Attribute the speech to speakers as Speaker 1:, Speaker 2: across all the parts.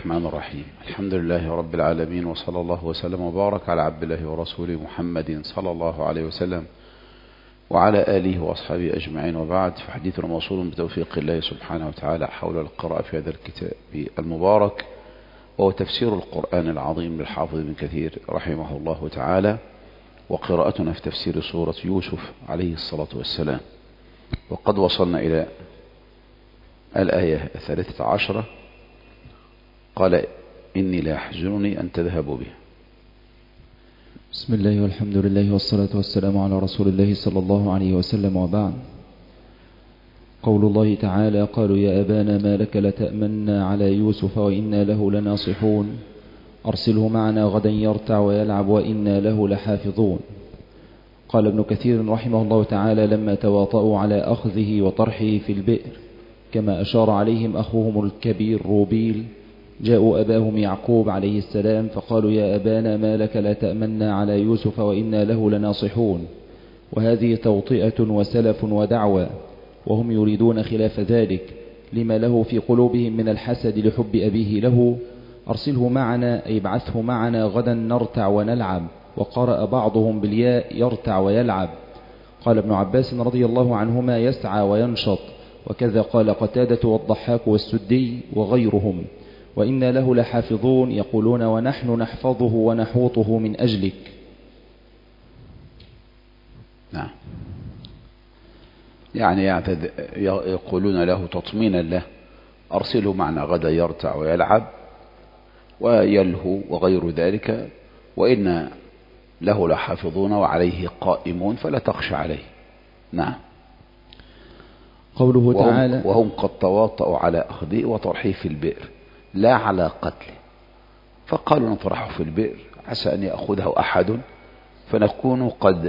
Speaker 1: الرحمن الرحيم. الحمد لله رب العالمين، وصلى الله وسلم وبارك على عبد الله ورسوله محمد صلى الله عليه وسلم وعلى آله وأصحابه أجمعين، وبعد. فحديثنا موصول بتوفيق الله سبحانه وتعالى حول القراءة في هذا الكتاب المبارك، وهو تفسير القرآن العظيم للحافظ ابن كثير رحمه الله تعالى، وقراءتنا في تفسير سورة يوسف عليه الصلاة والسلام. وقد وصلنا إلى الآية 13: قال إني لا يحزنني أن تذهبوا به.
Speaker 2: بسم الله والحمد لله والصلاة والسلام على رسول الله صلى الله عليه وسلم، وبعد. قول الله تعالى: قالوا يا أبانا ما لك لتأمنا على يوسف وإنا له لناصحون أرسله معنا غدا يرتع ويلعب وإنا له لحافظون. قال ابن كثير رحمه الله تعالى: لما تواطؤوا على أخذه وطرحه في البئر كما أشار عليهم أخوهم الكبير روبيل، جاءوا أباهم يعقوب عليه السلام فقالوا يا أبانا ما لك لا تأمنا على يوسف وإنا له لناصحون. وهذه توطئة وسلف ودعوة، وهم يريدون خلاف ذلك لما له في قلوبهم من الحسد لحب أبيه له. أرسله معنا أي ابعثه معنا غدا نرتع ونلعب، وقرأ بعضهم بالياء يرتع ويلعب. قال ابن عباس رضي الله عنهما: يسعى وينشط. وكذا قال قتادة والضحاك والسدي وغيرهم. وإنا له لحافظون يقولون ونحن نحفظه ونحوطه من أجلك.
Speaker 1: نعم، يعني يقولون له تطمينا له: أرسله معنا غدا يرتع ويلعب ويلهو وغير ذلك، وإنا له لحافظون وعليه قائمون فلا تخش عليه. نعم.
Speaker 2: قوله تعالى:
Speaker 1: وهم قد تواطؤوا على أخذه وطرحه في البئر لا على قتله، فقالوا نطرحه في البئر عسى أن يأخذه أحد، فنكون قد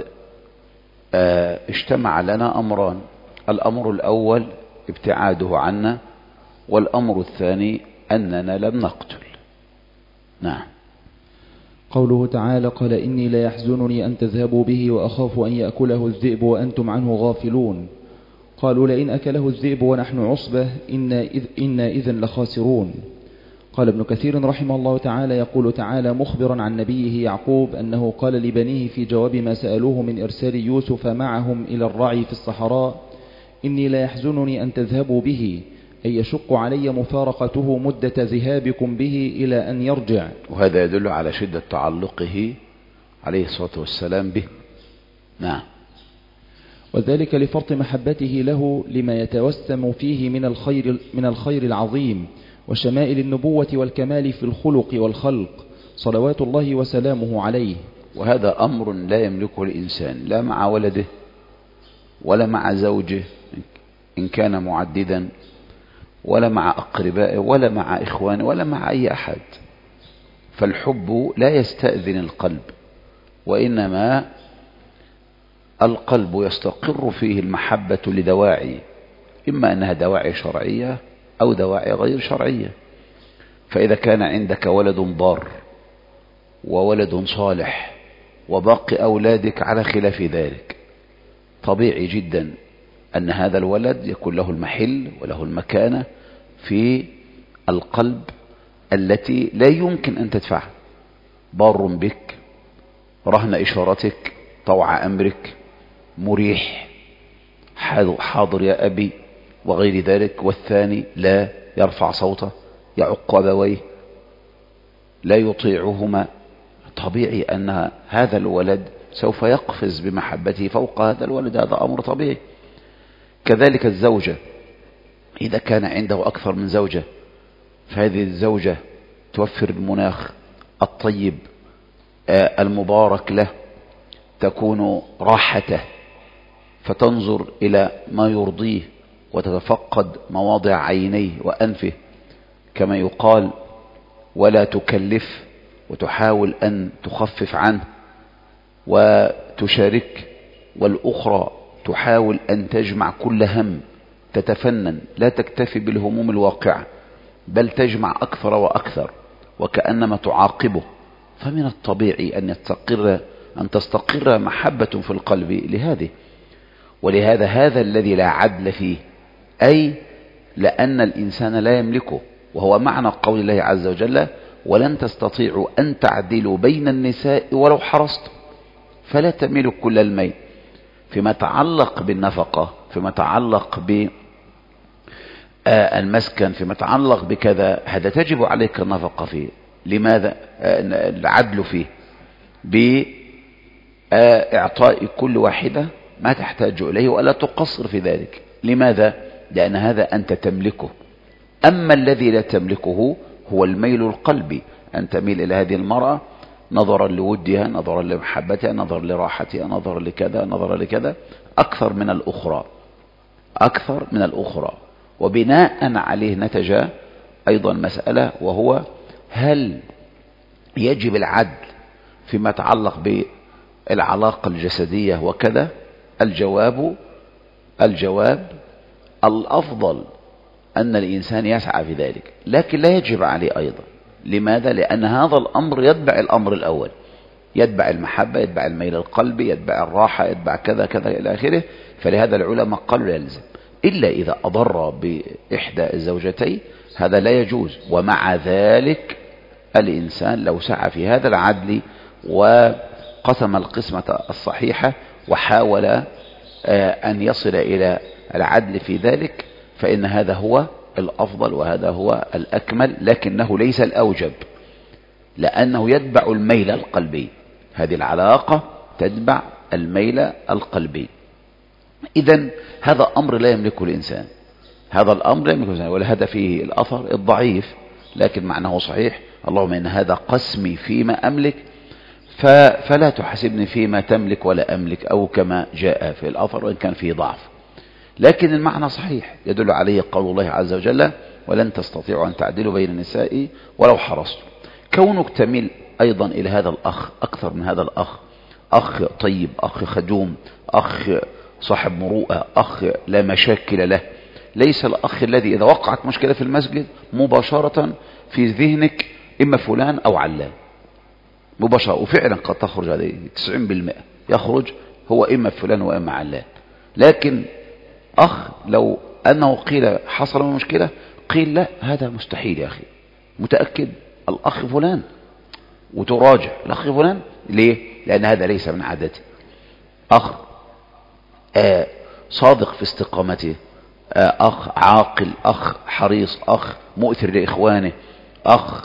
Speaker 1: اجتمع لنا أمران: الأمر الأول ابتعاده عنا، والأمر الثاني أننا لم نقتل. نعم.
Speaker 2: قوله تعالى: قال إني لا يحزنني أن تذهبوا به وأخاف أن يأكله الذئب وأنتم عنه غافلون. قالوا لئن أكله الذئب ونحن عصبة إنا إذن لخاسرون. قال ابن كثير رحمه الله تعالى: يقول تعالى مخبرا عن نبيه يعقوب أنه قال لبنيه في جواب ما سألوه من إرسال يوسف معهم إلى الرعي في الصحراء: إني لا يحزنني أن تذهبوا به، أي يشق علي مفارقته مدة ذهابكم به إلى أن يرجع.
Speaker 1: وهذا يدل على شدة تعلقه عليه الصلاة والسلام به. نعم.
Speaker 2: وذلك لفرط محبته له لما يتوسم فيه من الخير العظيم وشمائل النبوة والكمال في الخلق والخلق، صلوات الله وسلامه عليه.
Speaker 1: وهذا أمر لا يملكه الإنسان، لا مع ولده ولا مع زوجه إن كان معددا، ولا مع أقربائه ولا مع إخوانه ولا مع أي أحد. فالحب لا يستأذن القلب، وإنما القلب يستقر فيه المحبة لدواعي، إما أنها دواعي شرعية أو دواعي غير شرعية. فإذا كان عندك ولد بار وولد صالح وباقي أولادك على خلاف ذلك، طبيعي جدا أن هذا الولد يكون له المحل وله المكانة في القلب التي لا يمكن أن تدفعها. بار بك، رهن إشارتك، طوع أمرك، مريح، حاضر يا أبي وغير ذلك. والثاني لا يرفع صوته، يعق أبويه، لا يطيعهما. طبيعي أن هذا الولد سوف يقفز بمحبته فوق هذا الولد، هذا أمر طبيعي. كذلك الزوجة، إذا كان عنده أكثر من زوجة فهذه الزوجة توفر المناخ الطيب المبارك له، تكون راحته، فتنظر إلى ما يرضيه وتتفقد مواضع عينيه وأنفه كما يقال، ولا تكلف، وتحاول أن تخفف عنه وتشارك. والأخرى تحاول أن تجمع كل هم، تتفنن، لا تكتفي بالهموم الواقعة، بل تجمع أكثر وأكثر وكأنما تعاقبه. فمن الطبيعي أن تستقر محبة في القلب لهذه. ولهذا هذا الذي لا عدل فيه، أي لأن الإنسان لا يملكه، وهو معنى قول الله عز وجل: ولن تستطيعوا أن تعدلوا بين النساء ولو حرصتم فلا تميلوا كل الميل. فيما يتعلق بالنفقة، فيما يتعلق بالمسكن، فيما يتعلق بكذا، هذا تجب عليك النفقة فيه. لماذا؟ العدل فيه بإعطاء كل واحدة ما تحتاج إليه ولا تقصر في ذلك. لماذا؟ لأن هذا أنت تملكه. أما الذي لا تملكه هو الميل القلبي، أن تميل إلى هذه المرأة نظرا لودها، نظرا لمحبتها، نظرا لراحتها، نظرا لكذا، نظرا لكذا، أكثر من الأخرى، أكثر من الأخرى. وبناء عليه نتج أيضا مسألة، وهو: هل يجب العدل فيما يتعلق بالعلاقة الجسدية وكذا؟ الجواب الأفضل أن الإنسان يسعى في ذلك، لكن لا يجب عليه أيضا. لماذا؟ لأن هذا الأمر يتبع الأمر الأول، يتبع المحبة، يتبع الميل القلبي، يتبع الراحة، يتبع كذا كذا إلى آخره. فلهذا العلماء قالوا يلزم، إلا إذا أضر بإحدى الزوجتين هذا لا يجوز. ومع ذلك الإنسان لو سعى في هذا العدل وقسم القسمة الصحيحة وحاول أن يصل إلى العدل في ذلك، فإن هذا هو الأفضل وهذا هو الأكمل، لكنه ليس الأوجب، لأنه يتبع الميل القلبي. هذه العلاقة تتبع الميل القلبي. إذن هذا أمر لا يملكه الإنسان، هذا الأمر لا يملكه الإنسان. ولهذا فيه الأثر الضعيف لكن معناه صحيح: اللهم إن هذا قسمي فيما أملك فلا تحاسبني فيما تملك ولا أملك، أو كما جاء في الأثر وإن كان فيه ضعف، لكن المعنى صحيح. يدل عليه قول الله عز وجل: ولن تستطيعوا أن تعدلوا بين النساء ولو حرصتم. كونك تميل أيضا إلى هذا الأخ أكثر من هذا الأخ، أخ طيب، أخ خدوم، أخ صاحب مروءة، أخ لا مشاكل له، ليس الأخ الذي إذا وقعت مشكلة في المسجد مباشرة في ذهنك إما فلان أو علان مباشرة. وفعلا قد تخرج هذه 90% يخرج هو إما فلان وإما علان. لكن أخ لو أنه قيل حصل مشكلة قيل لا هذا مستحيل يا أخي، متأكد الأخ فلان، وتراجع الأخ فلان. ليه؟ لأن هذا ليس من عادته. أخ صادق في استقامته، أخ عاقل، أخ حريص، أخ مؤثر لإخوانه، أخ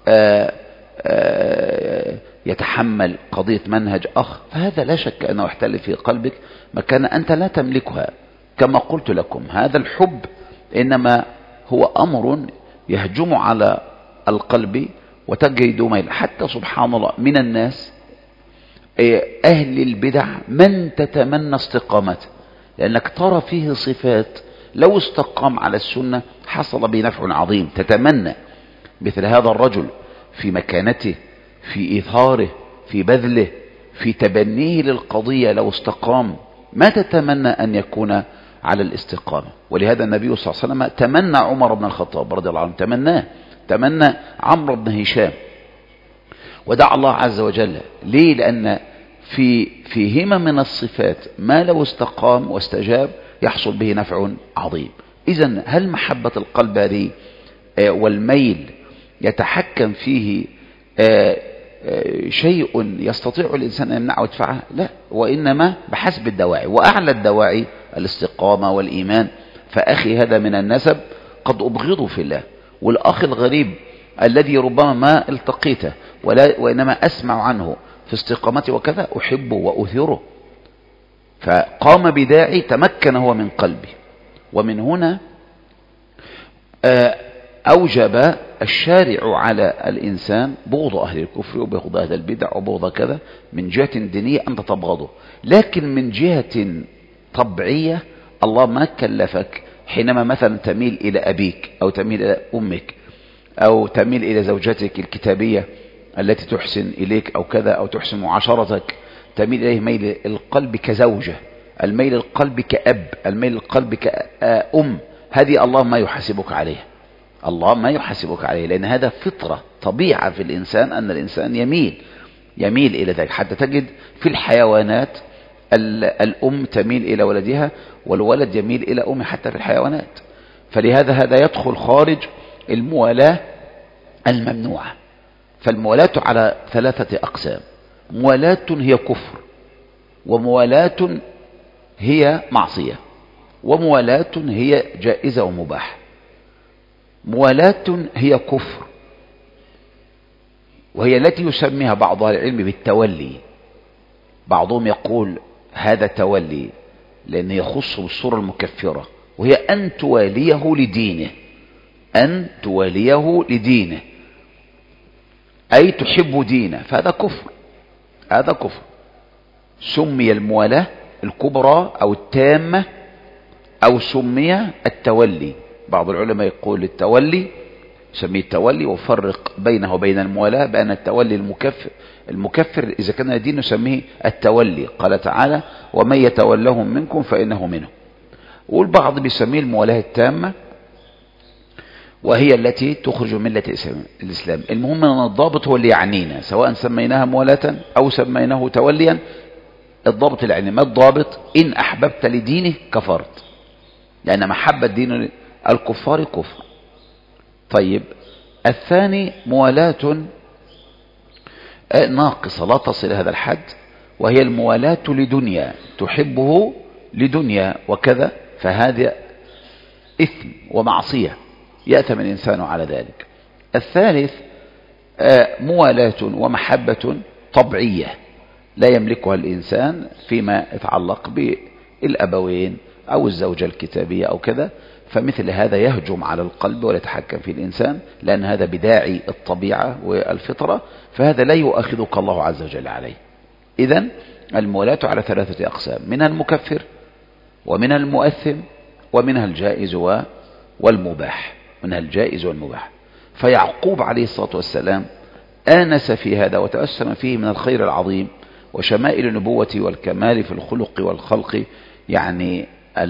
Speaker 1: يتحمل قضية منهج، أخ، فهذا لا شك أنه يحتل في قلبك مكان أنت لا تملكها. كما قلت لكم هذا الحب إنما هو أمر يهجم على القلب وتجد ميل. حتى سبحان الله من الناس أهل البدع من تتمنى استقامته، لأنك ترى فيه صفات لو استقام على السنة حصل بنفع عظيم. تتمنى مثل هذا الرجل في مكانته، في إثاره، في بذله، في تبنيه للقضية. لو استقام ما تتمنى أن يكون على الاستقامة. ولهذا النبي صلى الله عليه وسلم تمنى عمر بن الخطاب رضي الله عنه، تمنى عمرو بن هشام، ودعا الله عز وجل. ليه؟ لأن فيهما من الصفات ما لو استقام واستجاب يحصل به نفع عظيم. إذن هل محبة القلب هذه والميل يتحكم فيه شيء يستطيع الإنسان أن يمنعه ويدفعه؟ لا، وإنما بحسب الدواعي، وأعلى الدواعي الاستقامة والإيمان. فأخي هذا من النسب قد أبغضه في الله، والأخ الغريب الذي ربما ما التقيته وإنما أسمع عنه في استقامته وكذا أحبه وأثره. فقام بداعي تمكن هو من قلبي. ومن هنا أوجب الشارع على الإنسان بغض أهل الكفر وبغض أهل البدع وبغض كذا من جهة دينية أنت تبغضه، لكن من جهة طبيعية الله ما كلفك حينما مثلا تميل إلى أبيك أو تميل إلى أمك أو تميل إلى زوجتك الكتابية التي تحسن إليك أو كذا، أو تحسن معاشرتك، تميل إليه ميل القلب كزوجة، الميل القلب كأب، الميل القلب كأم. هذه الله ما يحاسبك عليها، الله ما يحاسبك عليه، لأن هذا فطرة طبيعة في الإنسان أن الإنسان يميل إلى ذلك. حتى تجد في الحيوانات الأم تميل إلى ولدها والولد يميل إلى أمه حتى في الحيوانات. فلهذا هذا يدخل خارج الموالاة الممنوعة. فالموالاة على 3 أقسام: موالاة هي كفر، وموالاة هي معصية، وموالاة هي جائزة ومباح. موالاة هي كفر، وهي التي يسميها بعض أهل العلم بالتولي. بعضهم يقول هذا تولي لأنه يخص بالصورة المكفرة، وهي أن تواليه لدينه، أن تواليه لدينه، أي تحب دينه، فهذا كفر، هذا كفر. سمي الموالاة الكبرى أو التامة، أو سمي التولي. بعض العلماء يقول التولي، يسميه التولي، وفرق بينه وبين الموالاة بأن التولي المكفر إذا كان الدين نسميه التولي. قال تعالى: ومن يتولهم منكم فإنه منهم. والبعض بيسميه الموالاة التامة، وهي التي تخرج من ملة الإسلام. المهم أن الضابط هو اللي يعنينا، سواء سميناها موالاة أو سميناه توليا. الضابط اللي يعني ما الضابط؟ إن أحببت لدينه كفرت، لأن محبة دين الكفار كفر. طيب، الثاني موالاة ناقصة لا تصل هذا الحد، وهي الموالاة لدنيا، تحبه لدنيا وكذا، فهذا إثم ومعصية يأثم الإنسان على ذلك. الثالث موالاة ومحبة طبيعية لا يملكها الإنسان فيما يتعلق بالأبوين أو الزوجة الكتابية أو كذا، فمثل هذا يهجم على القلب ولا يتحكم في الإنسان، لأن هذا بداعي الطبيعة والفطرة، فهذا لا يؤاخذك الله عز وجل عليه. إذن الموالاة على 3 أقسام: منها المكفر، ومنها المؤثم، ومنها الجائز والمباح، منها الجائز والمباح. فيعقوب عليه الصلاة والسلام آنس في هذا وتأسم فيه من الخير العظيم وشمائل النبوة والكمال في الخلق والخلق. يعني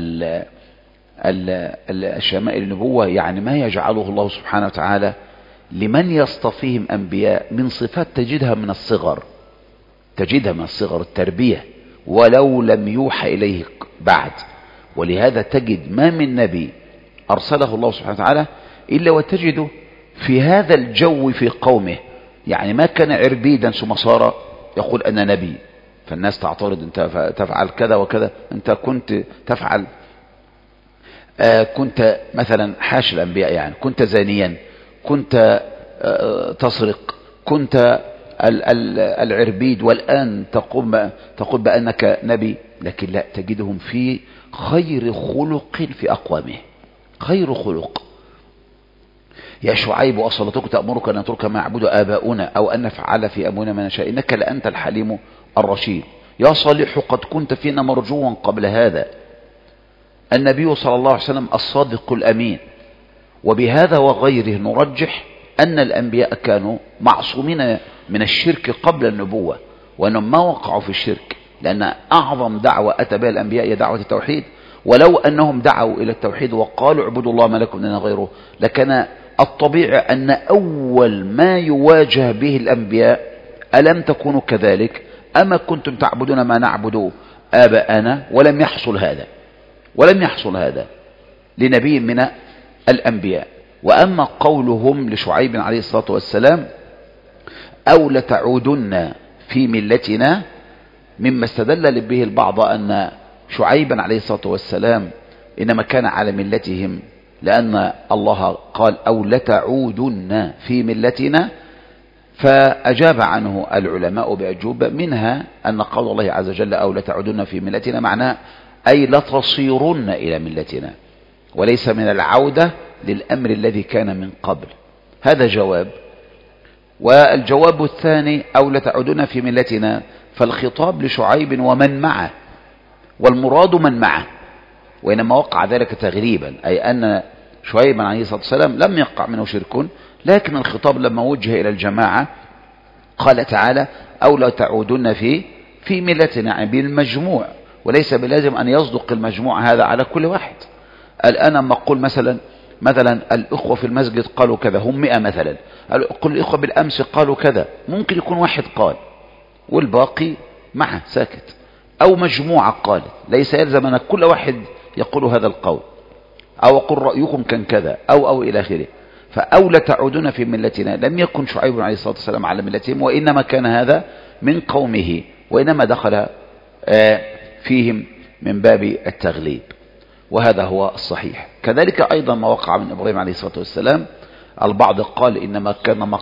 Speaker 1: الشمائل النبوة يعني ما يجعله الله سبحانه وتعالى لمن يصطفيهم أنبياء من صفات تجدها من الصغر، تجدها من الصغر، التربية، ولو لم يوحى إليه بعد. ولهذا تجد ما من نبي أرسله الله سبحانه وتعالى إلا وتجده في هذا الجو في قومه. يعني ما كان عربيدا ثم صار يقول أنا نبي، فالناس تعترض: أنت تفعل كذا وكذا، أنت كنت تفعل كنت مثلا حاش الأنبياء، يعني كنت زانيا، كنت تسرق، كنت العربيد، والآن تقول بأنك نبي. لكن لا، تجدهم في خير خلق في أقوامه، خير خلق. يا شعيب أصلتك تأمرك أن نترك ما يعبد آباؤنا أو أن نفعل في أمرنا ما نشاء إنك لأنت الحليم الرشيد. يا صالح قد كنت فينا مرجوا قبل هذا. النبي صلى الله عليه وسلم الصادق الأمين. وبهذا وغيره نرجح أن الأنبياء كانوا معصومين من الشرك قبل النبوة، وأنهم ما وقعوا في الشرك، لأن أعظم دعوة أتى بها الأنبياء هي دعوة التوحيد. ولو أنهم دعوا إلى التوحيد وقالوا اعبدوا الله ما لكم من غيره، لكان الطبيعي أن أول ما يواجه به الأنبياء: ألم تكونوا كذلك؟ أما كنتم تعبدون ما نعبد آباءنا؟ ولم يحصل هذا، ولم يحصل هذا لنبي من الأنبياء. وأما قولهم لشعيب عليه الصلاة والسلام: أو لتعودن في ملتنا، مما استدل به البعض أن شعيبا عليه الصلاة والسلام إنما كان على ملتهم لأن الله قال: أو لتعودن في ملتنا. فأجاب عنه العلماء بأجوبة، منها أن قول الله عز وجل: أو لتعودن في ملتنا، معناه أي لتصيرن إلى ملتنا، وليس من العودة للأمر الذي كان من قبل. هذا جواب. والجواب الثاني: أو لتعودن في ملتنا، فالخطاب لشعيب ومن معه، والمراد من معه، وإنما وقع ذلك تغريبا، أي أن شعيب عليه الصلاة والسلام لم يقع منه شرك، لكن الخطاب لما وجه إلى الجماعة قال تعالى: أو لا تعودن في ملتنا، يعني بالمجموع، وليس بلازم أن يصدق المجموع هذا على كل واحد. الآن لما أقول مثلا الأخوة في المسجد قالوا كذا، هم 100 مثلا، أقول الأخوة بالأمس قالوا كذا، ممكن يكون واحد قال والباقي معه ساكت، أو مجموعة قالت، ليس يلزم أن كل واحد يقول هذا القول، أو أقول رأيكم كان كذا، أو إلى آخره. فأولى تعودون في ملتنا. لم يكن شعيب عليه الصلاة والسلام على ملتهم، وإنما كان هذا من قومه، وإنما دخل فيهم من باب التغليب، وهذا هو الصحيح. كذلك أيضا ما وقع من إبراهيم عليه الصلاة والسلام، البعض قال إنما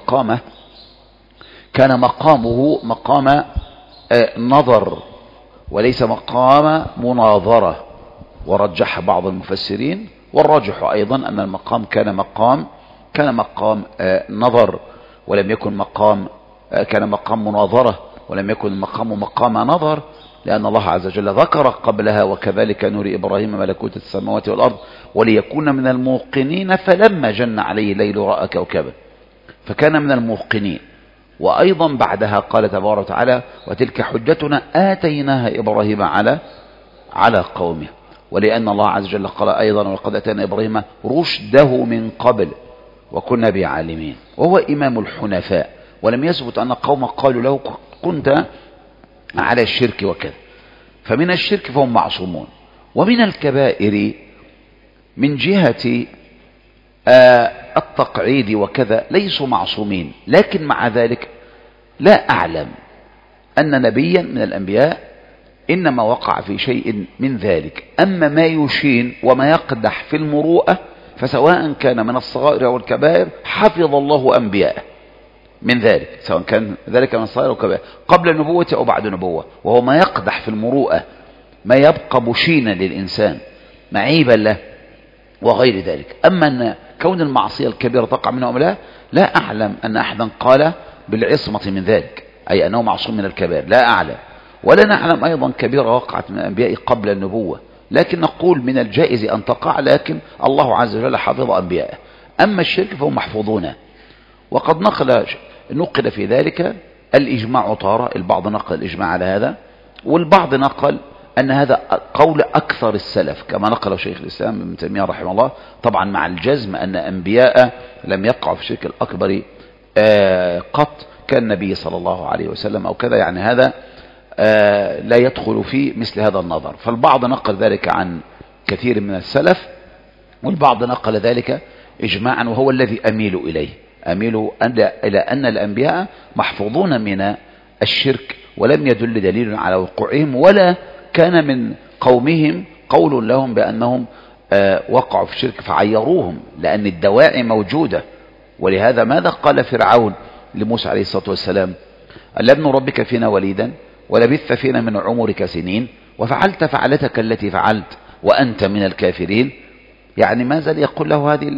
Speaker 1: كان مقامه مقام نظر وليس مقام مناظرة، ورجح بعض المفسرين، والراجح أيضا أن المقام كان مقام نظر، ولم يكن كان مقام مناظرة، ولم يكن مقام نظر، لأن الله عز وجل ذكر قبلها: وكذلك نري إبراهيم ملكوت السماوات والأرض وليكون من الموقنين فلما جن عليه الليل رأى كوكبا، فكان من الموقنين. وأيضا بعدها قال تبارك وتعالى: وتلك حجتنا آتيناها إبراهيم على قومه. ولأن الله عز وجل قال أيضا: ولقد آتينا إبراهيم رشده من قبل وكنا به عالمين، وهو إمام الحنفاء، ولم يثبت أن قوم قالوا له كنت على الشرك وكذا. فمن الشرك فهم معصومون، ومن الكبائر من جهة التقعيد وكذا ليسوا معصومين. لكن مع ذلك لا أعلم أن نبيا من الأنبياء إنما وقع في شيء من ذلك. أما ما يشين وما يقدح في المروءة فسواء كان من الصغائر أو الكبائر حفظ الله أنبياءه من ذلك، سواء كان ذلك من الصغائر أو الكبائر قبل النبوة أو بعد النبوة، وهو ما يقدح في المروءة، ما يبقى مشينا للإنسان، معيبا له وغير ذلك. أما أن كون المعصية الكبيرة تقع منه أم لا أعلم أن أحدا قال بالعصمة من ذلك، أي أنه معصوم من الكبائر، لا أعلم. ولا نعلم أيضا كبيرة وقعت من الأنبياء قبل النبوة، لكن نقول من الجائز أن تقع، لكن الله عز وجل حفظ أنبيائه. أما الشرك فهم محفوظون. وقد نقل في ذلك الإجماع طارة، البعض نقل الإجماع على هذا، والبعض نقل أن هذا قول أكثر السلف، كما نقله شيخ الإسلام ابن تيمية رحمه الله، طبعا مع الجزم أن أنبياء لم يقعوا في الشرك الأكبر قط كالنبي صلى الله عليه وسلم أو كذا، يعني هذا لا يدخل في مثل هذا النظر. فالبعض نقل ذلك عن كثير من السلف، والبعض نقل ذلك إجماعا، وهو الذي أميل إليه، أميل إلى أن الأنبياء محفوظون من الشرك، ولم يدل دليل على وقوعهم، ولا كان من قومهم قول لهم بأنهم وقعوا في الشرك فعيروهم، لأن الدواعي موجودة. ولهذا ماذا قال فرعون لموسى عليه الصلاة والسلام: ألم نربك فينا وليدا ولبثت فينا من عمرك سنين وفعلت فعلتك التي فعلت وأنت من الكافرين. يعني ما زال يقول له هذه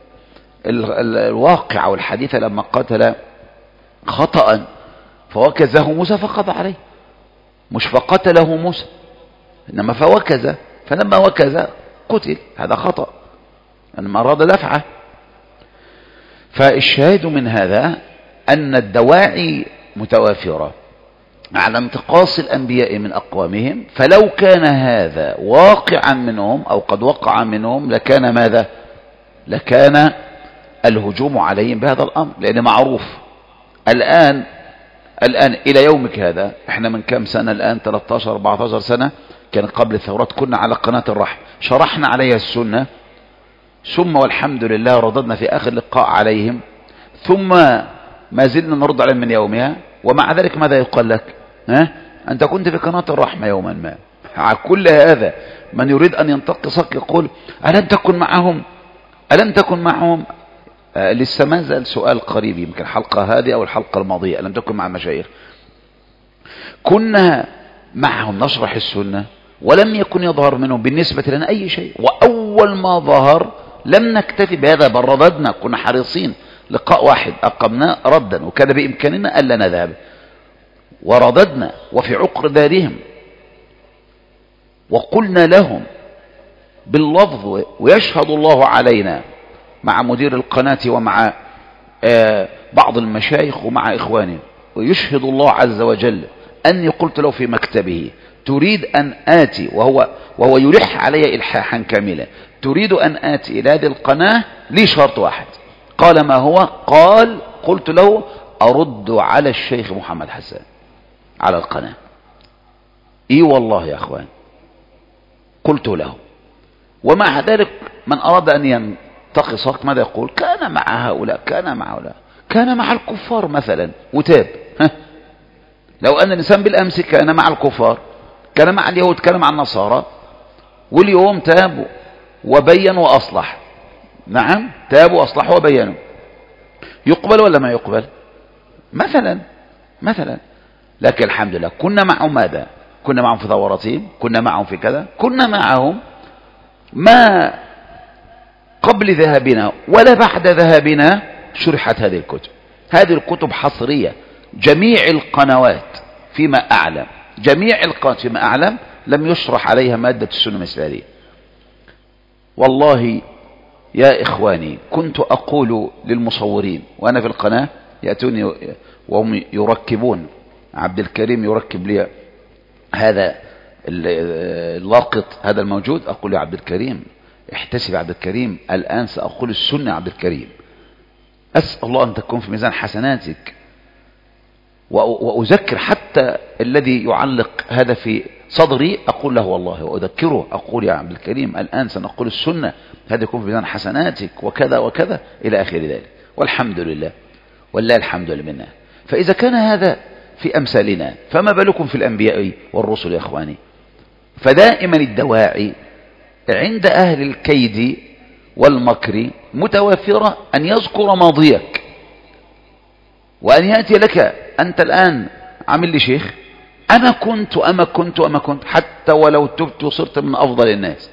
Speaker 1: الواقع والحديث لما قتل خطأ فوكزه موسى فقضى عليه، مش فقتله موسى إنما فوكز، فلما وكز قتل، هذا خطأ إنما أراد دفعه. فالشاهد من هذا أن الدواعي متوافرة على انتقاص الأنبياء من أقوامهم، فلو كان هذا واقعا منهم أو قد وقع منهم لكان ماذا؟ لكان الهجوم عليهم بهذا الأمر، لأن معروف الآن إلى يومك هذا، احنا من كم سنة الآن 13-14 سنة كان قبل الثورات كنا على قناة الرحم شرحنا عليها السنة، ثم والحمد لله رددنا في آخر لقاء عليهم، ثم ما زلنا نرد عليهم من يومها. ومع ذلك ماذا يقال لك؟ أنت كنت في قناة الرحمة يوما ما. على كل هذا من يريد أن ينتقصك يقول: ألم تكن معهم؟ لسه ما زال سؤال قريب، يمكن الحلقة هذه أو الحلقة الماضية: ألم تكن مع المشايخ؟ كنا معهم نشرح السنة ولم يكن يظهر منهم بالنسبة لنا أي شيء، وأول ما ظهر لم نكتفي بهذا بل رددنا، كنا حريصين، لقاء واحد أقمنا ردا وكان بإمكاننا ألا نذهب، ورددنا وفي عقر دارهم وقلنا لهم باللفظ، ويشهد الله علينا مع مدير القناة ومع بعض المشايخ ومع إخواني، ويشهد الله عز وجل أني قلت له في مكتبه: تريد أن آتي، وهو يلح علي إلحاحا كاملا، تريد أن آتي إلى هذه القناة لي شرط واحد. قال: ما هو؟ قال: قلت له: أرد على الشيخ محمد حسان على القناة. إي والله يا أخوان قلت له. ومع ذلك من أراد أن تقي صاك ماذا يقول؟ كان مع هؤلاء، كان مع هؤلاء، كان مع الكفار مثلا وتاب. لو أن الإنسان بالأمس كان مع الكفار، كان مع اليهود، كان مع النصارى، واليوم تاب وبين وأصلح. نعم، تاب وأصلح وبينوا، يقبل ولا ما يقبل؟ مثلا لكن الحمد لله كنا معهم. ماذا كنا معهم؟ في ثورتهم، كنا معهم في كذا، كنا معهم ما قبل ذهابنا ولا بعد ذهابنا شرحت هذه الكتب. هذه الكتب حصرية، جميع القنوات فيما أعلم، جميع القنوات فيما أعلم لم يشرح عليها مادة السنة مثل هذه. والله يا إخواني كنت أقول للمصورين وأنا في القناة يأتوني وهم يركبون، عبد الكريم يركب لي هذا اللاقط هذا الموجود، أقول يا عبد الكريم احتسب، عبد الكريم الآن سأقول السنة عبد الكريم، أسأل الله أن تكون في ميزان حسناتك. وأذكر حتى الذي يعلق هذا في صدري، أقول له والله وأذكره، أقول يا عبد الكريم الآن سنقول السنة، هذا يكون في ميزان حسناتك وكذا وكذا إلى آخر ذلك. والحمد لله، والله الحمد لله منا. فإذا كان هذا في أمثالنا فما بالكم في الأنبياء والرسل يا إخواني؟ فدائما الدواعي عند أهل الكيد والمكر متوافرة أن يذكر ماضيك، وأن يأتي لك أنت الآن عامل لي شيخ، أنا كنت أما كنت أما كنت، حتى ولو تبت وصرت من أفضل الناس.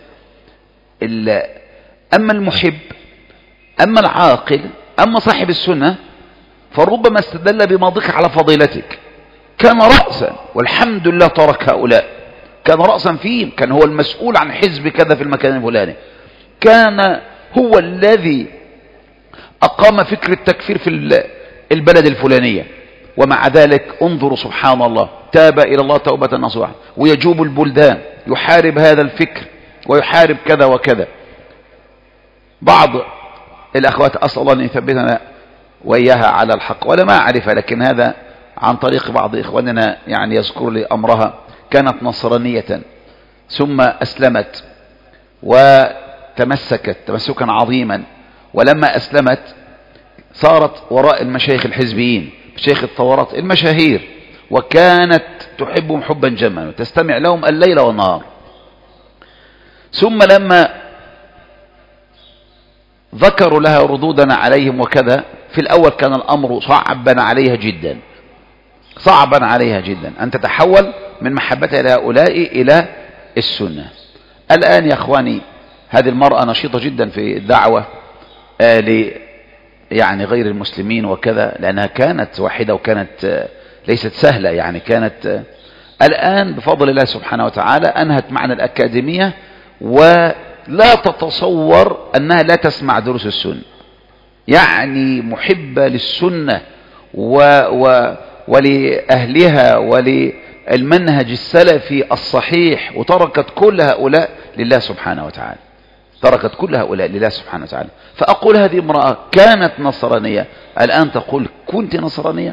Speaker 1: أما المحب، أما العاقل، أما صاحب السنة، فربما استدل بماضيك على فضيلتك. كان رأسا، والحمد لله ترك هؤلاء، كان رأسا فيه، كان هو المسؤول عن حزب كذا في المكان الفلاني، كان هو الذي أقام فكر التكفير في البلد الفلانية، ومع ذلك انظروا سبحان الله، تاب إلى الله توبة نصوحا، ويجوب البلدان، يحارب هذا الفكر ويحارب كذا وكذا. بعض الأخوات أسأل الله أن يثبتنا وإياها على الحق، ولا ما أعرفها، لكن هذا عن طريق بعض إخواننا يعني يذكر لي أمرها، كانت نصرانية ثم أسلمت وتمسكت تمسكا عظيما، ولما أسلمت صارت وراء المشايخ الحزبيين، مشايخ الثورات المشاهير، وكانت تحبهم حبا جما وتستمع لهم الليل والنهار. ثم لما ذكروا لها ردودنا عليهم وكذا، في الأول كان الأمر صعبا عليها جدا، صعبا عليها جدا أن تتحول من محبتها لهؤلاء إلى السنة. الآن يا أخواني هذه المرأة نشيطة جدا في الدعوة يعني غير المسلمين وكذا، لأنها كانت واحدة وكانت ليست سهلة، يعني كانت الآن بفضل الله سبحانه وتعالى أنهت معنا الأكاديمية، ولا تتصور أنها لا تسمع دروس السنة، يعني محبة للسنة ولأهلها وللمنهج السلفي الصحيح، وتركت كل هؤلاء لله سبحانه وتعالى، تركت كل هؤلاء لله سبحانه وتعالى. فأقول هذه امرأة كانت نصرانية، الآن تقول كنت نصرانية؟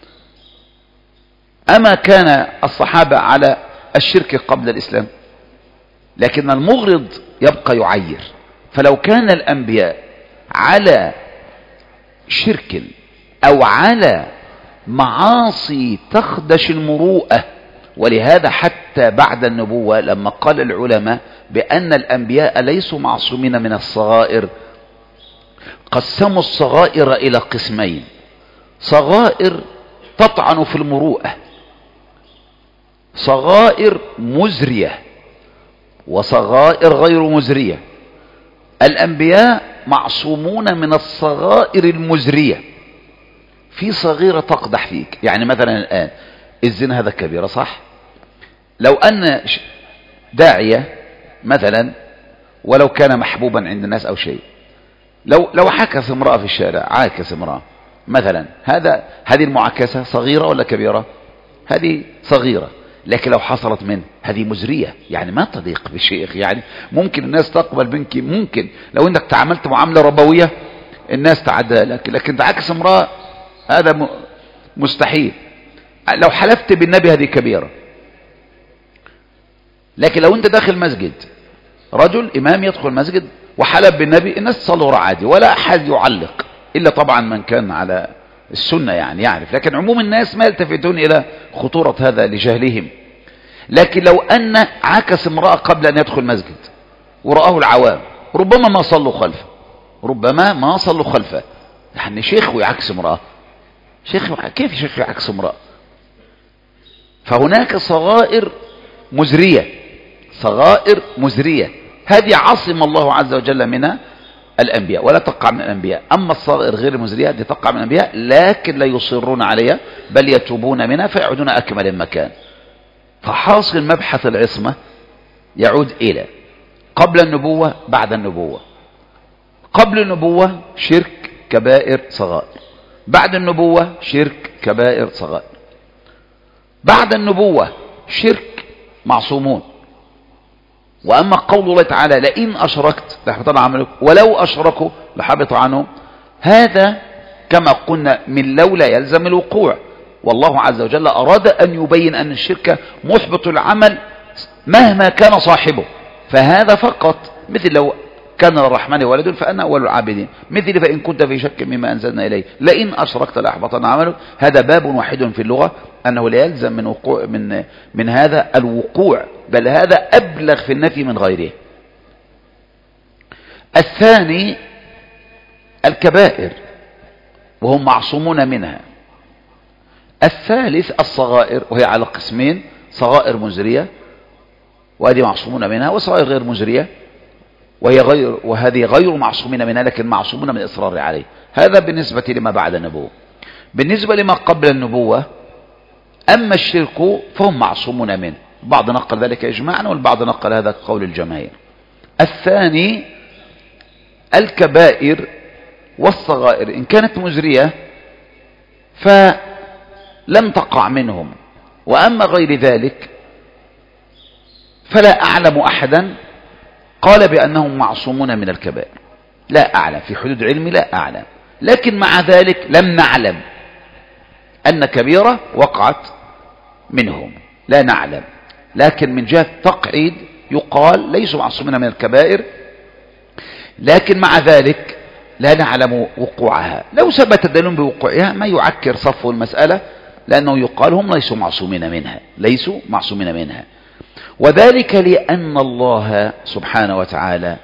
Speaker 1: أما كان الصحابة على الشرك قبل الإسلام؟ لكن المغرض يبقى يعير. فلو كان الأنبياء على شرك أو على معاصي تخدش المروءة، ولهذا حتى بعد النبوة لما قال العلماء بأن الأنبياء ليسوا معصومين من الصغائر، قسموا الصغائر إلى قسمين: صغائر تطعن في المروءة، صغائر مزرية، وصغائر غير مزرية. الأنبياء معصومون من الصغائر المزرية، في صغيرة تقدح فيك، يعني مثلا الآن الزنا هذا كبيرة صح؟ لو أن داعية مثلا ولو كان محبوبا عند الناس أو شيء، لو عكس امرأة في الشارع، عاكس امرأة مثلا، هذه المعاكسة صغيرة ولا كبيرة؟ هذه صغيرة. لكن لو حصلت منه هذه مزرية، يعني ما تضيق بشيخ، يعني ممكن الناس تقبل منك، ممكن لو انك تعاملت معاملة ربوية الناس تعدى لك، لكن تعكس امرأة هذا مستحيل. لو حلفت بالنبي هذه كبيرة. لكن لو انت داخل مسجد، رجل امام يدخل مسجد وحلف بالنبي الناس تصلوا عادي ولا أحد يعلق، إلا طبعا من كان على السنة يعني يعرف، لكن عموم الناس ما يلتفتون إلى خطورة هذا لجهلهم. لكن لو أن عكس امرأة قبل أن يدخل مسجد ورآه العوام ربما ما صلوا خلفه، ربما ما صلوا خلفه. يعني شيخ ويعكس امرأة، كيف شيخ يعكس امرأة؟ فهناك صغائر مزرية، صغائر مزرية، هذه عصم الله عز وجل منها الأنبياء ولا تقع من الأنبياء. أما الصغائر غير المزرية دي تقع من الأنبياء لكن لا يصرون عليها بل يتوبون منها فيعودون أكمل مكان. فحاصل مبحث العصمة يعود إلى قبل النبوة بعد النبوة. قبل النبوة شرك كبائر صغائر، بعد النبوة شرك كبائر صغائر. بعد النبوة شرك معصومون. وأما قول الله تعالى لئن أشركت لحبط عملك ولو أشركوا لحبط عنهم، هذا كما قلنا من لولا يلزم الوقوع، والله عز وجل أراد أن يبين أن الشرك محبط العمل مهما كان صاحبه. فهذا فقط مثل لو كان للرحمن ولد فأنا أول العابدين، مثل فإن كنت في شك مما أنزلنا إليه لئن أشركت لأحبطن عملك. هذا باب واحد في اللغة أنه لا يلزم من وقوع من هذا الوقوع، بل هذا أبلغ في النفي من غيره. الثاني الكبائر وهم معصومون منها. الثالث الصغائر وهي على قسمين، صغائر مزرية وهذه معصومون منها، وصغائر غير مزرية وهذه غير معصومين منها لكن معصومون من الإصرار عليه. هذا بالنسبة لما بعد النبوة. بالنسبة لما قبل النبوة أما الشرك فهم معصومون منه، بعض نقل ذلك إجماعا والبعض نقل هذا قول الجماهير. الثاني الكبائر والصغائر إن كانت مزرية فلم تقع منهم، وأما غير ذلك فلا أعلم أحدا قال بأنهم معصومون من الكبائر، لا أعلم في حدود علمي، لا أعلم. لكن مع ذلك لم نعلم أن كبيرة وقعت منهم، لا نعلم. لكن من جهة تقعيد يقال ليسوا معصومين من الكبائر، لكن مع ذلك لا نعلم وقوعها. لو ثبت دليل بوقوعها ما يعكر صفو المسألة، لأنه يقال هم ليسوا معصومين منها، ليسوا معصومين منها. وذلك لأن الله سبحانه وتعالى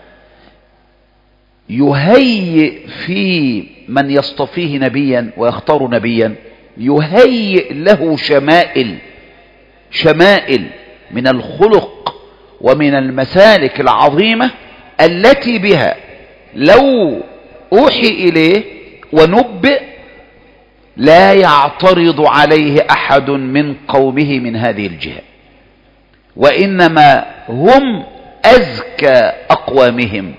Speaker 1: يهيئ في من يصطفيه نبيا ويختار نبيا، يهيئ له شمائل من الخلق ومن المسالك العظيمة التي بها لو أوحي إليه ونبئ لا يعترض عليه أحد من قومه من هذه الجهة، وإنما هم أزكى أقوامهم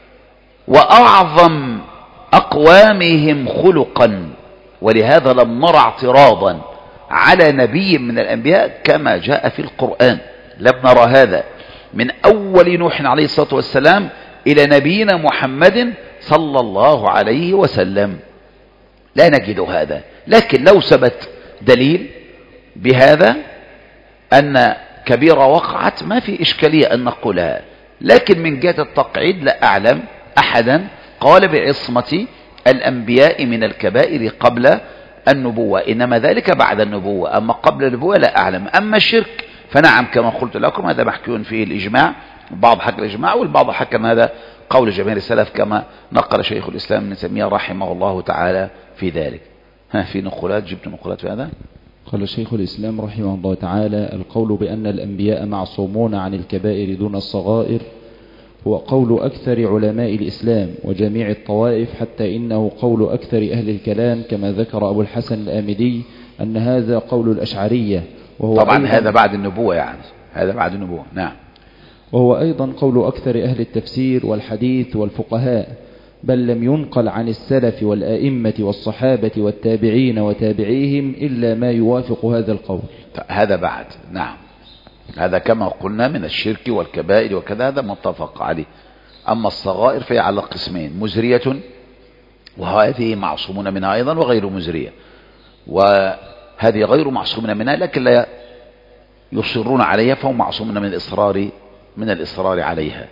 Speaker 1: وأعظم أقوامهم خلقا، ولهذا لم نرى اعتراضا على نبي من الأنبياء كما جاء في القرآن. لم نرى هذا من أول نوح عليه الصلاة والسلام إلى نبينا محمد صلى الله عليه وسلم، لا نجد هذا. لكن لو ثبت دليل بهذا أن كبيرة وقعت ما في إشكالية أن نقولها. لكن من جهة التقعيد لا أعلم أحدا قال بعصمة الأنبياء من الكبائر قبل النبوة، إنما ذلك بعد النبوة. أما قبل النبوة لا أعلم. أما الشرك فنعم كما قلت لكم هذا محكي فيه الإجماع، البعض حكى الإجماع والبعض حكى هذا قول جماهير السلف كما نقل شيخ الإسلام ابن تيمية رحمه الله تعالى في ذلك. في نقولات، جبت نقولات في هذا.
Speaker 2: قال شيخ الإسلام رحمه الله تعالى: القول بأن الأنبياء معصومون عن الكبائر دون الصغائر هو قول أكثر علماء الإسلام وجميع الطوائف، حتى إنه قول أكثر أهل الكلام كما ذكر أبو الحسن الآمدي أن هذا قول الأشعرية، وهو
Speaker 1: طبعا هذا بعد النبوة، يعني هذا بعد النبوة. نعم.
Speaker 2: وهو أيضا قول أكثر أهل التفسير والحديث والفقهاء، بل لم ينقل عن السلف والآئمة والصحابة والتابعين وتابعيهم إلا ما يوافق هذا القول.
Speaker 1: هذا بعد. نعم، هذا كما قلنا من الشرك والكبائر وكذا، هذا متفق عليه. أما الصغائر فهي على قسمين: مزرية وهذه معصومون منها أيضا، وغير مزرية، وهذه غير معصومون منها لكن لا يصرون عليها فهم معصومون من الإصرار عليها.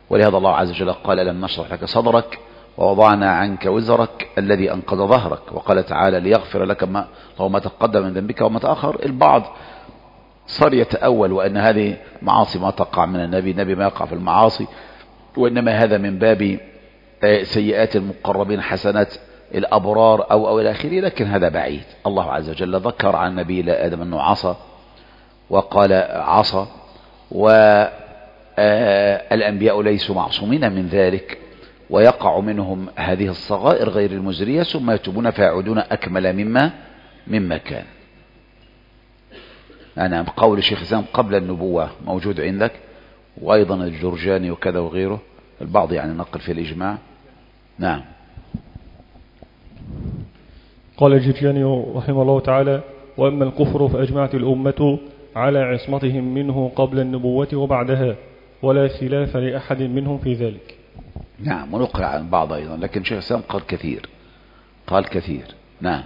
Speaker 1: ولهذا الله عز وجل قال ألم نشرح لك صدرك ووضعنا عنك وزرك الذي أنقض ظهرك. وقال تعالى ليغفر لك ما تقدم من ذنبك وما تأخر. البعض صار يتأول وأن هذه معاصي ما تقع من النبي ما يقع في المعاصي، وإنما هذا من باب سيئات المقربين حسنات الأبرار أو إلى آخره، لكن هذا بعيد. الله عز وجل ذكر عن نبي آدم أنه عصى وقال عصى، والأنبياء ليسوا معصومين من ذلك، ويقع منهم هذه الصغائر غير المزرية ثم يتوبون فيعودون أكمل مما كان. أنا قول الشيخ الإسلام قبل النبوة موجود عندك، وأيضا الجرجاني وكذا وغيره، البعض يعني نقل في الإجماع. نعم.
Speaker 3: قال الجرجاني رحمه الله تعالى: وأما الكفر فأجمعت الأمة على عصمتهم منه قبل النبوة وبعدها، ولا خلاف لأحد منهم في ذلك.
Speaker 1: نعم، ونقرأ عن بعض أيضا، لكن شيخ الإسلام قال كثير. نعم.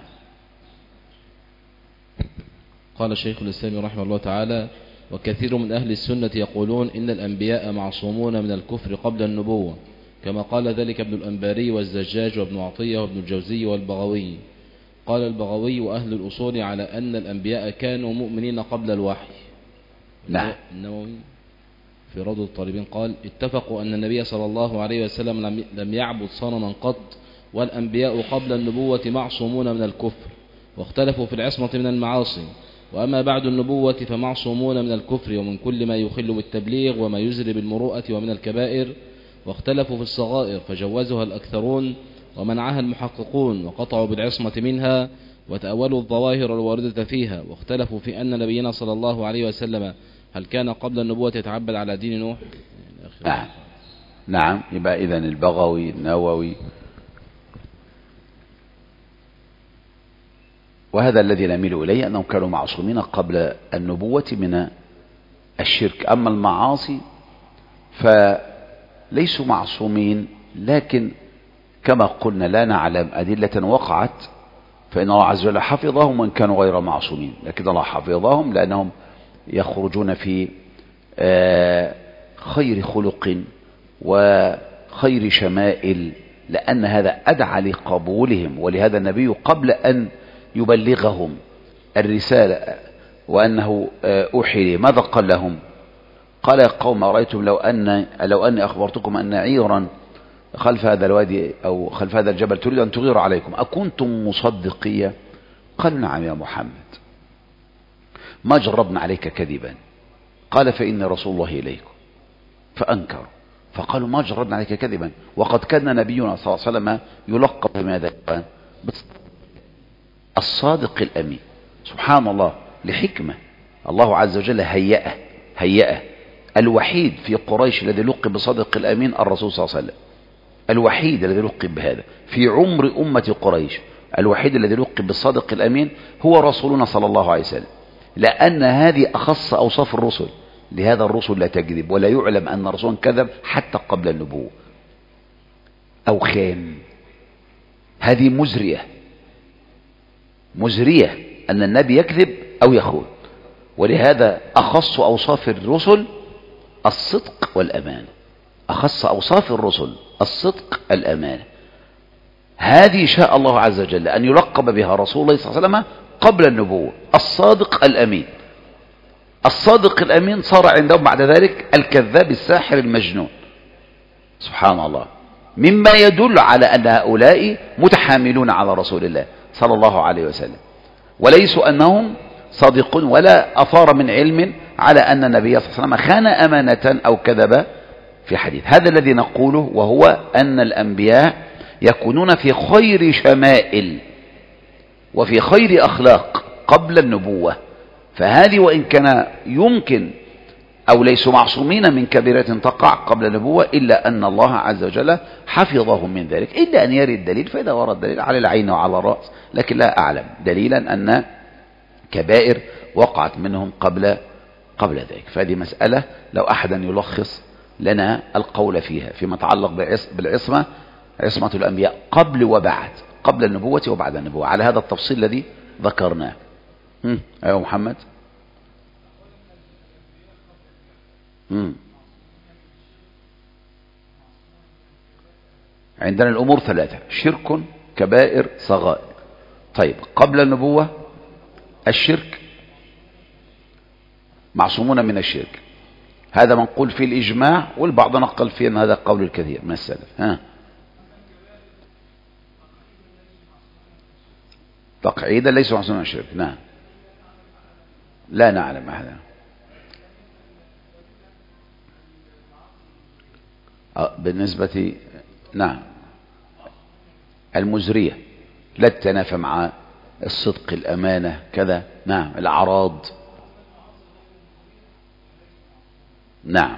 Speaker 4: قال شيخ الإسلام رحمه الله تعالى: وكثير من أهل السنة يقولون إن الأنبياء معصومون من الكفر قبل النبوة، كما قال ذلك ابن الأنباري والزجاج وابن عطية وابن الجوزي والبغوي. قال البغوي وأهل الأصول على أن الأنبياء كانوا مؤمنين قبل الوحي.
Speaker 1: نعم.
Speaker 4: النووي في روض الطالبين قال: اتفقوا أن النبي صلى الله عليه وسلم لم يعبد صنما قط، والأنبياء قبل النبوة معصومون من الكفر، واختلفوا في العصمة من المعاصي. وأما بعد النبوة فمعصومون من الكفر ومن كل ما يخل بالتبليغ وما يزري بالمروءة ومن الكبائر. واختلفوا في الصغائر فجوزها الأكثرون ومنعها المحققون، وقطعوا بالعصمة منها وتأولوا الظواهر الواردة فيها. واختلفوا في أن نبينا صلى الله عليه وسلم هل كان قبل النبوة يتعبد على دين نوح؟
Speaker 1: نعم. يبقى إذن البغوي النووي، وهذا الذي نميل إليه أنهم كانوا معصومين قبل النبوة من الشرك. أما المعاصي فليسوا معصومين، لكن كما قلنا لا نعلم أدلة وقعت، فإن الله عز وجل حفظهم وإن كانوا غير معصومين، لكن الله حفظهم لأنهم يخرجون في خير خلق وخير شمائل، لأن هذا أدعى لقبولهم. ولهذا النبي قبل أن يبلغهم الرسالة وأنه أوحي ماذا قال لهم؟ قال: يا قوم أرأيتم لو أني أخبرتكم أن عيرا خلف هذا الوادي أو خلف هذا الجبل تريد أن تغير عليكم أكنتم مصدقية؟ قالوا: نعم يا محمد، ما جربنا عليك كذبا. قال: فإني رسول الله إليكم. فأنكروا، فقالوا: ما جربنا عليك كذبا، وقد كان نبينا صلى الله عليه وسلم يلقب بماذا؟ الصادق الأمين. سبحان الله، لحكمة الله عز وجل هيئه الوحيد في قريش الذي لقب بصادق الأمين الرسول صلى الله عليه وسلم، الوحيد الذي لقب بهذا في عمر أمة قريش، الوحيد الذي لقب بالصادق الأمين هو رسولنا صلى الله عليه وسلم، لأن هذه أخص أوصاف الرسل. لهذا الرسل لا تكذب، ولا يعلم أن رسول كذب حتى قبل النبوة أو خان. هذه مزرية أن النبي يكذب أو يخون. ولهذا أخص أوصاف الرسل الصدق والأمانة، أخص أوصاف الرسل الصدق الأمانة. هذه شاء الله عز وجل أن يلقب بها رسول الله صلى الله عليه وسلم قبل النبوة، الصادق الأمين. الصادق الأمين صار عندهم بعد ذلك الكذاب الساحر المجنون. سبحان الله، مما يدل على أن هؤلاء متحاملون على رسول الله صلى الله عليه وسلم، وليسوا أنهم صادقون، ولا أثار من علم على أن النبي صلى الله عليه وسلم خان أمانة أو كذب في حديث. هذا الذي نقوله، وهو أن الأنبياء يكونون في خير شمائل وفي خير أخلاق قبل النبوة. فهذه وإن كان يمكن أو ليسوا معصومين من كبيرة تقع قبل النبوة، إلا أن الله عز وجل حفظهم من ذلك، إلا أن يرد الدليل. فإذا ورد الدليل على العين وعلى الرأس، لكن لا أعلم دليلا أن كبائر وقعت منهم قبل ذلك. فهذه مسألة لو أحدا يلخص لنا القول فيها فيما يتعلق بالعصمة، عصمة الأنبياء قبل وبعد، قبل النبوة وبعد النبوة، على هذا التفصيل الذي ذكرناه. أيوة محمد. عندنا الأمور ثلاثة: شرك، كبائر، صغائر. طيب قبل النبوة الشرك معصومون من الشرك، هذا منقول فيه الإجماع، والبعض نقل فيه أن هذا قول الكثير من السلف. تقعيدا ليس معصوم من الشرك. نعم، لا نعلم هذا. بالنسبة نعم المزرية لا تتنافى مع الصدق، الأمانة، كذا. نعم، الأعراض. نعم.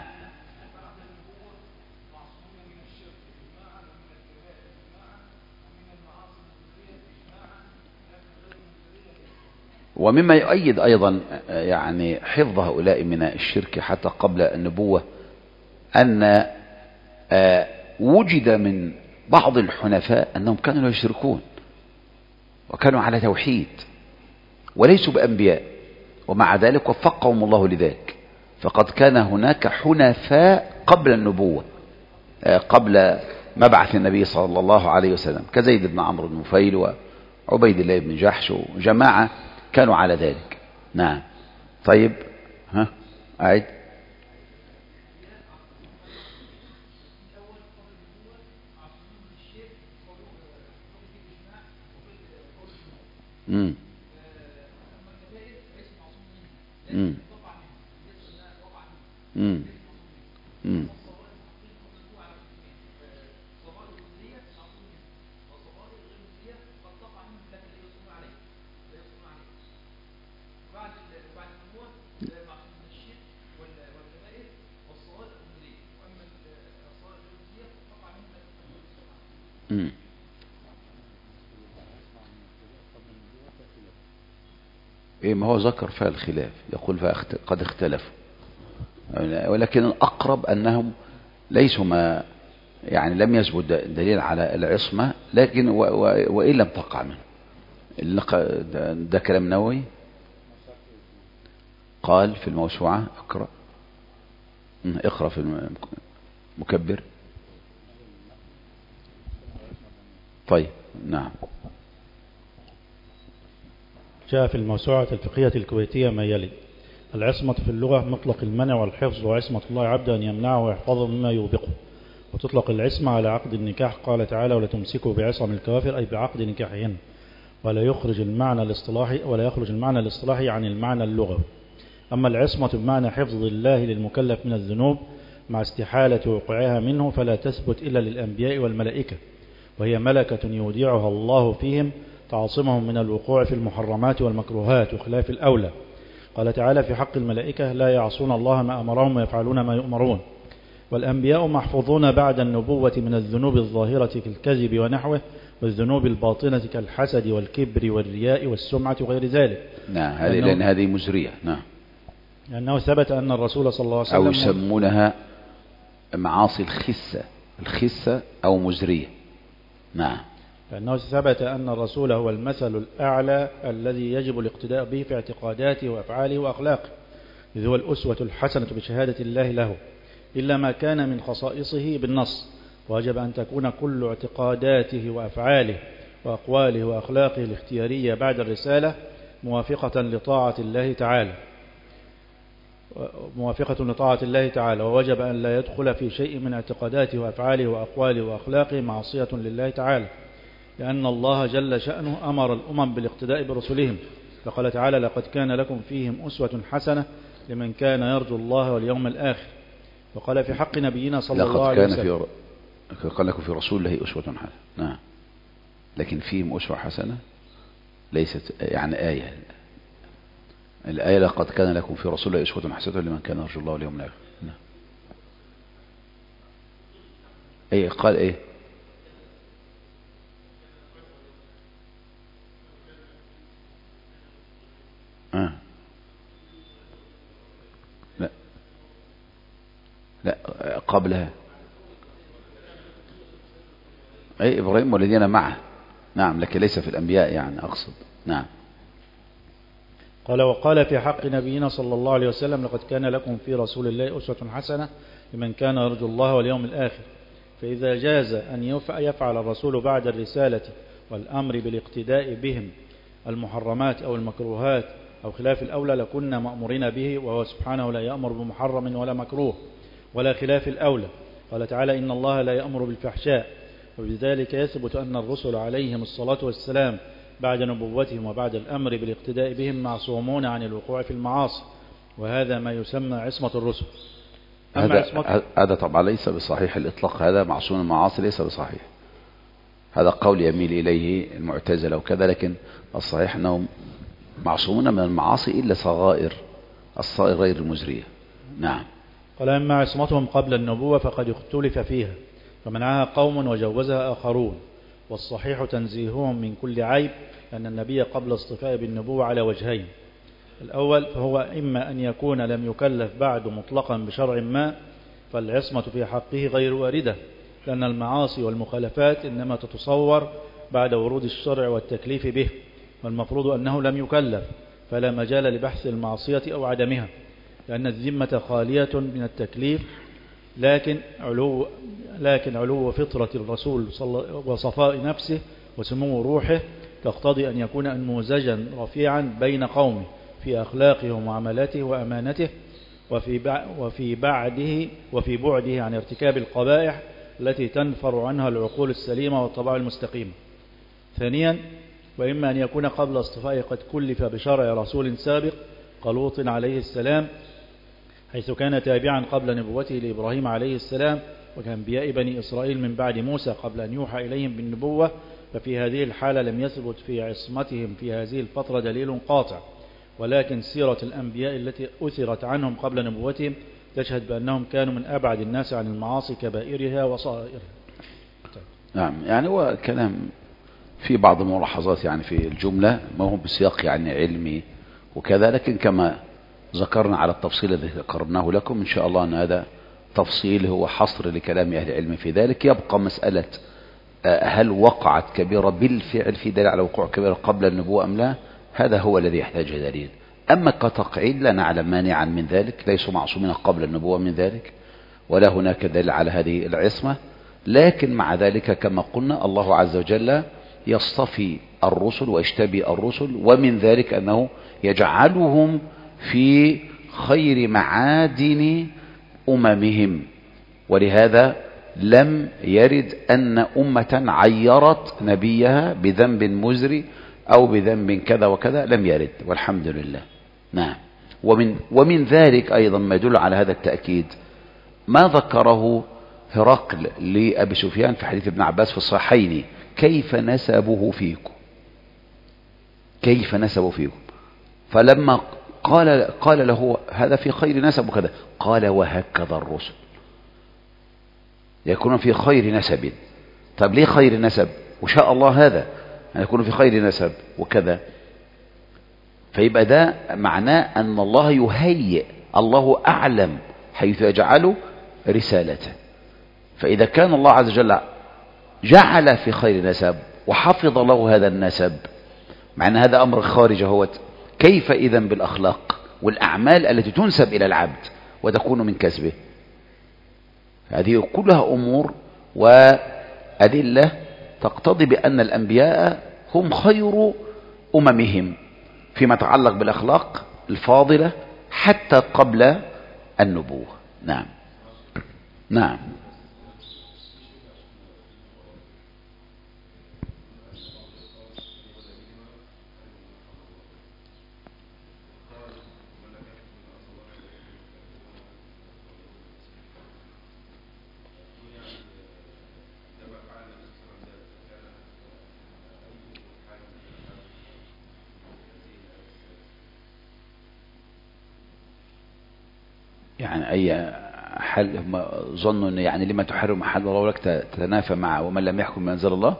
Speaker 1: ومما يؤيد أيضا يعني حفظ هؤلاء من الشرك حتى قبل النبوة أن وجد من بعض الحنفاء أنهم كانوا يشركون وكانوا على توحيد وليسوا بأنبياء، ومع ذلك وفقهم الله لذلك. فقد كان هناك حنفاء قبل النبوة، قبل مبعث النبي صلى الله عليه وسلم، كزيد بن عمرو بن نفيل وعبيد الله بن جحش وجماعة كانوا على ذلك. نعم. طيب أعد. مم. مم. مم. مم. إيه، ما هو ذكر فيها الخلاف، يقول قد اختلفوا، ولكن الأقرب أنهم ليسوا ما يعني لم يثبت دليل على العصمة، لكن وإن لم تقع منه. ده كلام نووي قال في الموسوعة. اقرأ في المكبر. طيب. نعم.
Speaker 5: جاء في الموسوعة الفقهية الكويتية ما يلي: العصمة في اللغة مطلق المنع والحفظ، وعصمة الله عبد أن يمنعه ويحفظه مما يوبقه. وتطلق العصمة على عقد النكاح، قال تعالى: ولا تمسكوا بعصم الكوافر، أي بعقد نكاحهن. ولا يخرج المعنى الاصطلاحي عن المعنى اللغوي. أما العصمة بمعنى حفظ الله للمكلف من الذنوب مع استحالة وقوعها منه فلا تثبت إلا للأنبياء والملائكة، وهي ملكة يوديعها الله فيهم تعصمهم من الوقوع في المحرمات والمكروهات وخلاف الأولى. قال تعالى في حق الملائكة: لا يعصون الله ما أمرهم ويفعلون ما يؤمرون. والأنبياء محفوظون بعد النبوة من الذنوب الظاهرة كالكذب ونحوه، والذنوب الباطنة كالحسد والكبر والرياء والسمعة وغير ذلك.
Speaker 1: نعم، لأن هذه مزرية. نعم.
Speaker 5: لأنه ثبت أن الرسول صلى الله عليه وسلم
Speaker 1: أو يسمونها معاصي الخسة أو مزرية. نعم.
Speaker 5: لأنه ثبت أن الرسول هو المثل الأعلى الذي يجب الاقتداء به في اعتقاداته وأفعاله وأخلاقه، إذ هو الأسوة الحسنة بشهادة الله له، إلا ما كان من خصائصه بالنص، وجب أن تكون كل اعتقاداته وأفعاله وأقواله وأخلاقه الاختيارية بعد الرسالة موافقة لطاعة الله تعالى، ووجب أن لا يدخل في شيء من اعتقاداته وأفعاله وأقواله وأخلاقه معصية لله تعالى، لأن الله جل شأنه أمر الأمم بالاقتداء برسلهم، فقال تعالى: لقد كان لكم فيهم أسوة حسنة لمن كان يرجو الله واليوم الآخر. وقال في حق نبينا صلى الله عليه وسلم:
Speaker 1: قال لكم في رسول الله أسوة حسنة. نعم. لكن فيهم أسوة حسنة ليست يعني آية. الآية: لقد كان لكم في رسول الله أسوة حسنة لمن كان يرجو الله واليوم الآخر. نعم. أي قال إيه؟ لا قبلها. أي إبراهيم والذين معه. نعم، لكن ليس في الأنبياء يعني أقصد. نعم.
Speaker 5: قال: وقال في حق نبينا صلى الله عليه وسلم: لقد كان لكم في رسول الله أسوة حسنة لمن كان يرجو الله واليوم الآخر. فإذا جاز أن يفعل الرسول بعد الرسالة والأمر بالاقتداء بهم المحرمات أو المكروهات أو خلاف الأولى لكنا مأمورين به، وهو سبحانه لا يأمر بمحرم ولا مكروه ولا خلاف الأولى. قال تعالى إن الله لا يأمر بالفحشاء، وبذلك يثبت أن الرسل عليهم الصلاة والسلام بعد نبوتهم وبعد الأمر بالاقتداء بهم معصومون عن الوقوع في المعاصي، وهذا ما يسمى عصمة الرسل.
Speaker 1: هذا طبعا ليس بصحيح الإطلاق، هذا معصوم من المعاصي ليس بصحيح، هذا قول يميل إليه المعتزلة وكذا، لكن الصحيح أنهم معصومون من المعاصي إلا صغائر الصغائر غير المزرية. نعم.
Speaker 5: قال أما عصمتهم قبل النبوة فقد اختلف فيها، فمنعها قوم وجوزها آخرون، والصحيح تنزيههم من كل عيب، لأن النبي قبل اصطفاء بالنبوة على وجهين: الأول فهو إما أن يكون لم يكلف بعد مطلقا بشرع ما، فالعصمة في حقه غير واردة، لأن المعاصي والمخالفات إنما تتصور بعد ورود الشرع والتكليف به، والمفروض أنه لم يكلف، فلا مجال لبحث المعصية أو عدمها، لأن الذمة خالية من التكليف، لكن علو فطرة الرسول وصفاء نفسه وسمو روحه تقتضي أن يكون أنموذجا رفيعا بين قومه في أخلاقه ومعاملاته وأمانته، وفي بعده عن ارتكاب القبائح التي تنفر عنها العقول السليمة والطباع المستقيمة. ثانيا، وإما أن يكون قبل اصطفائه قد كلف بشرع رسول سابق كلوط عليه السلام، حيث كان تابعا قبل نبوته لإبراهيم عليه السلام وكأنبياء بني إسرائيل من بعد موسى قبل أن يوحى إليهم بالنبوة، ففي هذه الحالة لم يثبت في عصمتهم في هذه الفترة دليل قاطع، ولكن سيرة الأنبياء التي أثرت عنهم قبل نبوتهم تشهد بأنهم كانوا من أبعد الناس عن المعاصي كبائرها وصائرها.
Speaker 1: نعم، يعني هو كلام في بعض الملاحظات يعني في الجملة ما هو بسياق يعني علمي وكذا، لكن كما ذكرنا على التفصيل الذي ذكرناه لكم إن شاء الله أن هذا تفصيل هو حصر لكلام أهل العلم في ذلك. يبقى مسألة هل وقعت كبيرة بالفعل في دليل على وقوع كبيرة قبل النبوة أم لا، هذا هو الذي يحتاج دليل. أما كتقعيد لا نعلم مانعا من ذلك، ليسوا معصومين قبل النبوة من ذلك، ولا هناك دليل على هذه العصمة، لكن مع ذلك كما قلنا الله عز وجل يصطفي الرسل ويجتبي الرسل، ومن ذلك أنه يجعلهم في خير معادن أممهم، ولهذا لم يرد أن أمة عيرت نبيها بذنب مزري أو بذنب كذا وكذا، لم يرد والحمد لله. نعم. ومن ذلك أيضا ما يدل على هذا التأكيد ما ذكره هرقل لأبي سفيان في حديث ابن عباس في الصحيحين: كيف نسبه فيكم، كيف نسبه فيكم. فلما قال له هذا في خير نسب وكذا، قال وهكذا الرسل يكون في خير نسب. طب ليه خير نسب؟ وشاء الله هذا أن يكون في خير نسب وكذا، فيبقى ده معناه أن الله يهيئ، الله أعلم حيث يجعل رسالته. فإذا كان الله عز وجل جعل في خير نسب وحفظ له هذا النسب، معنى هذا أمر خارج هوت، كيف إذن بالأخلاق والأعمال التي تنسب إلى العبد وتكون من كسبه؟ هذه كلها أمور وأدلة تقتضي بأن الأنبياء هم خير أممهم فيما يتعلق بالأخلاق الفاضلة حتى قبل النبوة. نعم. نعم. يعني أي حل هم ظنوا أن يعني لما تحرم حل الله لك تتنافى معه ومن لم يحكم بأنزل الله؟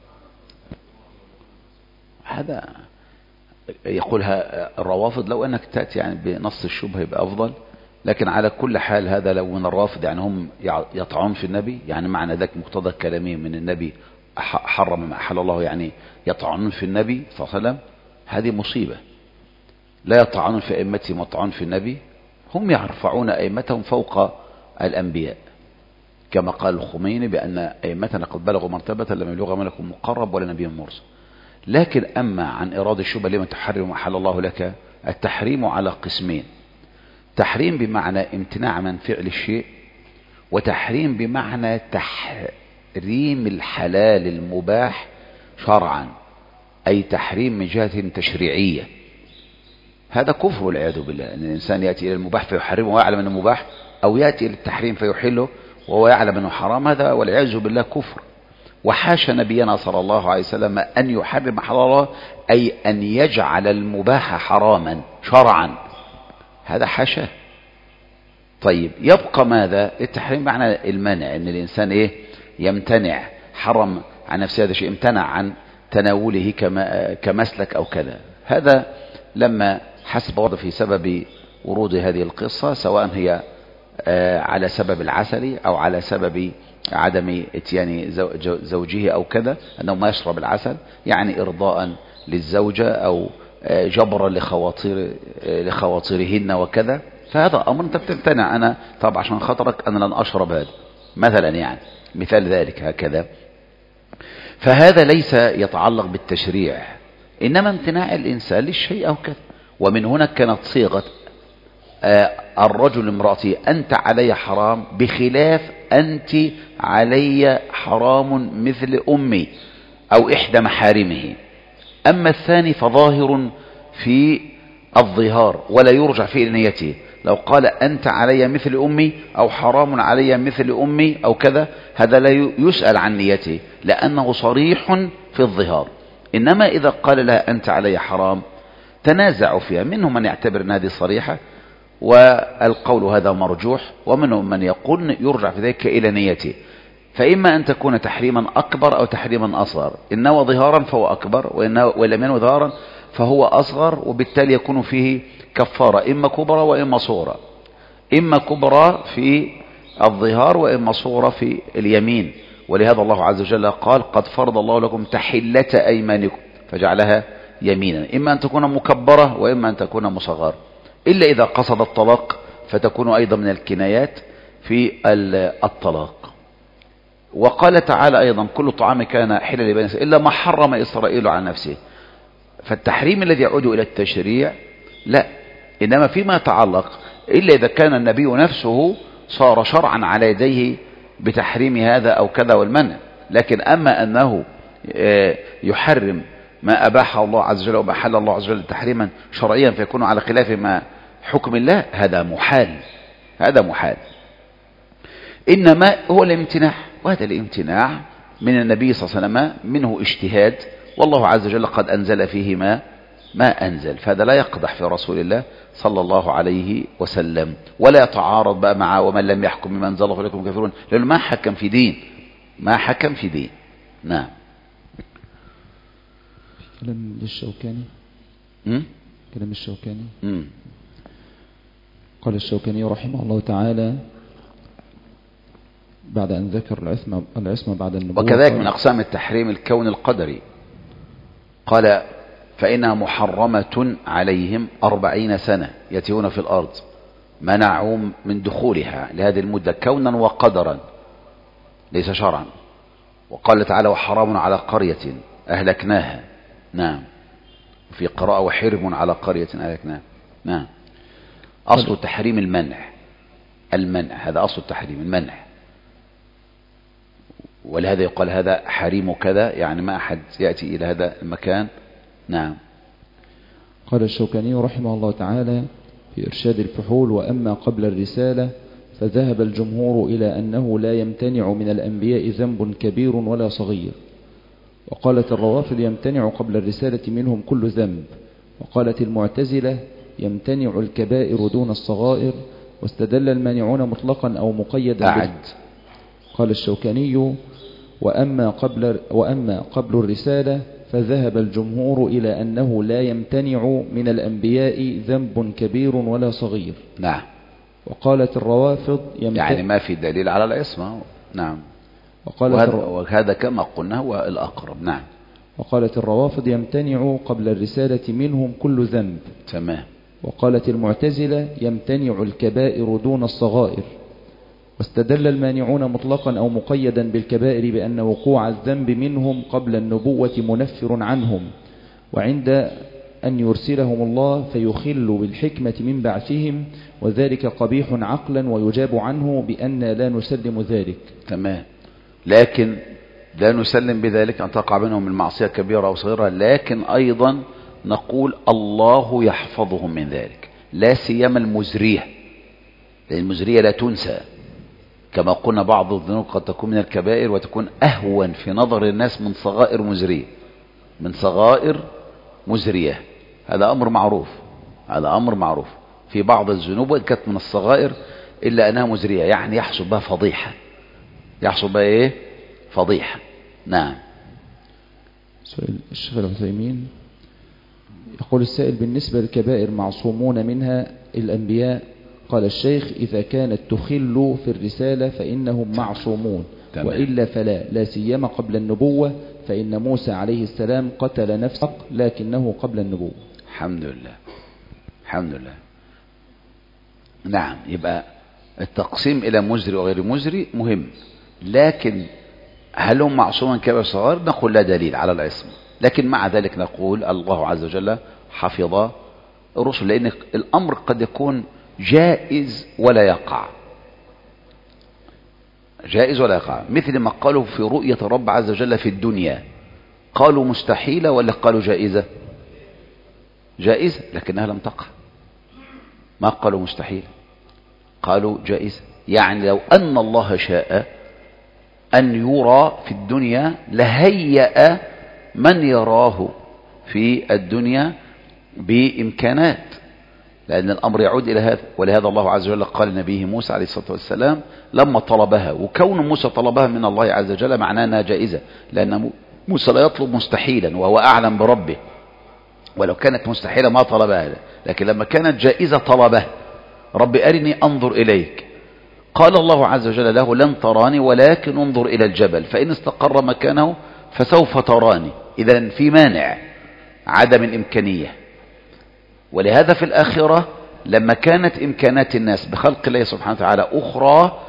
Speaker 1: هذا يقولها الروافض، لو أنك تأتي يعني بنص الشبهة يبقى أفضل، لكن على كل حال هذا لو من الرافض يعني هم يطعون في النبي، يعني معنى ذلك مقتضى كلامهم من النبي حرم ما أحل الله، يعني يطعنون في النبي صلى الله عليه وسلم، هذه مصيبة. لا يطعنون في أئمتهم ويطعنون في النبي، هم يرفعون أئمتهم فوق الأنبياء، كما قال الخميني بأن أئمتنا قد بلغوا مرتبة لم يبلغها ملك مقرب ولا نبي مرسل. لكن أما عن إرادة الشبهة لما تحرم أحل الله لك، التحريم على قسمين: تحريم بمعنى امتناع من فعل الشيء، وتحريم بمعنى تحريم الحلال المباح شرعا، أي تحريم من جهة تشريعية. هذا كفر والعياذ بالله، أن الإنسان يأتي إلى المباح فيحرمه ويعلم أنه مباح، أو يأتي إلى التحريم فيحله وهو يعلم أنه حرام. هذا والعياذ بالله كفر. وحاشا نبينا صلى الله عليه وسلم أن يحرم حلال الله، أي أن يجعل المباح حراما شرعا، هذا حاشاه. طيب يبقى ماذا؟ التحريم معنى المنع، أن الإنسان يمتنع، حرم عن نفسه هذا الشيء، امتنع عن تناوله كمسلك أو كذا. هذا لما حسب ورد في سبب ورود هذه القصة، سواء هي على سبب العسل أو على سبب عدم اتيان زوجه أو كذا، أنه ما يشرب العسل، يعني إرضاء للزوجة أو جبرا لخواطرهن وكذا. فهذا أمر أنت بتمتنع، أنا طبعا عشان خاطرك أنا لن أشرب هذا مثلا، يعني مثال ذلك هكذا. فهذا ليس يتعلق بالتشريع، إنما امتناع الإنسان للشيء أو كذا. ومن هنا كانت صيغة الرجل امرأته أنت علي حرام، بخلاف أنت علي حرام مثل أمي أو إحدى محارمه. أما الثاني فظاهر في الظهار ولا يرجع في نيته. لو قال أنت علي مثل أمي أو حرام علي مثل أمي أو كذا، هذا لا يسأل عن نيته لأنه صريح في الظهار. إنما إذا قال لها أنت علي حرام تنازعوا فيها، منهم من يعتبر أن هذه صريحة والقول هذا مرجوح، ومنهم من يقول يرجع في ذلك إلى نيته. فإما أن تكون تحريما أكبر أو تحريما أصغر، إن نوى ظهارا فهو أكبر، وإن لم ينوي ظهارا فهو أصغر، وبالتالي يكون فيه كفارة إما كبرى وإما صغرى، إما كبرى في الظهار وإما صغرى في اليمين. ولهذا الله عز وجل قال قد فرض الله لكم تحلة أيمانكم فجعلها يمينا، إما أن تكون مكبرة وإما أن تكون مصغرة، إلا إذا قصد الطلاق فتكون أيضا من الكنايات في الطلاق. وقال تعالى أيضا كل طعام كان حلا لبني إسرائيل إلا ما حرم إسرائيل عن نفسه. فالتحريم الذي يعود إلى التشريع لا، إنما فيما يتعلق إلا إذا كان النبي نفسه صار شرعا على يديه بتحريم هذا أو كذا والمنع. لكن أما أنه يحرم ما أباح الله عز وجل وبحل الله عز وجل تحريما شرعيا فيكون على خلاف ما حكم الله، هذا محال، هذا محال. إنما هو الامتناع، وهذا الامتناع من النبي صلى الله عليه وسلم منه اجتهاد، والله عز وجل قد أنزل فيه ما أنزل، فهذا لا يقدح في رسول الله صلى الله عليه وسلم، ولا يتعارض بقى مع ومن لم يحكم بما أنزل الله فأولئك هم الكافرون، لأنه ما حكم في دين، ما حكم في دين. نعم.
Speaker 2: كلام للشوكاني. كلام الشوكاني. قال الشوكاني رحمه الله تعالى بعد أن ذكر العصمة بعد النبوة،
Speaker 1: وكذلك من أقسام التحريم الكون القدري، قال فإنها محرمة عليهم 40 سنة يتيهون في الأرض منعوا من دخولها لهذه المدة كونا وقدرا ليس شرعا. وقال تعالى وحرام على قرية أهلكناها. نعم. في قراءة وحرم على قرية أهلكناها. نعم. أصل التحريم المنع، هذا أصل التحريم المنع، ولهذا يقال هذا حريم كذا، يعني ما أحد يأتي إلى هذا المكان. نعم.
Speaker 2: قال الشوكاني رحمه الله تعالى في إرشاد الفحول وأما قبل الرسالة فذهب الجمهور إلى أنه لا يمتنع من الأنبياء ذنب كبير ولا صغير. وقالت الروافض يمتنع قبل الرسالة منهم كل ذنب. وقالت المعتزلة يمتنع الكبائر دون الصغائر. واستدل المانعون مطلقا أو مقيدا قال الشوكاني وأما قبل الرسالة فذهب الجمهور إلى أنه لا يمتنع من الأنبياء ذنب كبير ولا صغير.
Speaker 1: نعم.
Speaker 2: وقالت الروافض
Speaker 1: يعني ما في دليل على العصمة. نعم. وهذا كما قلنا هو الأقرب. نعم.
Speaker 2: وقالت الروافض يمتنع قبل الرسالة منهم كل ذنب.
Speaker 1: تمام.
Speaker 2: وقالت المعتزلة يمتنع الكبائر دون الصغائر. واستدل المانعون مطلقا أو مقيدا بالكبائر بأن وقوع الذنب منهم قبل النبوة منفر عنهم، وعند أن يرسلهم الله فيخل بالحكمة من بعثهم، وذلك قبيح عقلا، ويجاب عنه بأن لا نسلم ذلك.
Speaker 1: تمام. لكن لا نسلم بذلك أن تقع منهم المعصية كبيرة أو صغيرة، لكن أيضا نقول الله يحفظهم من ذلك، لا سيما المزرية، لأن المزرية لا تنسى. كما قلنا بعض الذنوب قد تكون من الكبائر وتكون أهون في نظر الناس من صغائر مزرية، من صغائر مزرية. هذا أمر معروف، هذا أمر معروف. في بعض الذنوب وإن كانت من الصغائر إلا أنها مزرية، يعني يحصل بها فضيحة، يحصل بها إيه؟ فضيحة. نعم.
Speaker 2: سؤال الشيخ العثيمين يقول السائل: بالنسبة للكبائر معصومون منها الأنبياء، قال الشيخ: إذا كانت تخل في الرسالة فإنهم معصومون، وإلا فلا، لا سيما قبل النبوة، فإن موسى عليه السلام قتل نفسه لكنه قبل النبوة.
Speaker 1: الحمد لله، الحمد لله. نعم. يبقى التقسيم إلى مزري وغير مزري مهم، لكن هل هم معصوما كبير صغار؟ نقول لا دليل على العصمة، لكن مع ذلك نقول الله عز وجل حفظ الرسل، لأن الأمر قد يكون جائز ولا يقع، جائز ولا يقع، مثل ما قالوا في رؤية الرب عز وجل في الدنيا، قالوا مستحيلة ولا قالوا جائزة؟ جائزة، لكنها لم تقع. ما قالوا مستحيل، قالوا جائزة. يعني لو أن الله شاء أن يرى في الدنيا لهيأ من يراه في الدنيا بإمكانات، لأن الأمر يعود إلى هذا. ولهذا الله عز وجل قال لنبيه موسى عليه الصلاة والسلام لما طلبها، وكون موسى طلبها من الله عز وجل معناه أنها جائزة، لأن موسى لا يطلب مستحيلا وهو أعلم بربه، ولو كانت مستحيلة ما طلبها، لكن لما كانت جائزة طلبه: رب أرني أنظر إليك. قال الله عز وجل له: لن تراني ولكن انظر إلى الجبل فإن استقر مكانه فسوف تراني. إذن في مانع عدم الإمكانية. ولهذا في الآخرة لما كانت إمكانات الناس بخلق الله سبحانه وتعالى أخرى،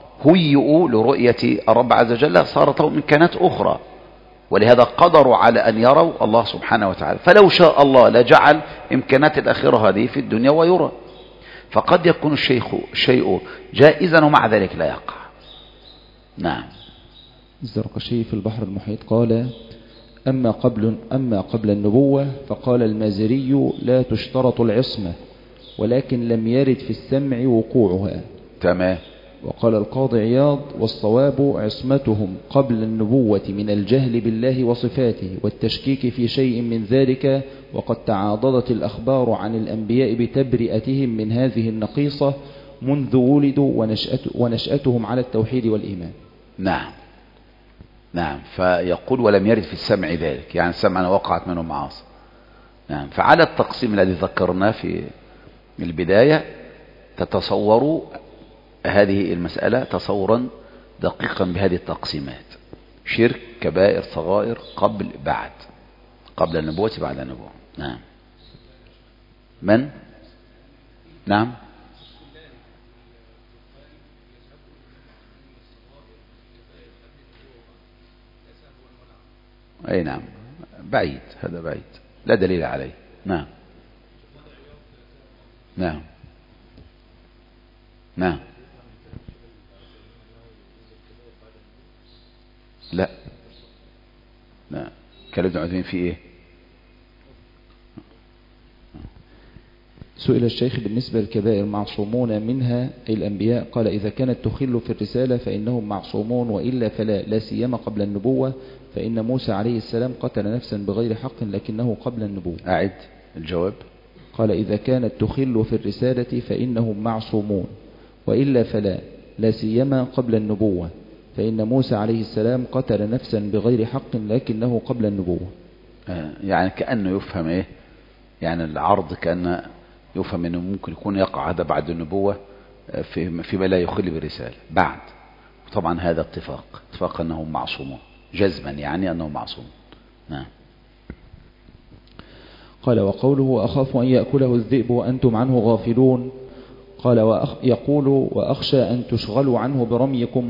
Speaker 1: هيئوا لرؤية الرب عز وجل، صارت لهم إمكانات أخرى، ولهذا قدروا على أن يروا الله سبحانه وتعالى. فلو شاء الله لجعل إمكانات الآخرة هذه في الدنيا ويرى. فقد يكون الشيء جائزا ومع ذلك لا يقع. نعم.
Speaker 2: الزرقشي في البحر المحيط قال: أما قبل النبوة فقال المازري: لا تشترط العصمة، ولكن لم يرد في السمع وقوعها.
Speaker 1: تمام.
Speaker 2: وقال القاضي عياض: والصواب عصمتهم قبل النبوة من الجهل بالله وصفاته والتشكيك في شيء من ذلك، وقد تعاضدت الأخبار عن الأنبياء بتبرئتهم من هذه النقيصة منذ ولدوا ونشأتهم على التوحيد والإيمان.
Speaker 1: نعم. نعم. فيقول ولم يرد في السمع ذلك، يعني السمع وقعت منه معاصي. نعم. فعلى التقسيم الذي ذكرناه في البداية تتصوروا هذه المسألة تصورا دقيقا بهذه التقسيمات: شرك، كبائر، صغائر، قبل، بعد، قبل النبوة، بعد النبوة. نعم. من؟ نعم. أي نعم، بعيد، هذا بعيد، لا دليل عليه. نعم. نعم. نعم. لا لا، كلام ابن عثيمين في ايه؟
Speaker 2: سئل الشيخ: بالنسبة للكبائر معصومون منها الأنبياء، قال: إذا كانت تخل في الرسالة فإنهم معصومون، وإلا فلا، لا سيما قبل النبوة، فإن موسى عليه السلام قتل نفسا بغير حق لكنه قبل النبوة.
Speaker 1: أعد الجواب.
Speaker 2: قال: إذا كانت تخل في الرسالة فإنهم معصومون، وإلا فلا، لا سيما قبل النبوة، فإن موسى عليه السلام قتل نفسا بغير حق لكنه قبل النبوة.
Speaker 1: يعني كأنه يفهم ايه، يعني العرض كأنه يفهم انه ممكن يكون يقع هذا بعد النبوة فيما لا يخل بالرسالة بعد. طبعا هذا اتفاق انهم معصومون جزما، يعني انهم معصومون. نعم.
Speaker 2: قال: وقوله: أخاف أن يأكله الذئب وأنتم عنه غافلون، قال يقول وأخشى أن تشغلوا عنه برميكم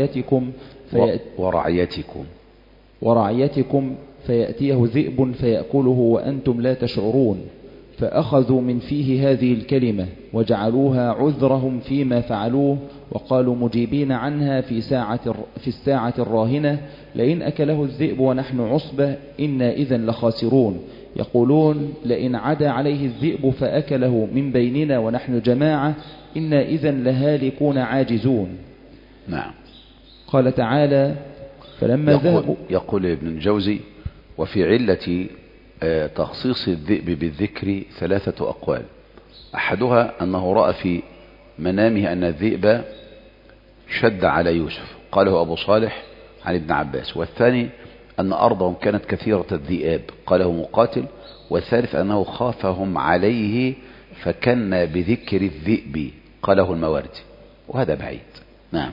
Speaker 2: ورعيتكم فيأتيه ذئب فيأكله وأنتم لا تشعرون. فأخذوا من فيه هذه الكلمة وجعلوها عذرهم فيما فعلوه، وقالوا مجيبين عنها في الساعة الراهنة لئن أكله الذئب ونحن عصبة إنا إذن لخاسرون. يقولون لئن عدا عليه الذئب فأكله من بيننا ونحن جماعة إنا إذن لهالكون عاجزون.
Speaker 1: نعم.
Speaker 2: قال تعالى فلما ذهبوا.
Speaker 1: يقول ابن الجوزي وفي علة تخصيص الذئب بالذكر 3 أقوال. أحدها أنه رأى في منامه أن الذئب شد على يوسف، قاله أبو صالح عن ابن عباس. والثاني أن أرضهم كانت كثيرة الذئاب، قاله مقاتل. والثالث أنه خافهم عليه فكن بذكر الذئب، قاله المواردي، وهذا بعيد. نعم.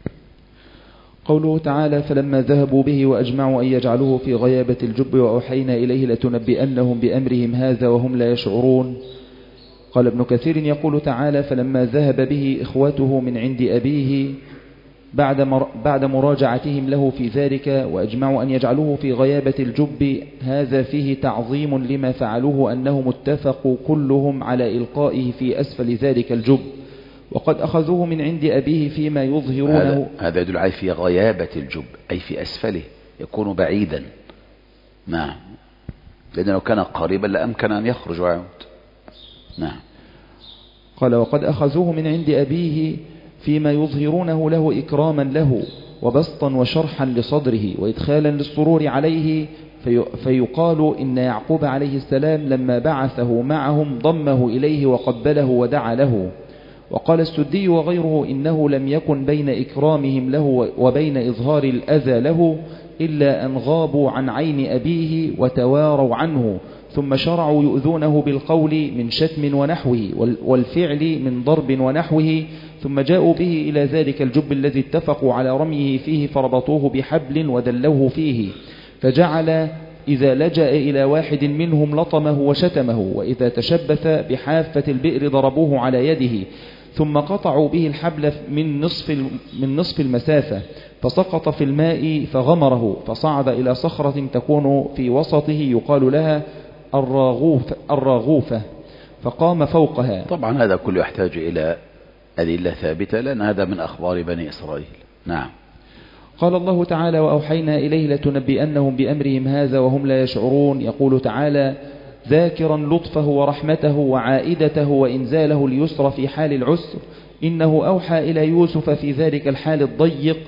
Speaker 2: قوله تعالى فلما ذهبوا به وأجمعوا أن يجعلوه في غيابة الجب وأوحينا إليه لتنبئنهم بأمرهم هذا وهم لا يشعرون. قال ابن كثير يقول تعالى فلما ذهب به إخوته من عند أبيه بعد مراجعتهم له في ذلك وأجمعوا أن يجعلوه في غيابة الجب، هذا فيه تعظيم لما فعلوه أنهم اتفقوا كلهم على إلقائه في أسفل ذلك الجب، وقد أخذوه من عند أبيه فيما يظهرونه.
Speaker 1: هذا يدل عليه في غيابة الجب أي في أسفله، يكون بعيدا. نعم، لأنه لو كان قريبا لأمكن أن يخرج ويعود. نعم.
Speaker 2: قال وقد أخذوه من عند أبيه فيما يظهرونه له إكراما له وبسطا وشرحا لصدره وإدخالا للسرور عليه، فيقال إن يعقوب عليه السلام لما بعثه معهم ضمه إليه وقبله ودعا له. وقال السدي وغيره إنه لم يكن بين إكرامهم له وبين إظهار الأذى له إلا أن غابوا عن عين أبيه وتواروا عنه، ثم شرعوا يؤذونه بالقول من شتم ونحوه والفعل من ضرب ونحوه، ثم جاءوا به إلى ذلك الجب الذي اتفقوا على رميه فيه فربطوه بحبل ودلوه فيه، فجعل إذا لجأ إلى واحد منهم لطمه وشتمه، وإذا تشبث بحافة البئر ضربوه على يده، ثم قطعوا به الحبل من نصف المسافة فسقط في الماء فغمره، فصعد إلى صخرة تكون في وسطه يقال لها الراغوفة فقام فوقها.
Speaker 1: طبعا هذا كله يحتاج إلى أدلة ثابتة لأن هذا من أخبار بني إسرائيل. نعم.
Speaker 2: قال الله تعالى وأوحينا إليه لتنبئنهم بأمرهم هذا وهم لا يشعرون. يقول تعالى ذاكرا لطفه ورحمته وعائدته وإنزاله اليسر في حال العسر، إنه أوحى إلى يوسف في ذلك الحال الضيق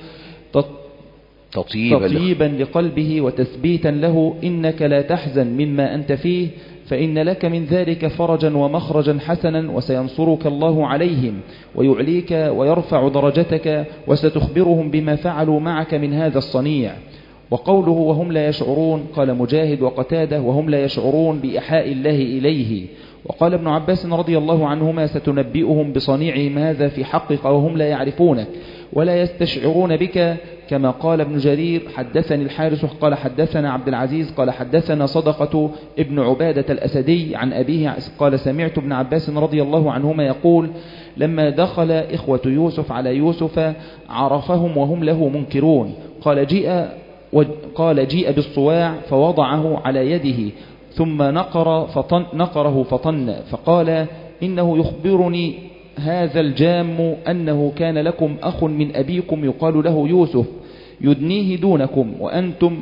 Speaker 2: تطيبا لقلبه وتثبيتا له، إنك لا تحزن مما أنت فيه فإن لك من ذلك فرجا ومخرجا حسنا وسينصرك الله عليهم ويعليك ويرفع درجتك وستخبرهم بما فعلوا معك من هذا الصنيع. وقوله وهم لا يشعرون قال مجاهد وقتاده وهم لا يشعرون بإيحاء الله إليه. وقال ابن عباس رضي الله عنهما ستنبئهم بصنيعهم هذا في حقك وهم لا يعرفونك ولا يستشعرون بك، كما قال ابن جرير حدثني الحارث قال حدثنا عبد العزيز قال حدثنا صدقة ابن عبادة الأسدي عن أبيه قال سمعت ابن عباس رضي الله عنهما يقول لما دخل إخوة يوسف على يوسف عرفهم وهم له منكرون، قال جيء بالصواع فوضعه على يده ثم نقره فطن فقال إنه يخبرني هذا الجام أنه كان لكم أخ من أبيكم يقال له يوسف يدنيه دونكم وأنتم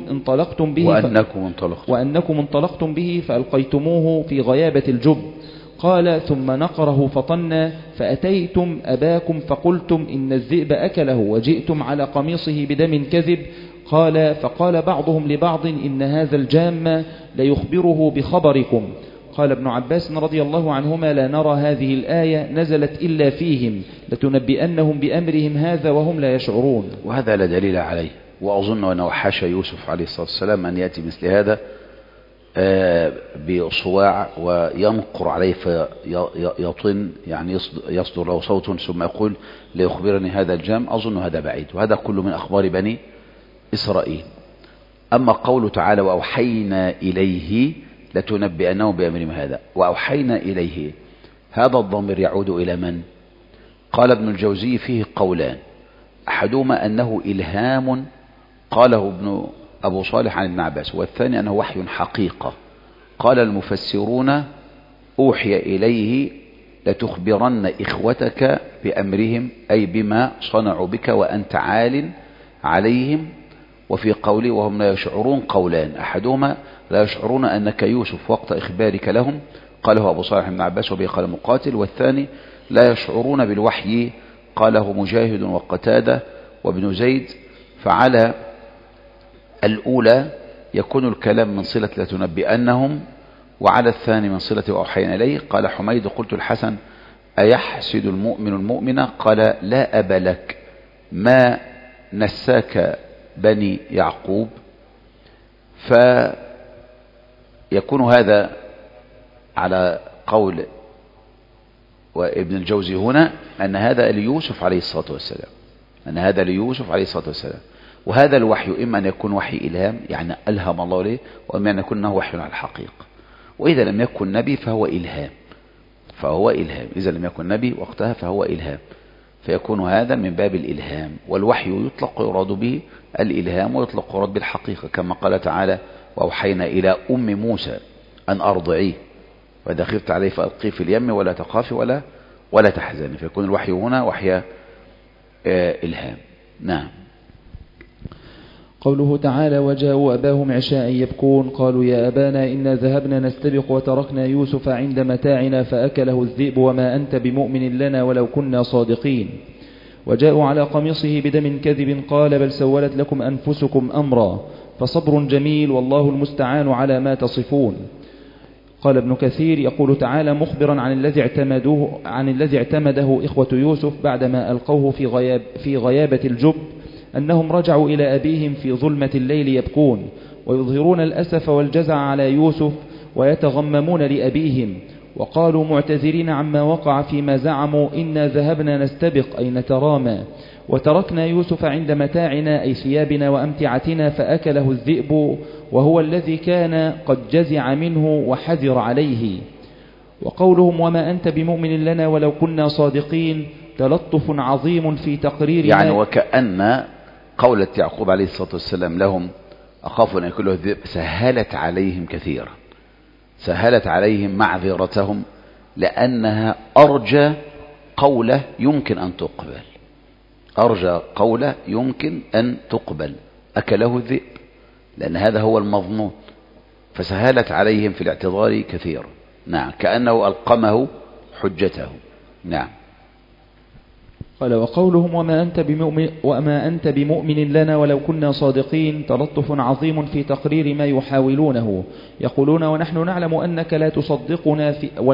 Speaker 2: انطلقتم به فألقيتموه في غيابة الجب. قال ثم نقره فطن فأتيتم أباكم فقلتم إن الذئب أكله وجئتم على قميصه بدم كذب. قال فقال بعضهم لبعض إن هذا الجام ليخبره بخبركم. قال ابن عباس رضي الله عنهما لا نرى هذه الآية نزلت إلا فيهم لتنبئنهم بأمرهم هذا وهم لا يشعرون.
Speaker 1: وهذا لا دليل عليه، وأظن أنه حاشا يوسف عليه الصلاة والسلام أن يأتي مثل هذا بصواع وينقر عليه فيطن يعني يصدر له صوت ثم يقول ليخبرني هذا الجام. أظن هذا بعيد، وهذا كله من أخبار بني إسرائيل. أما قوله تعالى وأوحينا إليه لتنبئنهم بأمرهم هذا، وأوحينا إليه هذا الضمير يعود إلى من؟ قال ابن الجوزي فيه قولان، أحدهما أنه إلهام قاله أبو صالح عن ابن عباس، والثاني أنه وحي حقيقة. قال المفسرون أوحي إليه لتخبرن إخوتك بأمرهم، أي بما صنعوا بك وأنت عال عليهم. وفي قوله وهم لا يشعرون قولان، أحدهما لا يشعرون أنك يوسف وقت إخبارك لهم، قاله أبو صالح بن عباس وبه قال مقاتل، والثاني لا يشعرون بالوحي، قاله مجاهد وقتادة وابن زيد. فعلى الأولى يكون الكلام من صلة لتنبئنهم، وعلى الثاني من صلة وأوحينا إليه. قال حميد قلت الحسن أيحسد المؤمن المؤمنة؟ قال لا أب لك، ما نساك بني يعقوب. فيكون هذا على قول وابن الجوزي هنا أن هذا ليوسف عليه الصلاة والسلام، أن هذا ليوسف عليه الصلاة والسلام. وهذا الوحي إما أن يكون وحي إلهام يعني ألهم الله له، وإما أن يكون وحي على الحقيقة. وإذا لم يكن نبي فهو إلهام، إذا لم يكن نبي وقتها فهو إلهام، فيكون هذا من باب الإلهام. والوحي يطلق يراد به الإلهام، ويطلق يراد بالحقيقة، كما قال تعالى وأوحينا إلى أم موسى أن أرضعيه وإذا خفت عليه فألقيه في اليم ولا تخافي ولا تحزني. فيكون الوحي هنا وحي إلهام. نعم.
Speaker 2: قوله تعالى وجاءوا أباهم عشاء يبكون قالوا يا أبانا إنا ذهبنا نستبق وتركنا يوسف عند متاعنا فأكله الذئب وما أنت بمؤمن لنا ولو كنا صادقين. وجاءوا على قميصه بدم كذب قال بل سولت لكم أنفسكم أمرا فصبر جميل والله المستعان على ما تصفون. قال ابن كثير يقول تعالى مخبرا عن الذي اعتمده إخوة يوسف بعدما ألقوه في غيابة الجب أنهم رجعوا إلى أبيهم في ظلمة الليل يبكون ويظهرون الأسف والجزع على يوسف ويتغممون لأبيهم، وقالوا معتذرين عما وقع فيما زعموا إنا ذهبنا نستبق أي نترامى وتركنا يوسف عند متاعنا أي ثيابنا وأمتعتنا فأكله الذئب وهو الذي كان قد جزع منه وحذر عليه. وقولهم وما أنت بمؤمن لنا ولو كنا صادقين تلطف عظيم في تقرير
Speaker 1: يعني وكأن قولة يعقوب عليه الصلاة والسلام لهم أخافوا أن يأكلوا الذئب سهلت عليهم كثيرا، سهلت عليهم معذرتهم، لأنها أرجى قولة يمكن أن تقبل، أرجى قولة يمكن أن تقبل أكله الذئب، لأن هذا هو المظنون، فسهلت عليهم في الاعتذار كثيرا. نعم، كأنه ألقمه حجته. نعم.
Speaker 2: قال وقولهم وما أنت بمؤمن لنا ولو كنا صادقين تلطف عظيم في تقرير ما يحاولونه. يقولون ونحن نعلم أنك لا تصدقنا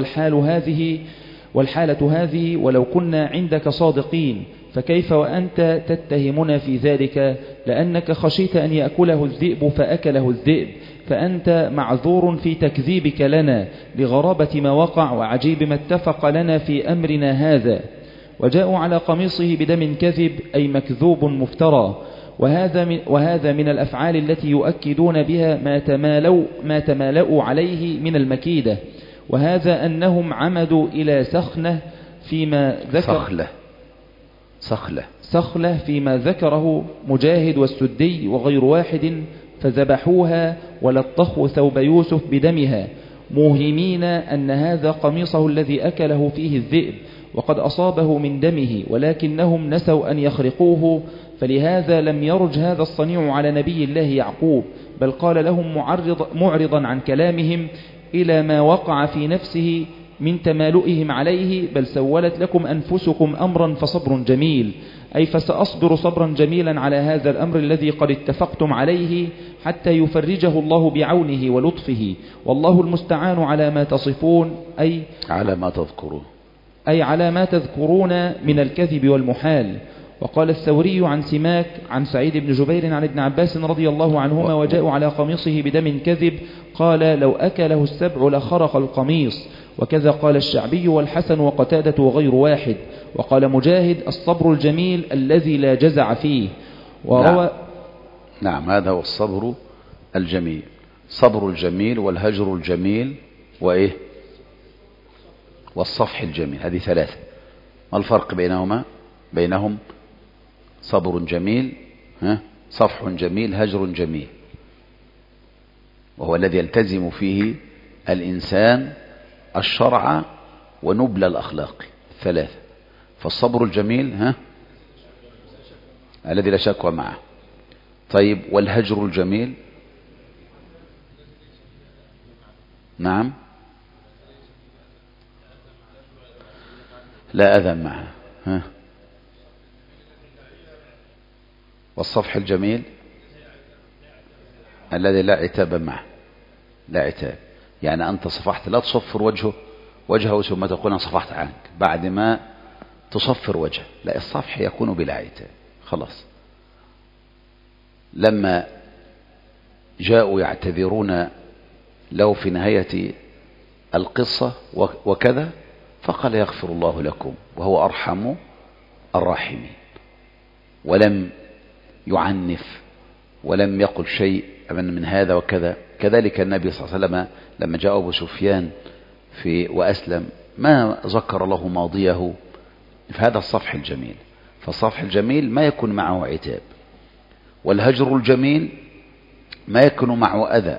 Speaker 2: والحالة هذه ولو كنا عندك صادقين، فكيف وأنت تتهمنا في ذلك لأنك خشيت أن يأكله الذئب فأكله الذئب، فأنت معذور في تكذيبك لنا لغرابة ما وقع وعجيب ما اتفق لنا في أمرنا هذا. وجاءوا على قميصه بدم كذب أي مكذوب مفترى، وهذا من الأفعال التي يؤكدون بها ما تمالؤوا عليه من المكيدة، وهذا أنهم عمدوا إلى سخلة فيما ذكره مجاهد والسدي وغير واحد، فذبحوها ولطخوا ثوب يوسف بدمها موهمين أن هذا قميصه الذي أكله فيه الذئب وقد أصابه من دمه، ولكنهم نسوا أن يخرقوه، فلهذا لم يرج هذا الصنيع على نبي الله يعقوب، بل قال لهم معرضا عن كلامهم إلى ما وقع في نفسه من تمالؤهم عليه بل سولت لكم أنفسكم أمرا فصبر جميل، أي فسأصبر صبرا جميلا على هذا الأمر الذي قد اتفقتم عليه حتى يفرجه الله بعونه ولطفه، والله المستعان على ما تصفون أي على ما تذكرون من الكذب والمحال. وقال الثوري عن سماك عن سعيد بن جبير عن ابن عباس رضي الله عنهما وجاءوا على قميصه بدم كذب قال لو أكله السبع لخرق القميص، وكذا قال الشعبي والحسن وقتادة وغير واحد. وقال مجاهد الصبر الجميل الذي لا جزع فيه.
Speaker 1: نعم هذا هو الصبر الجميل، صبر الجميل والهجر الجميل والصفح الجميل، هذه ثلاثة. ما الفرق بينهم صبر جميل، صفح جميل، هجر جميل، وهو الذي يلتزم فيه الإنسان الشرع ونبل الأخلاق الثلاثة. فالصبر الجميل الذي لا شكوى معه. طيب والهجر الجميل؟ نعم، لا أذى معه. والصفح الجميل الذي لا عتاب معه، لا عتاب، يعني أنت صفحت لا تصفر وجهه ثم تقول أنا صفحت عنك بعد ما تصفر وجهه، لا، الصفح يكون بلا عتاب خلاص. لما جاءوا يعتذرون له في نهاية القصة وكذا، فقال يغفر الله لكم وهو أرحم الراحمين، ولم يعنف ولم يقل شيء من هذا وكذا. كذلك النبي صلى الله عليه وسلم لما جاء أبو سفيان وأسلم ما ذكر له ماضيه، فهذا الصفح الجميل. فالصفح الجميل ما يكون معه عتاب، والهجر الجميل ما يكون معه أذى.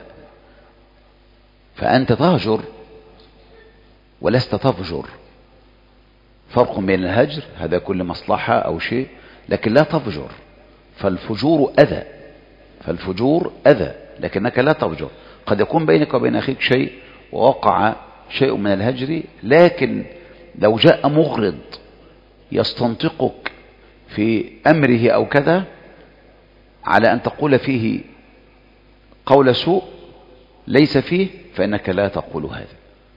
Speaker 1: فأنت تهجر ولست تفجر، فرق بين الهجر هذا كل مصلحة أو شيء، لكن لا تفجر. فالفجور أذى لكنك لا تفجر. قد يكون بينك وبين أخيك شيء ووقع شيء من الهجر، لكن لو جاء مغرض يستنطقك في أمره أو كذا على أن تقول فيه قول سوء ليس فيه، فإنك لا تقول هذا.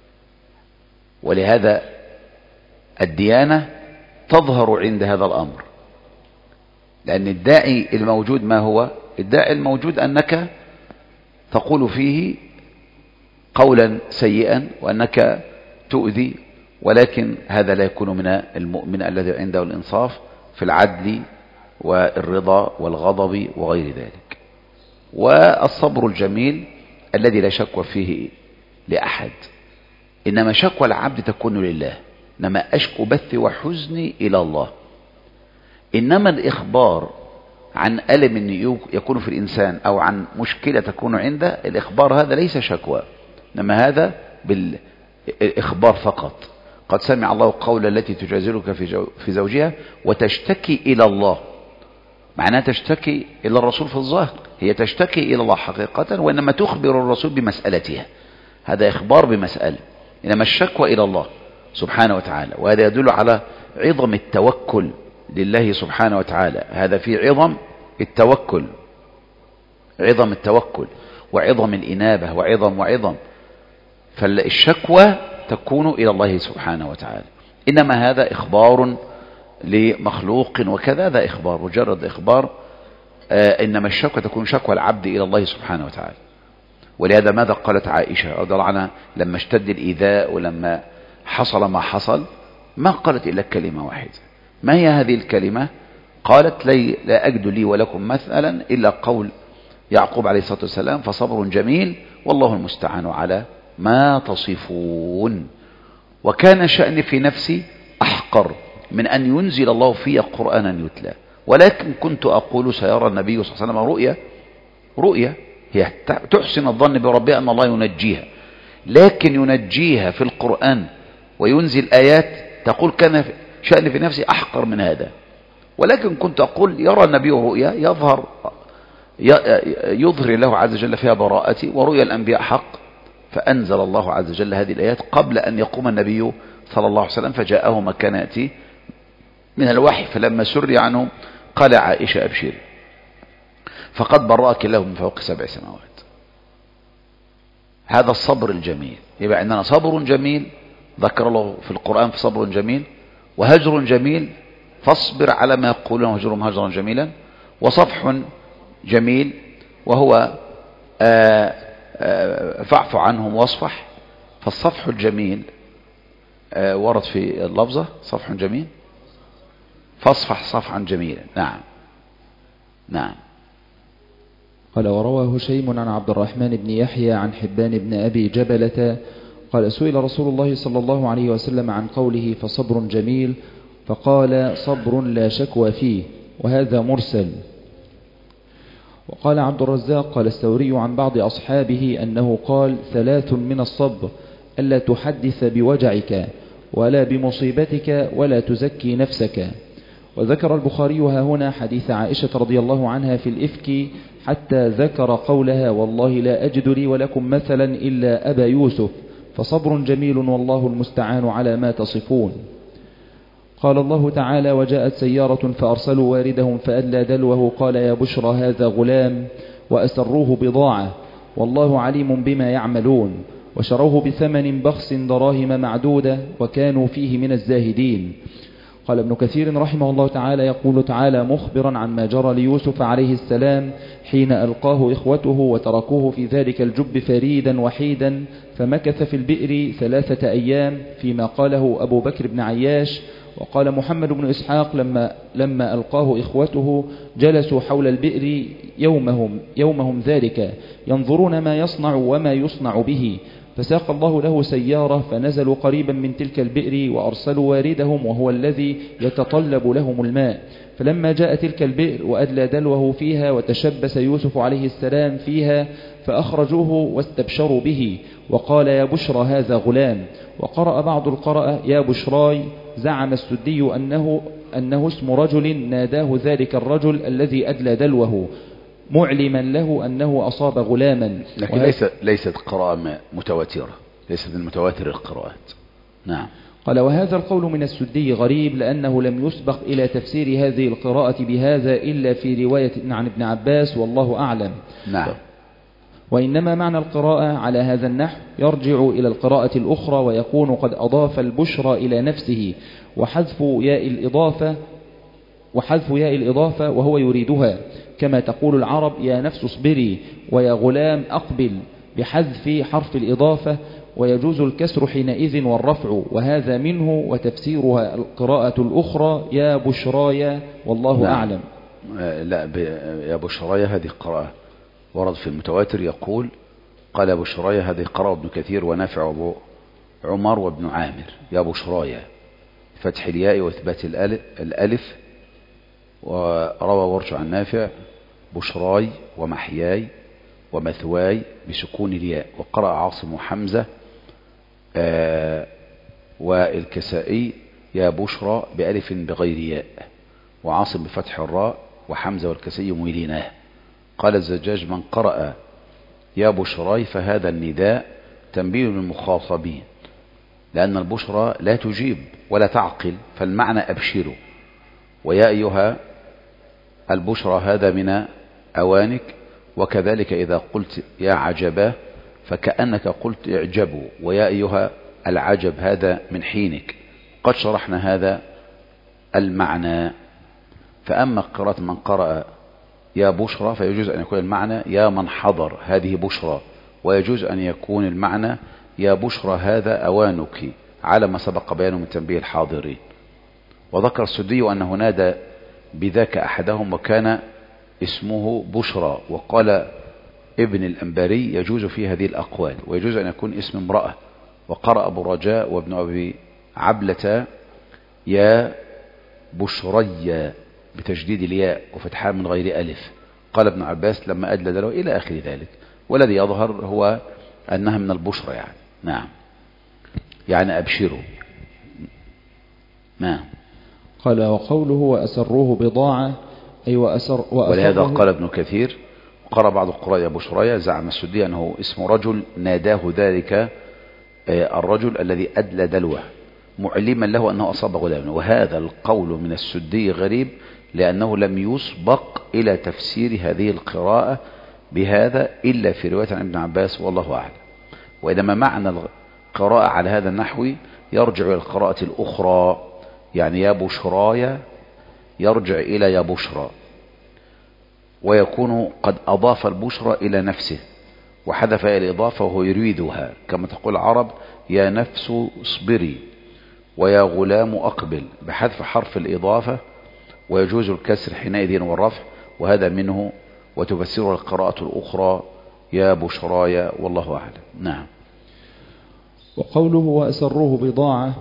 Speaker 1: ولهذا الديانة تظهر عند هذا الأمر، لأن الداعي الموجود ما هو؟ الداعي الموجود أنك تقول فيه قولا سيئا وأنك تؤذي، ولكن هذا لا يكون من المؤمن الذي عنده الإنصاف في العدل والرضا والغضب وغير ذلك. والصبر الجميل الذي لا شكوى فيه لأحد، إنما شكوى العبد تكون لله، إنما أشكو بثي وحزني إلى الله. إنما الإخبار عن ألم يكون في الإنسان أو عن مشكلة تكون عنده، الإخبار هذا ليس شكوى، إنما هذا بالإخبار فقط. قد سمع الله قول التي تجادلك في زوجها وتشتكي إلى الله، معناها تشتكي إلى الرسول في الظاهر، هي تشتكي إلى الله حقيقة، وإنما تخبر الرسول بمسألتها، هذا إخبار بمسألة. إنما الشكوى إلى الله سبحانه وتعالى، وهذا يدل على عظم التوكل لله سبحانه وتعالى. هذا في عظم التوكل وعظم الإنابة وعظم. فالشكوى تكون إلى الله سبحانه وتعالى، إنما هذا إخبار لمخلوق وكذا، هذا إخبار مجرد إخبار. إنما الشكوى تكون شكوى العبد إلى الله سبحانه وتعالى. ولهذا ماذا قالت عائشة رضي الله عنها لما اشتد الإيذاء ولما حصل ما حصل؟ ما قالت إلا كلمة واحدة. ما هي هذه الكلمة؟ قالت لا أجد لي ولكم مثلا إلا قول يعقوب عليه الصلاة والسلام فصبر جميل والله المستعان على ما تصفون. وكان شأني في نفسي أحقر من أن ينزل الله في قرآنا يتلى، ولكن كنت أقول سيرى النبي صلى الله عليه وسلم رؤيا هي تحسن الظن بربها أن الله ينجيها، لكن ينجيها في القرآن وينزل آيات تقول كان شأني في نفسي أحقر من هذا. ولكن كنت أقول يرى النبي رؤيا يظهر الله عز وجل فيها براءتي، ورؤيا الأنبياء حق. فأنزل الله عز وجل هذه الآيات قبل أن يقوم النبي صلى الله عليه وسلم، فجاءه ما كان يأتي من الوحي. فلما سري عنه قال عائشة أبشري فقد برأك الله من فوق 7 سماوات. هذا الصبر الجميل. يبقى عندنا صبر جميل ذكر الله في القرآن في صبر جميل، وهجر جميل فاصبر على ما يقولون وهجرهم هجرا جميلا، وصفح جميل وهو فاعف عنهم واصفح. فالصفح الجميل ورد في اللفظة صفح جميل فاصفح صفحا جميلا. نعم.
Speaker 2: قال وروى هشيم عن عبد الرحمن بن يحيى عن حبان بن أبي جبلة قال سئل رسول الله صلى الله عليه وسلم عن قوله فصبر جميل، فقال صبر لا شكوى فيه، وهذا مرسل. وقال عبد الرزاق قال الثوري عن بعض أصحابه أنه قال 3 من الصبر: ألا تحدث بوجعك ولا بمصيبتك ولا تزكي نفسك. وذكر البخاري ها هنا حديث عائشة رضي الله عنها في الإفك حتى ذكر قولها: والله لا أجد لي ولكم مثلا إلا أبا يوسف، فصبر جميل والله المستعان على ما تصفون. قال الله تعالى: وجاءت سيارة فأرسلوا واردهم فأدلى دلوه قال يا بشرى هذا غلام، وأسروه بضاعة والله عليم بما يعملون، وشروه بثمن بخس دراهم معدودة وكانوا فيه من الزاهدين. قال ابن كثير رحمه الله تعالى: يقول تعالى مخبرا عن ما جرى ليوسف عليه السلام حين ألقاه إخوته وتركوه في ذلك الجب فريدا وحيدا، فمكث في البئر 3 أيام، فيما قاله أبو بكر بن عياش. وقال محمد بن إسحاق لما ألقاه إخوته جلسوا حول البئر يومهم ذلك ينظرون ما يصنع وما يصنع به، فساق الله له سيارة فنزلوا قريبا من تلك البئر وأرسلوا واردهم وهو الذي يتطلب لهم الماء، فلما جاء تلك البئر وأدلى دلوه فيها وتشبث يوسف عليه السلام فيها فأخرجوه واستبشروا به، وقال يا بشرى هذا غلام. وقرأ بعض القراء يا بشراي. زعم السدي أنه اسم رجل ناداه ذلك الرجل الذي أدلى دلوه معلما له أنه أصاب غلاما.
Speaker 1: لكن ليست قراءة متواترة، ليست المتواتر القراءات. نعم.
Speaker 2: قال وهذا القول من السدي غريب، لأنه لم يسبق إلى تفسير هذه القراءة بهذا إلا في رواية عن ابن عباس والله أعلم.
Speaker 1: نعم.
Speaker 2: وإنما معنى القراءة على هذا النحو يرجع إلى القراءة الأخرى، ويكون قد أضاف البشرى إلى نفسه وحذف ياء الإضافة وهو يريدها، كما تقول العرب يا نفس اصبري ويا غلام أقبل بحذف حرف الإضافة، ويجوز الكسر حينئذ والرفع، وهذا منه. وتفسيرها القراءة الأخرى يا بشرايا والله أعلم.
Speaker 1: لا، يا بشرايا هذه قراءة ورد في المتواتر يقول قال بشرايا، هذه قراءة ابن كثير ونافع وابو عمر وابن عامر. يا بشرايا فتح الياء واثبات الالف. وروى ورش عن نافع بشراي ومحياي ومثواي بسكون الياء. وقرأ عاصم وحمزة والكسائي يا بشرى بألف بغير ياء، وعاصم بفتح الراء، وحمزة والكسائي ميليناه. قال الزجاج من قرأ يا بشراي فهذا النداء تنبيه للمخاطبين، لأن البشرى لا تجيب ولا تعقل، فالمعنى أبشروا. ويا أيها البشرى هذا من أوانك. وكذلك إذا قلت يا عجبا فكأنك قلت اعجبوا. ويا أيها العجب هذا من حينك. قد شرحنا هذا المعنى. فأما قراءة من قرأ يا بشرى فيجوز أن يكون المعنى يا من حضر هذه بشرى، ويجوز أن يكون المعنى يا بشرى هذا أوانك، على ما سبق بيانه من تنبيه الحاضرين. وذكر السدي أنه نادى بذاك أحدهم وكان اسمه بشرى. وقال ابن الأنباري يجوز في هذه الأقوال، ويجوز أن يكون اسم امرأة. وقرأ أبو رجاء وابن أبي عبلة يا بشري بتجديد الياء وفتحها من غير ألف. قال ابن عباس لما أدلى دلوه إلى آخر ذلك. والذي يظهر هو أنها من البشرى يعني. نعم، يعني أبشروا. نعم.
Speaker 2: قال وقوله وأسروه بضاعة أي
Speaker 1: ولهذا قال ابن كثير قرأ بعض القراء يا بشرايا. زعم السدي أنه اسم رجل ناداه ذلك الرجل الذي أدلى دلوه معلما له أنه أصاب غلاما. وهذا القول من السدي غريب، لأنه لم يسبق إلى تفسير هذه القراءة بهذا إلا في رواية عن ابن عباس والله أعلم. وإنما معنى القراءة على هذا النحو يرجع إلى القراءة الأخرى، يعني يا بشرايا يرجع إلى يا بشرى، ويكون قد أضاف البشرى إلى نفسه وحذف الإضافة وهو يريدها، كما تقول العرب يا نفس اصبري ويا غلام أقبل بحذف حرف الإضافة، ويجوز الكسر حينئذ والرفع، وهذا منه. وتفسره القراءة الأخرى يا بشرايا والله أعلم. نعم.
Speaker 2: وقوله وأسروه بضاعة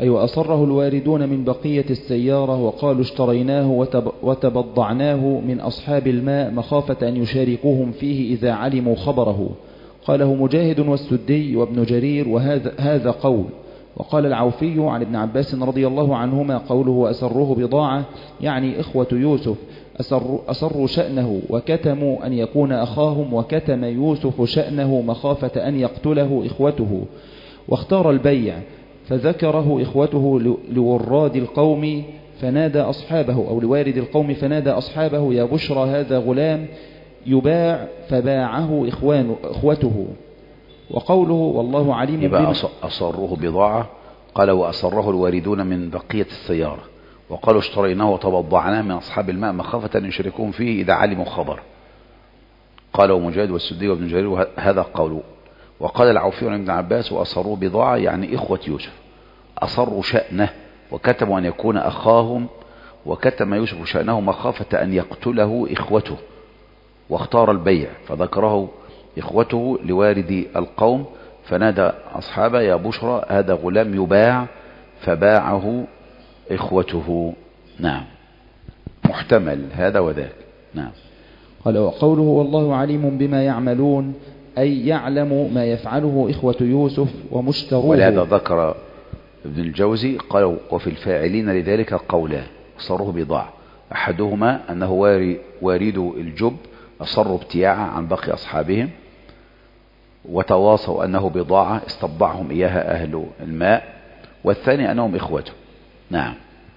Speaker 2: أي وأصره الواردون من بقية السيارة وقالوا اشتريناه وتبضعناه من أصحاب الماء مخافة أن يشاركوهم فيه إذا علموا خبره. قاله مجاهد والسدي وابن جرير، وهذا قول. وقال العوفي عن ابن عباس رضي الله عنهما قوله وأسروه بضاعة يعني إخوة يوسف أسروا شأنه وكتموا أن يكون أخاهم، وكتم يوسف شأنه مخافة أن يقتله إخوته. واختار البيع فذكره إخوته لوراد القوم فنادى أصحابه، أو لوارد القوم فنادى أصحابه يا بشرى هذا غلام يباع، فباعه إخوته. وقوله والله عليم
Speaker 1: يبقى أصروه بضاعة، قال وأصره الواردون من بقية السيارة وقالوا اشتريناه وتبضعناه من أصحاب الماء مخافة أن يشركون فيه إذا علموا خبر. قالوا مجاهد والسدي وابن جرير هذا قوله. وقال العوفي عن ابن عباس وأصروه بضاعة يعني إخوة يوسف أصروا شأنه وكتموا أن يكون أخاهم، وكتم يوسف شأنه مخافة أن يقتله إخوته. واختار البيع فذكره إخوته لوارد القوم فنادى أصحابه يا بشرى هذا غلام يباع، فباعه إخوته. نعم، محتمل هذا وذاك. نعم.
Speaker 2: قال وقوله والله عليم بما يعملون أي يعلم ما يفعله إخوة يوسف ومشتروه.
Speaker 1: ولهذا ذكر ابن الجوزي قال وفي الفاعلين لذلك قولان أصروه بضاعة، أحدهما أنه وارد الجب أصروا ابتياعا عن باقي أصحابهم وتواصوا أنه بضاعة استبضعهم إياها أهل الماء، والثاني أنهم إخوته. نعم.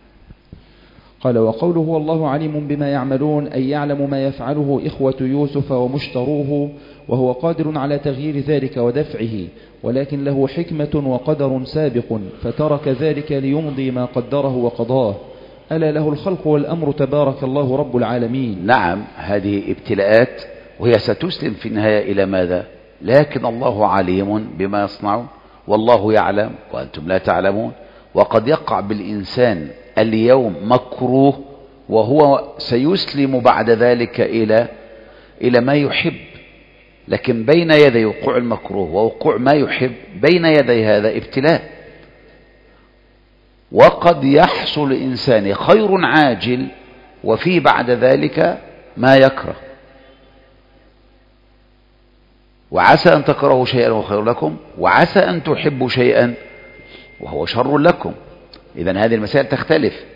Speaker 2: قال وقوله والله عليم بما يعملون أي يعلم ما يفعله إخوة يوسف ومشتروه، وهو قادر على تغيير ذلك ودفعه، ولكن له حكمة وقدر سابق فترك ذلك ليمضي ما قدره وقضاه. ألا له الخلق والأمر تبارك الله رب العالمين.
Speaker 1: نعم، هذه ابتلاءات وهي ستسلم في النهاية إلى ماذا؟ لكن الله عليم بما يصنع والله يعلم وأنتم لا تعلمون. وقد يقع بالإنسان اليوم مكروه وهو سيسلم بعد ذلك إلى ما يحب، لكن بين يدي وقوع المكروه ووقوع ما يحب بين يدي هذا ابتلاء. وقد يحصل الإنسان خير عاجل وفي بعد ذلك ما يكره، وعسى أن تكرهوا شيئا وهو خير لكم، وعسى أن تحبوا شيئا وهو شر لكم. إذن هذه المسائل تختلف.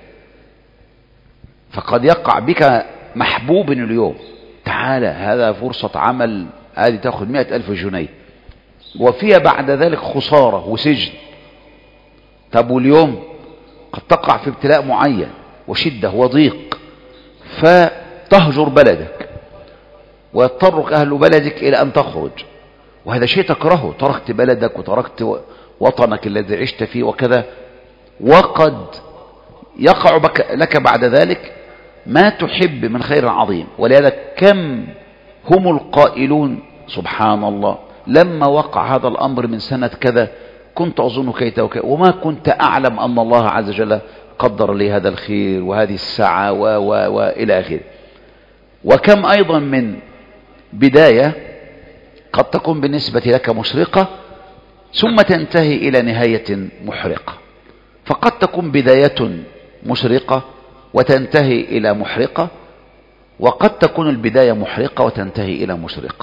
Speaker 1: فقد يقع بك محبوب اليوم، تعالى هذا فرصة عمل، هذه تأخذ 100,000 جنيه، وفيها بعد ذلك خسارة وسجن. طب واليوم قد تقع في ابتلاء معين وشدة وضيق فتهجر بلدك ويضطرك أهل بلدك إلى أن تخرج، وهذا شيء تكرهه، تركت بلدك وتركت وطنك الذي عشت فيه وكذا، وقد يقع لك بعد ذلك ما تحب من خير عظيم. ولهذا كم هم القائلون سبحان الله لما وقع هذا الأمر من سنة كذا كنت أظن كيت وكيت وما كنت أعلم أن الله عز وجل قدر لي هذا الخير وهذه الساعة وإلى آخره. وكم أيضا من بداية قد تكون بالنسبة لك مشرقة ثم تنتهي إلى نهاية محرقة. فقد تكون بداية مشرقة وتنتهي إلى محرقة، وقد تكون البداية محرقة وتنتهي إلى مشرقة.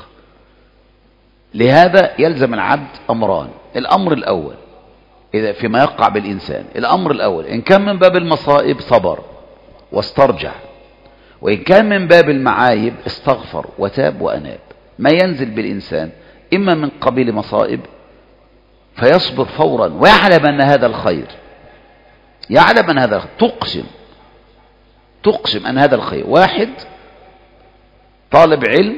Speaker 1: لهذا يلزم العبد أمران. الأمر الأول إذا فيما يقع بالإنسان، الأمر الأول إن كان من باب المصائب صبر واسترجع، وإن كان من باب المعايب استغفر وتاب وأناب. ما ينزل بالإنسان إما من قبيل مصائب فيصبر فورا ويعلم أن هذا الخير، يعلم أن هذا تقسم أن هذا الخير. واحد طالب علم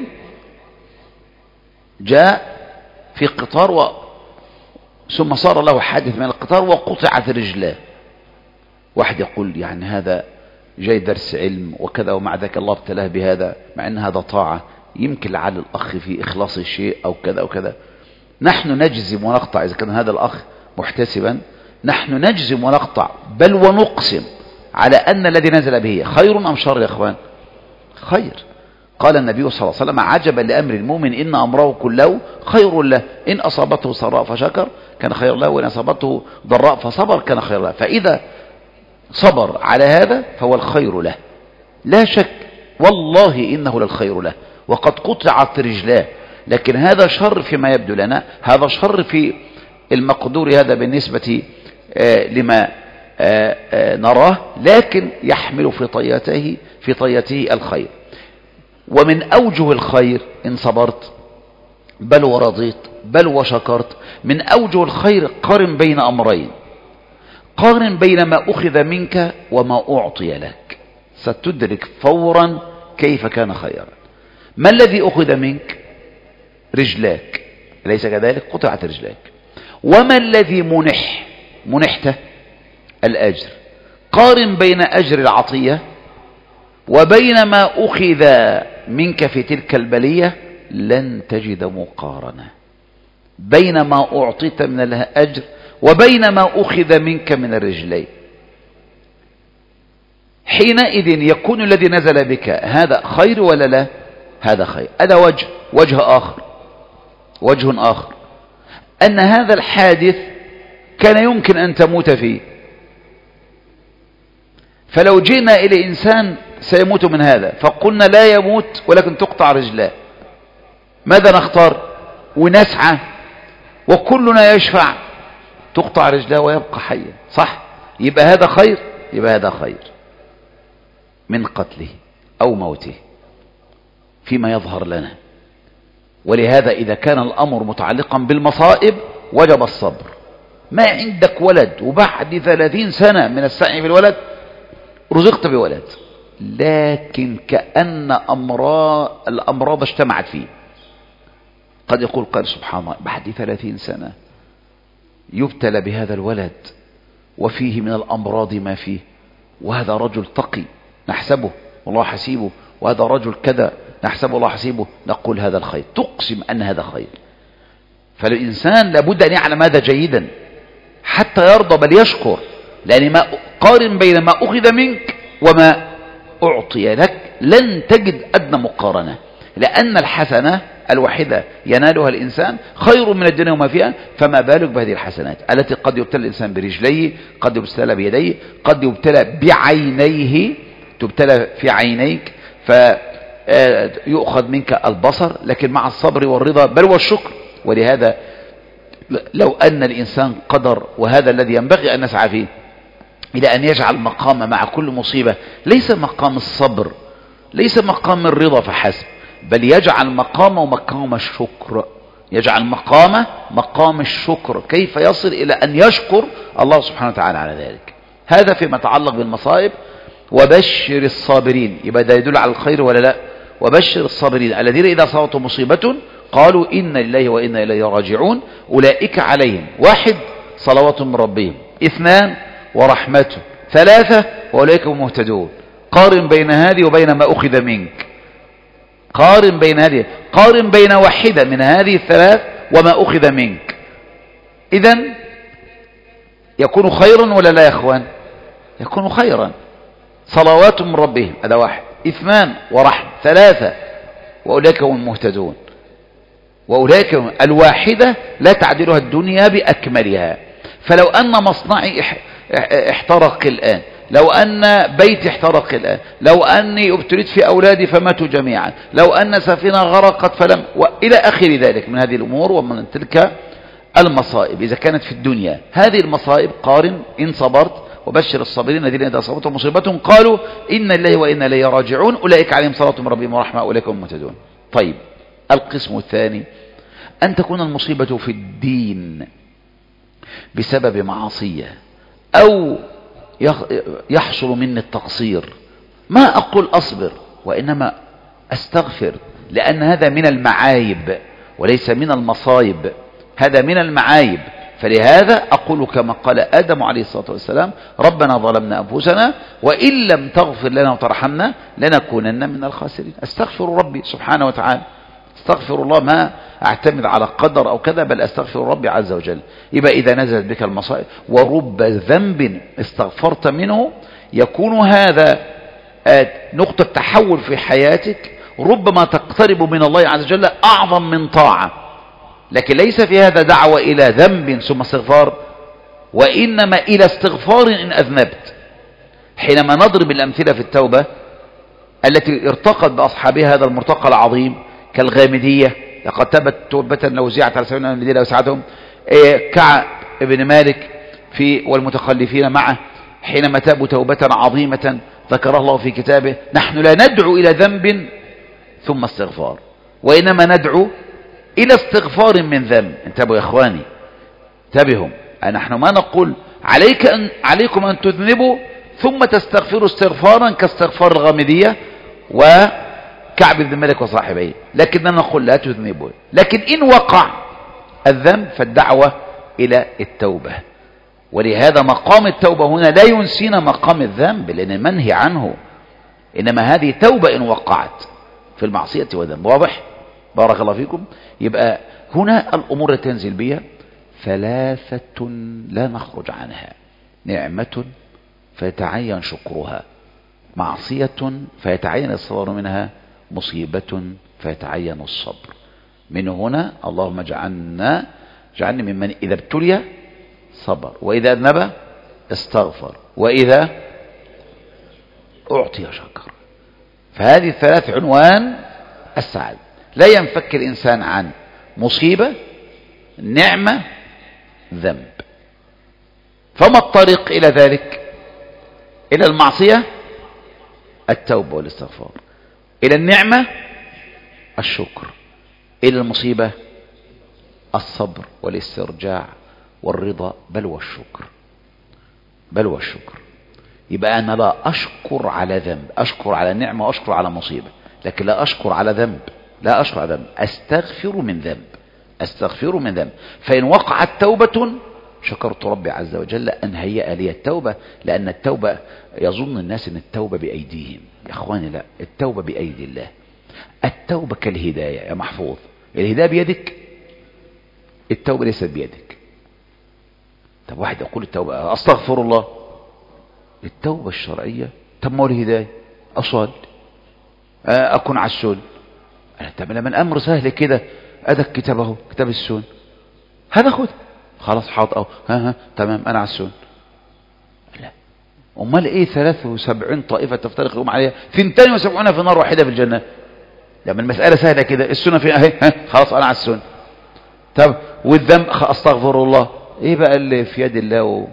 Speaker 1: جاء في قطار ثم صار له حادث من القطار وقطعت رجلاه. واحد يقول يعني هذا جاي درس علم وكذا ومع ذلك الله ابتلاه بهذا، مع أن هذا طاعة، يمكن لعل الأخ في إخلاص الشيء أو كذا وكذا. نحن نجزم ونقطع إذا كان هذا الأخ محتسبا، نحن نجزم ونقطع بل ونقسم على أن الذي نزل به خير أم شر يا أخوان؟ خير. قال النبي صلى الله عليه وسلم عجبا لأمر المؤمن إن أمره كله خير له، إن أصابته سراء فشكر كان خير له، وإن أصابته ضراء فصبر كان خير له. فإذا صبر على هذا فهو الخير له لا شك، والله إنه للخير له، وقد قطعت رجلاه، لكن هذا شر فيما يبدو لنا، هذا شر في المقدور هذا بالنسبة لما نراه، لكن يحمل في طيته الخير. ومن أوجه الخير إن صبرت بل ورضيت بل وشكرت، من أوجه الخير قارن بين أمرين، قارن بين ما أخذ منك وما أعطي لك، ستدرك فورا كيف كان خيرا. ما الذي أخذ منك؟ رجلاك، أليس كذلك؟ قطعت رجلاك. وما الذي منحته؟ الأجر. قارن بين أجر العطية وبين ما أخذ منك في تلك البلية، لن تجد مقارنة بين ما أعطيت من الأجر وبين ما أخذ منك من الرجلين. حينئذ يكون الذي نزل بك هذا خير ولا لا؟ هذا خير. هذا وجه آخر أن هذا الحادث كان يمكن أن تموت فيه، فلو جئنا إلى إنسان سيموت من هذا فقلنا لا يموت ولكن تقطع رجلاه، ماذا نختار؟ ونسعى وكلنا يشفع، تقطع رجلاه ويبقى حيا، صح؟ يبقى هذا خير، يبقى هذا خير من قتله أو موته فيما يظهر لنا. ولهذا إذا كان الأمر متعلقا بالمصائب وجب الصبر. ما عندك ولد وبعد 30 سنة من السعي في الولد رزقت بولد، لكن كأن الأمراض اجتمعت فيه. قد يقول قال سبحان الله بعد 30 سنة يبتلى بهذا الولد وفيه من الأمراض ما فيه، وهذا رجل تقي نحسبه والله حسيبه، وهذا رجل كذا نحسبه الله حسيبه، نقول هذا الخير، تقسم أن هذا خير. فالإنسان لابد أن يعلم هذا جيدا حتى يرضى بل يشكر، لأن ما قارن بين ما أخذ منك وما أعطي لك لن تجد أدنى مقارنة، لأن الحسنة الوحيدة ينالها الإنسان خير من الدنيا وما فيها، فما بالك بهذه الحسنات التي قد يبتلى الإنسان برجليه، قد يبتلى بيديه، قد يبتلى بعينيه، تبتلى في عينيك فيؤخذ منك البصر، لكن مع الصبر والرضا بل والشكر. ولهذا لو أن الإنسان قدر، وهذا الذي ينبغي أن نسعى فيه، إلى أن يجعل مقام مع كل مصيبة ليس مقام الصبر، ليس مقام الرضا فحسب، بل يجعل مقامه مقام الشكر، يجعل مقام الشكر، كيف يصل إلى أن يشكر الله سبحانه وتعالى على ذلك. هذا فيما يتعلق بالمصائب. وبشر الصابرين، يبقى ده يدل على الخير ولا لا؟ وبشر الصابرين الذين إذا أصابتهم مصيبة قالوا إنا لله وإنا إليه راجعون أولئك عليهم 1 صلوات من ربهم، 2 ورحمته، 3 وأولئك هم مهتدون. قارن بين هذه وبين ما أخذ منك، قارن بين هذه، قارن بين واحدة من هذه الثلاث وما أخذ منك، إذن يكون خيرا ولا لا يا أخوان؟ يكون خيرا. صلوات من ربهم هذا 1، 2 ورحمة، 3 وأولئك هم المهتدون. وأولئك هم الواحدة لا تعدلها الدنيا بأكملها. فلو أن مصنعي احترق الآن، لو أن بيتي احترق الآن، لو أني ابتليت في أولادي فماتوا جميعا، لو أن سفينة غرقت فلم، وإلى آخر ذلك من هذه الأمور ومن تلك المصائب إذا كانت في الدنيا. هذه المصائب قارن إن صبرت وبشر الصابرين الذين إذا أصابتهم مصيبة قالوا إنا لله وإنا إليه راجعون أولئك عليهم صلاة من ربهم ورحمة أولئك هم المهتدون. طيب القسم الثاني أن تكون المصيبة في الدين بسبب معصية أو يحصل مني التقصير، ما أقول أصبر وإنما أستغفر، لأن هذا من المعايب وليس من المصايب، هذا من المعايب. فلهذا أقول كما قال آدم عليه الصلاة والسلام ربنا ظلمنا أنفسنا وإن لم تغفر لنا وترحمنا لنكونن من الخاسرين. أستغفر ربي سبحانه وتعالى، استغفر الله، ما أعتمد على قدر أو كذا، بل أستغفر ربي عز وجل. يبقى إذا نزلت بك المصائب ورب ذنب استغفرت منه يكون هذا نقطة تحول في حياتك، ربما تقترب من الله عز وجل أعظم من طاعة، لكن ليس في هذا دعوة إلى ذنب ثم استغفار، وإنما إلى استغفار إن أذنبت. حينما نضرب الأمثلة في التوبة التي ارتقت بأصحابها هذا المرتقى العظيم كالغامدية، لقد تبت توبة لو زيعت على سبيل المدينة وسعتهم، كعب بن مالك والمتخلفين معه حينما تابوا توبة عظيمة ذكر الله في كتابه: نحن لا ندعو إلى ذنب ثم استغفار، وإنما ندعو إلى استغفار من ذنب. انتبهوا يا إخواني، انتبهوا، نحن ما نقول عليكم أن تذنبوا ثم تستغفروا استغفارا كاستغفار الغامدية وكعب بن مالك وصاحبيه، لكننا نقول لا تذنبوا. لكن إن وقع الذنب فالدعوة إلى التوبة، ولهذا مقام التوبة هنا لا ينسينا مقام الذنب لأن منهي عنه، إنما هذه توبة إن وقعت في المعصية والذنب. واضح؟ بارك الله فيكم. يبقى هنا الأمور تنزل بها ثلاثة لا نخرج عنها: نعمة فيتعين شكرها، معصية فيتعين الصبر منها، مصيبة فيتعين الصبر. من هنا اللهم اجعلني ممن إذا ابتلي صبر، وإذا أذنب استغفر، وإذا أعطي شكر. فهذه الثلاث عنوان السعادة. لا ينفك الإنسان عن مصيبة، نعمة، ذنب. فما الطريق إلى ذلك؟ إلى المعصية التوبة والاستغفار، إلى النعمة الشكر، إلى المصيبة الصبر والاسترجاع والرضا بل والشكر. يبقى أنا لا أشكر على ذنب، أشكر على نعمة وأشكر على مصيبة، لكن لا أشكر على ذنب، أستغفر من ذنب. فإن وقعت توبة شكرت ربي عز وجل أن هيأ لي التوبة، لأن التوبة يظن الناس أن التوبة بأيديهم. يا أخواني لا، التوبة بأيدي الله. التوبة كالهداية يا محفوظ، الهداية بيدك، التوبة ليست بيدك. طب واحد يقول التوبة أستغفر الله، التوبة الشرعية طب ما هو الهداية، أصلي، أكون على السنة. طب لما الأمر سهل كده، أدك كتابه كتاب السنة، هذا خد خلاص حاضر، تمام أنا على السنة. لا، أمال إيه 73 طائفة تفترق يوم عليها 72 في نار واحدة في الجنة؟ لما المسألة سهلة كده، السنة في أهي، خلاص أنا على السنة. طب والذنب أستغفر الله، إيه بقى اللي في يد الله؟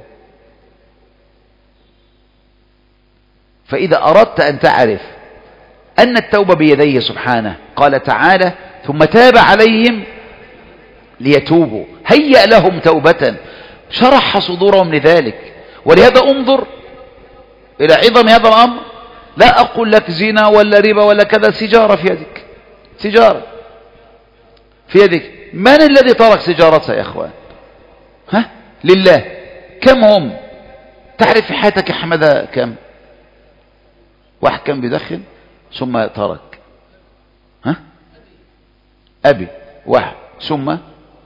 Speaker 1: فإذا أردت أن تعرف أن التوبة بيديه سبحانه، قال تعالى: ثم تاب عليهم ليتوبوا، هيأ لهم توبة، شرح صدورهم لذلك. ولهذا انظر إلى عظم هذا الأمر. لا أقول لك زنا ولا ربا ولا كذا، سيجارة في يدك، سيجارة في يدك. من الذي ترك سيجارته يا أخوان؟ لله. كم هم؟ تعرف في حياتك يا حمد كم واحد كان بيدخن ثم ترك؟ أبي واحد، ثم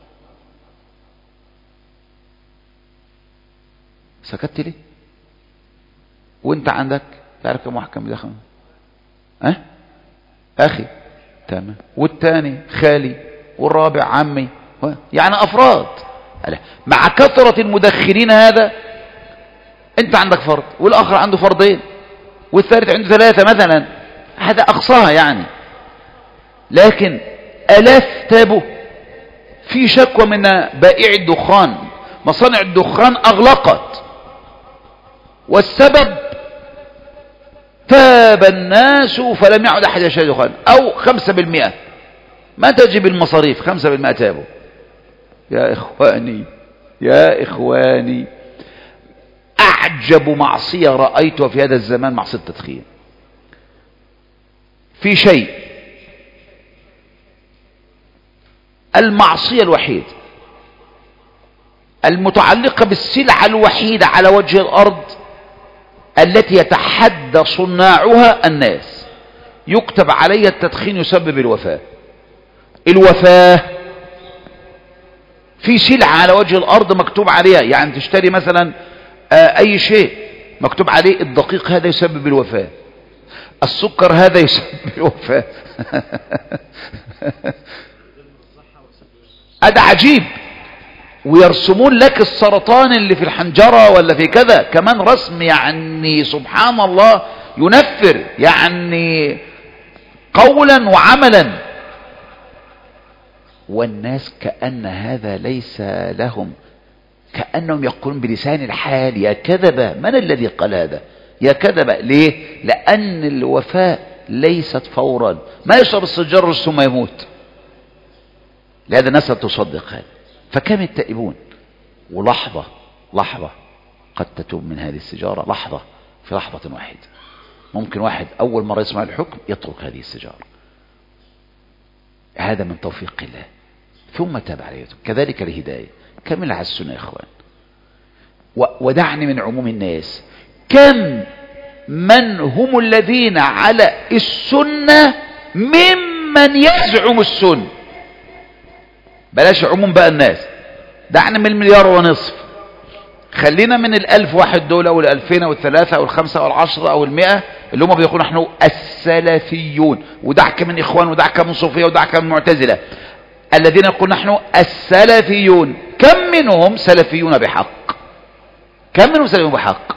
Speaker 1: سكت لي. وانت عندك تعرف كم واحد كان بيدخن؟ أخي، تمام، والثاني خالي، والرابع عمي، يعني أفراد. مع كثرة المدخنين هذا انت عندك فرد، والآخر عنده فردين، والثالث عنده 3 مثلا، هذا أقصاها يعني. لكن ألاف تابوا. في شكوى من بائع الدخان، مصانع الدخان أغلقت، والسبب تاب الناس فلم يعد أحد يشتري دخان، أو 5%. ما تجب المصاريف، 5% تابوا. يا إخواني، أعجب معصية رأيتها في هذا الزمان معصية التدخين. في شيء، المعصية الوحيدة المتعلقة بالسلعة الوحيدة على وجه الأرض التي يتحدى صناعها الناس، يكتب عليها التدخين يسبب الوفاة. في سلعة على وجه الأرض مكتوب عليها، يعني تشتري مثلا أي شيء مكتوب عليه الدقيق هذا يسبب الوفاة. السكر هذا يسبب الوفاة. هذا عجيب. ويرسمون لك السرطان اللي في الحنجرة ولا في كذا كمان رسم، يعني سبحان الله ينفر، يعني قولا وعملا. والناس كأن هذا ليس لهم، كأنهم يقولون بلسان الحال يا كذبة. من الذي قال هذا يا كذبة؟ ليه؟ لأن الوفاة ليست فورا، ما يشرب السجار ثم يموت. لهذا الناس تصدق هذا. فكم التائبون؟ ولحظة قد تتوب من هذه السجارة، لحظة، في لحظة واحدة. ممكن واحد أول مرة يسمع الحكم يترك هذه السجارة. هذا من توفيق الله، ثم تاب عليه. كذلك الهداية. كمل على السنة يا إخوان. ودعني من عموم الناس، كم من هم الذين على السنة ممن يزعم السنة. بلاش عموم بقى الناس، دعنا من 1.5 مليار، خلينا من 1000 واحد دول او 2000 او 3 او 5 او 10 او 100 اللي هم بيقولوا نحن السلفيون، ودعك من اخوان ودعك من صوفية ودعك من معتزلة، الذين يقول نحن السلفيون. كم منهم سلفيون بحق؟ كم منهم سلفيون بحق؟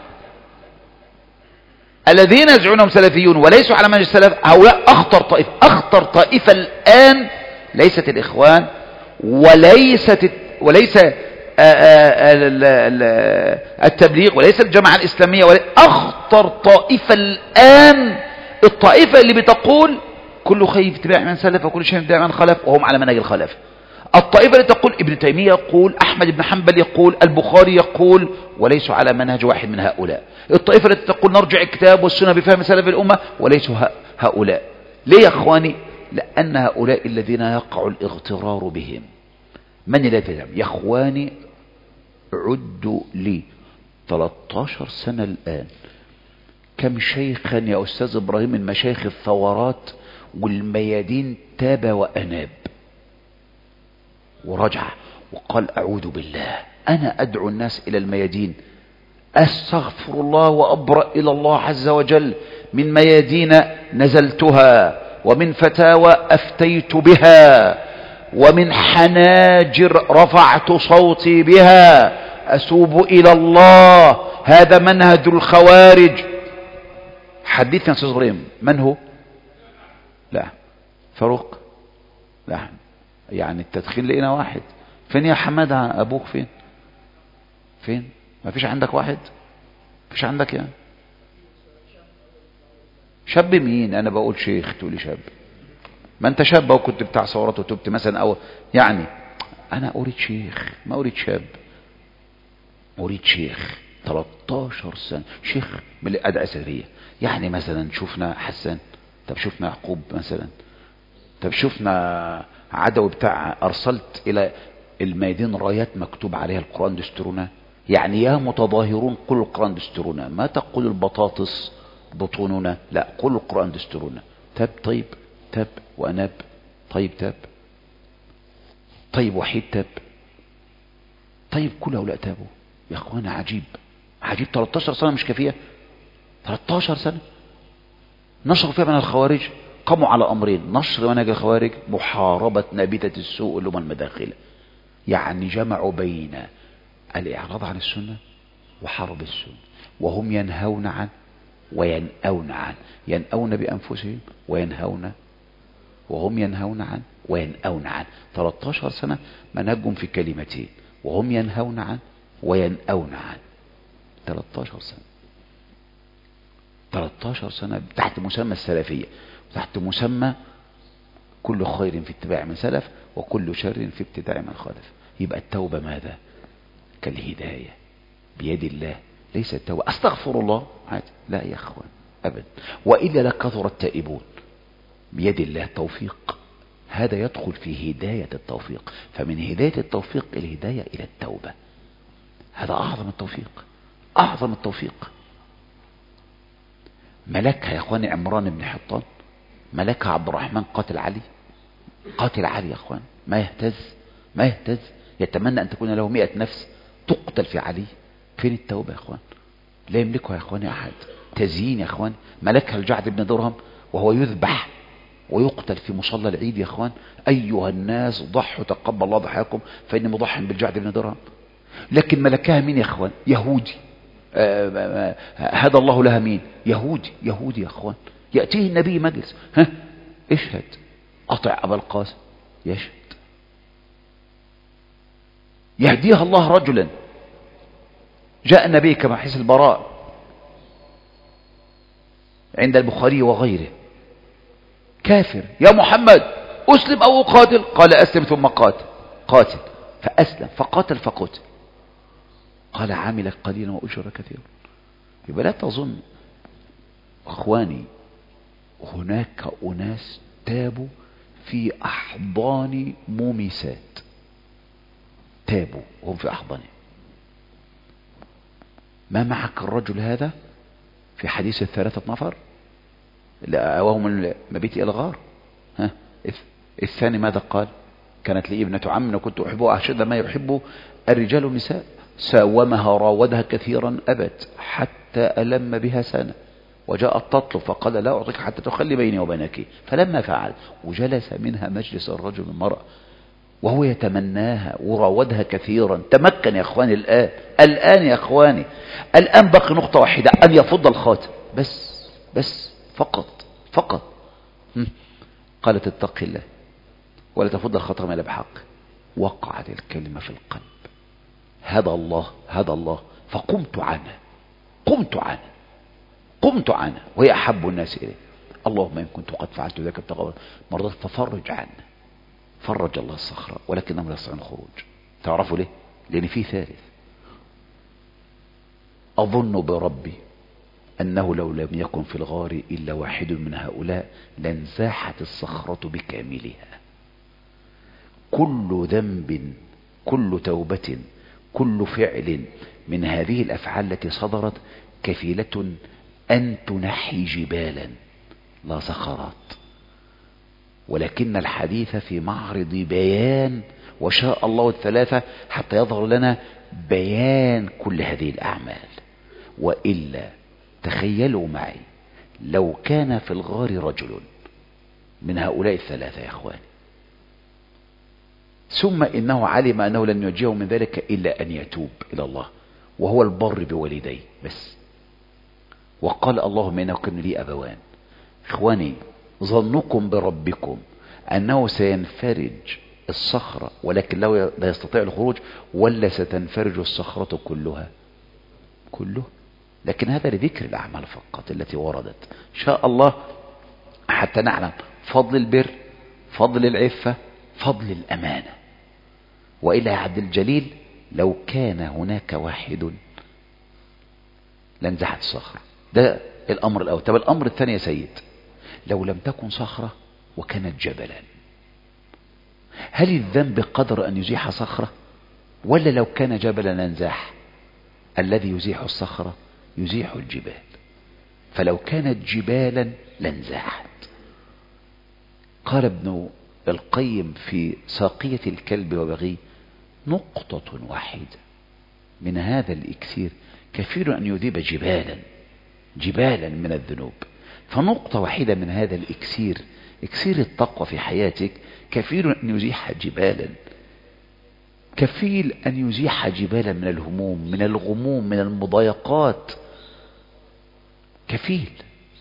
Speaker 1: الذين يزعمونهم سلفيون وليسوا على منهج السلف هؤلاء اخطر طائفة. اخطر طائفة الان ليست الاخوان وليس التبليغ وليس الجماعة الإسلامية، أخطر طائفة الآن الطائفة اللي بتقول كل خير في اتباع من سلف وكل شيء في اتباع من خلف، وهم على منهج الخلف. الطائفة اللي تقول ابن تيمية يقول، أحمد بن حنبل يقول، البخاري يقول، وليسوا على منهج واحد من هؤلاء. الطائفة التي تقول نرجع الكتاب والسنة بفهم سلف الأمة، وليسوا هؤلاء. ليه يا أخواني؟ لأن هؤلاء الذين يقع الاغترار بهم. من الذي يفهم يا أخواني؟ عدوا لي 13 سنة الآن كم شيخا يا أستاذ إبراهيم من مشايخ الثورات والميادين تاب وأناب ورجع وقال أعوذ بالله، أنا أدعو الناس إلى الميادين، أستغفر الله وأبرأ إلى الله عز وجل من ميادين نزلتها، ومن فتاوى أفتيت بها، ومن حناجر رفعت صوتي بها، أتوب إلى الله، هذا منهج الخوارج. حدثنا يا أستاذ إبراهيم، من هو؟ لا فاروق، لا يعني التدخين لقينا واحد. فين يا حماد أبوك؟ فين؟ ما فيش عندك واحد؟ فيش عندك يعني شاب؟ مين؟ أنا بقول شيخ تقولي شاب؟ ما انت شاب وكنت بتاع ثورات وتبت مثلا، او يعني انا اريد شيخ، ما اريد شاب، اريد شيخ 13 سنة شيخ من الادعية السلفية. يعني مثلا شفنا حسان، طب شفنا يعقوب مثلا، طب شفنا عدوي بتاع ارسلت الى الميادين رايات مكتوب عليها القرآن دستورنا. يعني يا متظاهرون قولوا القرآن دستورنا، ما تقول البطاطس بطوننا، لا قولوا القرآن دستورنا. طيب تاب وأناب، طيب تاب، طيب وحيد تاب، طيب كل هؤلاء تابوا يا أخوانا. عجيب 13 سنة مش كافية؟ 13 سنة نشروا فيها من الخوارج. قاموا على أمرين: نشر منهج الخوارج، محاربة نابتة السوء اللي هم المداخلة. يعني جمعوا بين الإعراض عن السنة وحرب السنة، وهم ينهون عن وينأون عن، ينأون بأنفسهم وينهون، وهم ينهون عن وينأون عن. 13 سنة منهجهم في كلمتين: وهم ينهون عن وينأون عن. 13 سنة تحت مسمى السلفية، تحت مسمى كل خير في اتباع من سلف وكل شر في ابتداع من خالف. يبقى التوبة ماذا؟ كالهداية بيد الله، ليس التوبة أستغفر الله عادي، لا يا أخوان أبدا. وإلا لكثر التائبون. بيد الله توفيق، هذا يدخل في هداية التوفيق. فمن هداية التوفيق الهداية إلى التوبة، هذا أعظم التوفيق، أعظم التوفيق. ملكها يا أخواني عمران بن حطان، ملكها عبد الرحمن قاتل علي يا أخوان، ما يهتز، يتمنى أن تكون له 100 نفس تقتل في علي. فين التوبة يا أخوان؟ لا يملكها يا أخواني أحد، تزيين يا اخوان. ملكها الجعد بن درهم وهو يذبح ويقتل في مصلى العيد يا اخوان. ايها الناس ضحوا تقبل الله ضحاكم فاني مضح بالجعد بن درهم. لكن ملكها مين يا اخوان؟ يهودي. هدى الله لها مين؟ يهودي يا اخوان. يأتيه النبي مجلس، ها اشهد، أطع أبا القاسم، يشهد. يهديها الله رجلا جاء النبي كما حديث البراء عند البخاري وغيره، كافر، يا محمد أسلم أو أقاتل؟ قال أسلم ثم قاتل. فأسلم فقاتل فقتل. قال عمل قليلا وأجر كثيرا. يبقى لا تظن أخواني هناك أناس تابوا في أحضان مومسات، تابوا وهم في أحضانهم. ما معك الرجل هذا في حديث الثلاثة نفر وهم مبيت إلى الغار، ها الثاني ماذا قال؟ كانت لي ابنة عم وكنت أحبها أشد ما يحب الرجال النساء، ساومها راودها كثيرا أبت حتى ألم بها سنة وجاءت تطلب فقال لا أعطيك حتى تخلي بيني وبينك. فلما فعل وجلس منها مجلس الرجل المرأة وهو يتمناها وراودها كثيرا، تمكن يا أخواني الآن يا أخواني الآن بقي نقطة واحدة، أن يفض الخاتم بس فقط. قالت اتق الله ولا تفض الخاتم إلا بحق. وقعت الكلمة في القلب، هدى الله فقمت عنه وهي أحب الناس إليه. اللهم إن كنت قد فعلت ذلك ابتغاء مرضات ففرج عنه. فرج الله الصخرة ولكنهم لا يستطيعون الخروج. تعرفوا ليه؟ لأن في ثالث. أظن بربي أنه لو لم يكن في الغار إلا واحد من هؤلاء لانزاحت الصخرة بكاملها. كل ذنب، كل توبة، كل فعل من هذه الأفعال التي صدرت كفيلة أن تنحي جبالا لا صخرات. ولكن الحديث في معرض بيان، وشاء الله الثلاثة حتى يظهر لنا بيان كل هذه الأعمال. وإلا تخيلوا معي لو كان في الغار رجل من هؤلاء الثلاثة يا أخواني، ثم إنه علم أنه لن ينجيه من ذلك إلا أن يتوب إلى الله وهو البر بوالديه بس، وقال اللهم إنه كان لي أبوان. إخواني ظنكم بربكم أنه سينفرج الصخرة ولكن لا يستطيع الخروج، ولا ستنفرج الصخرة كله؟ لكن هذا لذكر الأعمال فقط التي وردت إن شاء الله حتى نعلم فضل البر، فضل العفة، فضل الأمانة. وإلا يا عبد الجليل لو كان هناك واحد لانزحت الصخرة. ده الأمر الأول. طب الأمر الثاني يا سيد، لو لم تكن صخرة وكانت جبلا، هل الذنب قدر أن يزيح صخرة؟ ولا لو كان جبلا لانزاح؟ الذي يزيح الصخرة يزيح الجبال. فلو كانت جبالا لانزاحت. قال ابن القيم في ساقية الكلب وبغيه نقطة واحدة من هذا الإكسير كثير أن يذيب جبالا من الذنوب. فنقطة واحدة من هذا الإكسير، إكسير التقوى في حياتك، كفيل أن يزيح جبالا، كفيل أن يزيح جبالا من الهموم، من الغموم، من المضايقات، كفيل.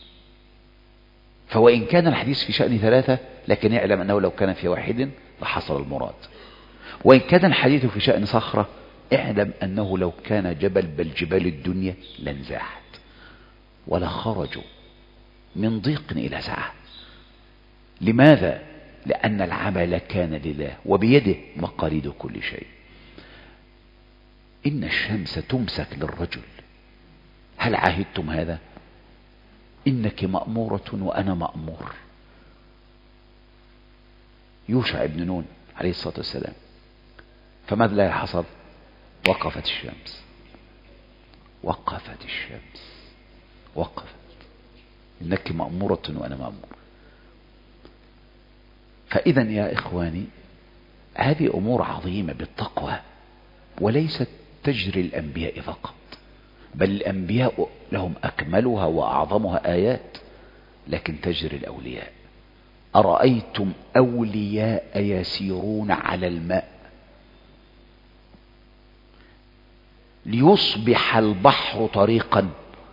Speaker 1: فوإن كان الحديث في شأن ثلاثة لكن يعلم أنه لو كان في واحد لحصل المراد. وإن كان الحديث في شأن صخرة اعلم أنه لو كان جبل بل جبال الدنيا لانزاحت ولا خرجوا من ضيق إلى سعة. لماذا؟ لأن العمل كان لله وبيده مقاليد كل شيء. إن الشمس تمسك للرجل، هل عهدتم هذا؟ إنك مأمورة وأنا مأمور. يوشع ابن نون عليه الصلاة والسلام فماذا لا حصل؟ وقفت الشمس. إنك مأمورة وأنا مأمور. فإذا يا إخواني هذه أمور عظيمة بالتقوى، وليست تجري الأنبياء فقط، بل الأنبياء لهم أكملها وأعظمها آيات، لكن تجري الأولياء. أرأيتم أولياء يسيرون على الماء ليصبح البحر طريقا،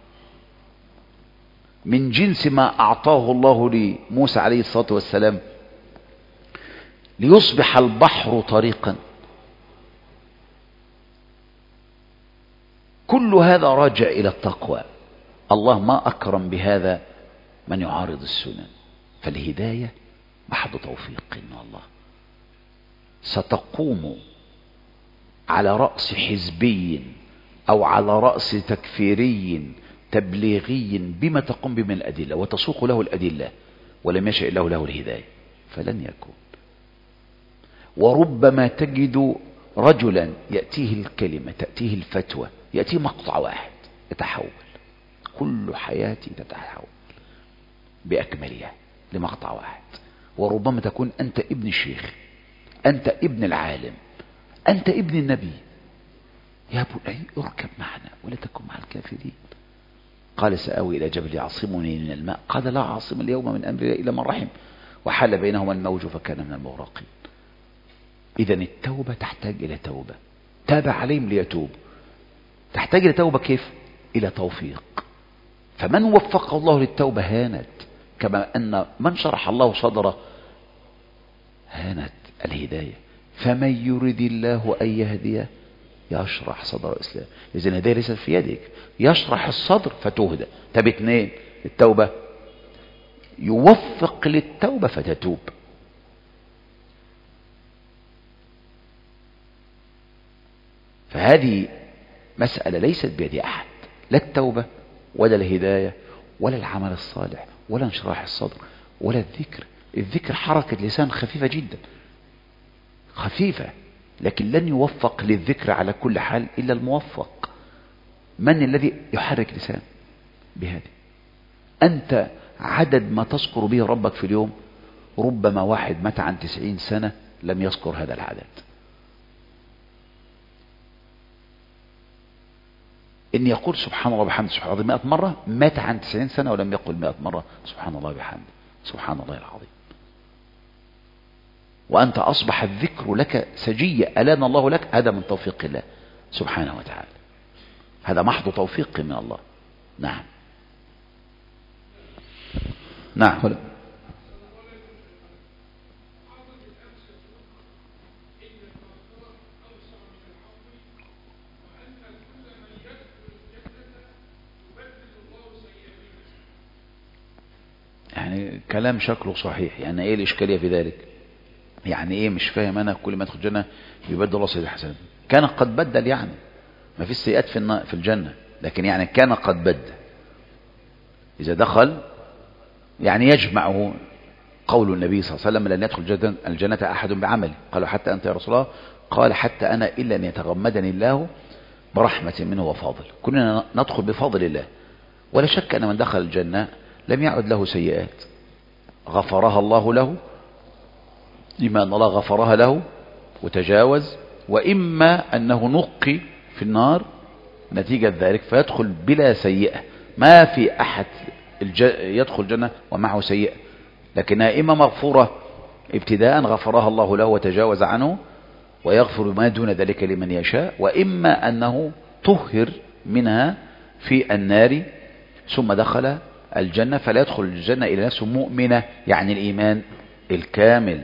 Speaker 1: من جنس ما أعطاه الله لموسى عليه الصلاة والسلام، ليصبح البحر طريقا. كل هذا راجع إلى التقوى. الله ما أكرم بهذا من يعارض السنن. فالهداية محض توفيق من الله. ستقوم على رأس حزبي أو على رأس تكفيري تبليغي بما تقوم به من الأدلة وتسوق له الأدلة، ولم يشأ الله له الهداية، فلن يكون. وربما تجد رجلا يأتيه الكلمة، تأتيه الفتوى، يأتيه مقطع واحد يتحول، كل حياتي تتحول بأكملها لمقطع واحد. وربما تكون أنت ابن الشيخ، أنت ابن العالم، أنت ابن النبي. يا بني اركب معنا ولا تكن مع الكافرين. قال سآوي إلى جبل يعصمني من الماء، قال لا عاصم اليوم من أمر الله إلا من رحم، وحال بينهما الموج فكان من المغرقين. إذا التوبة تحتاج إلى توبة، تاب عليهم ليتوب. تحتاج إلى توبة كيف؟ إلى توفيق. فمن وفقه الله للتوبة هانت، كما أن من شرح الله صدره هانت الهداية. فمن يريد الله أن يهديه يشرح صدر الإسلام. إذن الهداية ليست في يدك، يشرح الصدر فتهدى. طب اثنين، التوبة يوفق للتوبة فتتوب. فهذه مسألة ليست بيد أحد، لا التوبة ولا الهداية ولا العمل الصالح ولا انشراح الصدر ولا الذكر. الذكر حركة لسان خفيفة جدا، خفيفة، لكن لن يوفق للذكر على كل حال إلا الموفق. من الذي يحرك لسان بهذه؟ أنت عدد ما تذكر به ربك في اليوم، ربما واحد مات عن 90 سنة لم يذكر هذا العدد. إن يقول سبحان الله وبحمده سبحان الله 100 مرة، مات عن 90 سنة ولم يقل 100 مرة سبحان الله وبحمده سبحان الله العظيم. وأنت أصبح الذكر لك سجية ألان الله لك. هذا من توفيق الله سبحانه وتعالى، هذا محض توفيق من الله. نعم نعم. يعني كلام شكله صحيح. يعني ايه الاشكالية في ذلك؟ يعني ايه؟ مش فاهم انا. كل ما ادخل الجنة يبدل الله سيئات حسنات. كان قد بدل، يعني ما في السيئات في الجنة، لكن يعني كان قد بدل. اذا دخل يعني يجمعه قول النبي صلى الله عليه وسلم: لن يدخل الجنة احد بعمله. قالوا: حتى انت يا رسول الله؟ قال: حتى انا الا ان يتغمدني الله برحمة منه وفضل. كلنا ندخل بفضل الله. ولا شك ان من دخل الجنة لم يعد له سيئات، غفرها الله له، إما أن الله غفرها له وتجاوز، وإما أنه نقي في النار نتيجة ذلك فيدخل بلا سيئة. ما في أحد يدخل الجنة ومعه سيئة، لكنها إما مغفورة ابتداء غفرها الله له وتجاوز عنه ويغفر ما دون ذلك لمن يشاء، وإما أنه طهر منها في النار ثم دخل الجنة. فلا يدخل الجنة إلى نفسه مؤمنة، يعني الإيمان الكامل.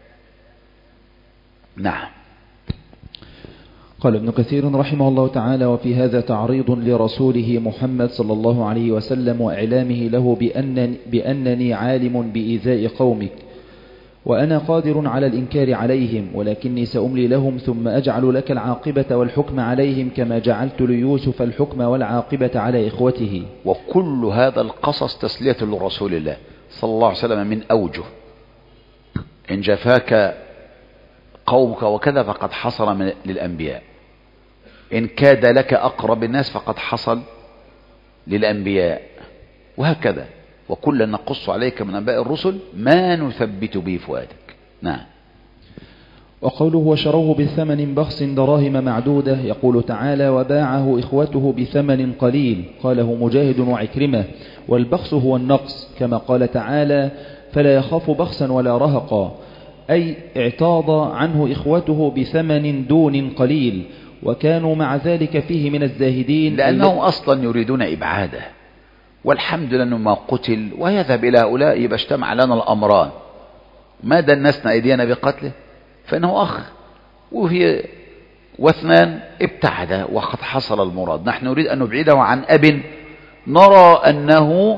Speaker 1: نعم.
Speaker 2: قال ابن كثير رحمه الله تعالى: وفي هذا تعريض لرسوله محمد صلى الله عليه وسلم وإعلامه له بأنني عالم بإيذاء قومك، وأنا قادر على الإنكار عليهم، ولكني سأملي لهم ثم أجعل لك العاقبة والحكم عليهم كما جعلت ليوسف الحكم والعاقبة على إخوته.
Speaker 1: وكل هذا القصص تسلية لرسول الله صلى الله عليه وسلم من أوجه. إن جفاك قومك وكذا فقد حصل للأنبياء، إن كاد لك أقرب الناس فقد حصل للأنبياء، وهكذا. وكلا نقص عليك من أنباء الرسل ما نثبت به فؤادك. نعم.
Speaker 2: وقوله وشروه بثمن بخس دراهم معدودة، يقول تعالى وباعه إخوته بثمن قليل، قاله مجاهد وعكرمة. والبخس هو النقص، كما قال تعالى فلا يخاف بخسا ولا رهقا، أي اعتاض عنه إخوته بثمن دون قليل، وكانوا مع ذلك فيه من الزاهدين،
Speaker 1: لأنهم أصلا يريدون إبعاده، والحمد لله ما قتل ويذهب إلى هؤلاء، يبقى اجتمع لنا الأمران، ما دنسنا أيدينا بقتله فإنه أخ، وهي واثنان ابتعد وقد حصل المراد. نحن نريد أن نبعده عن أب نرى أنه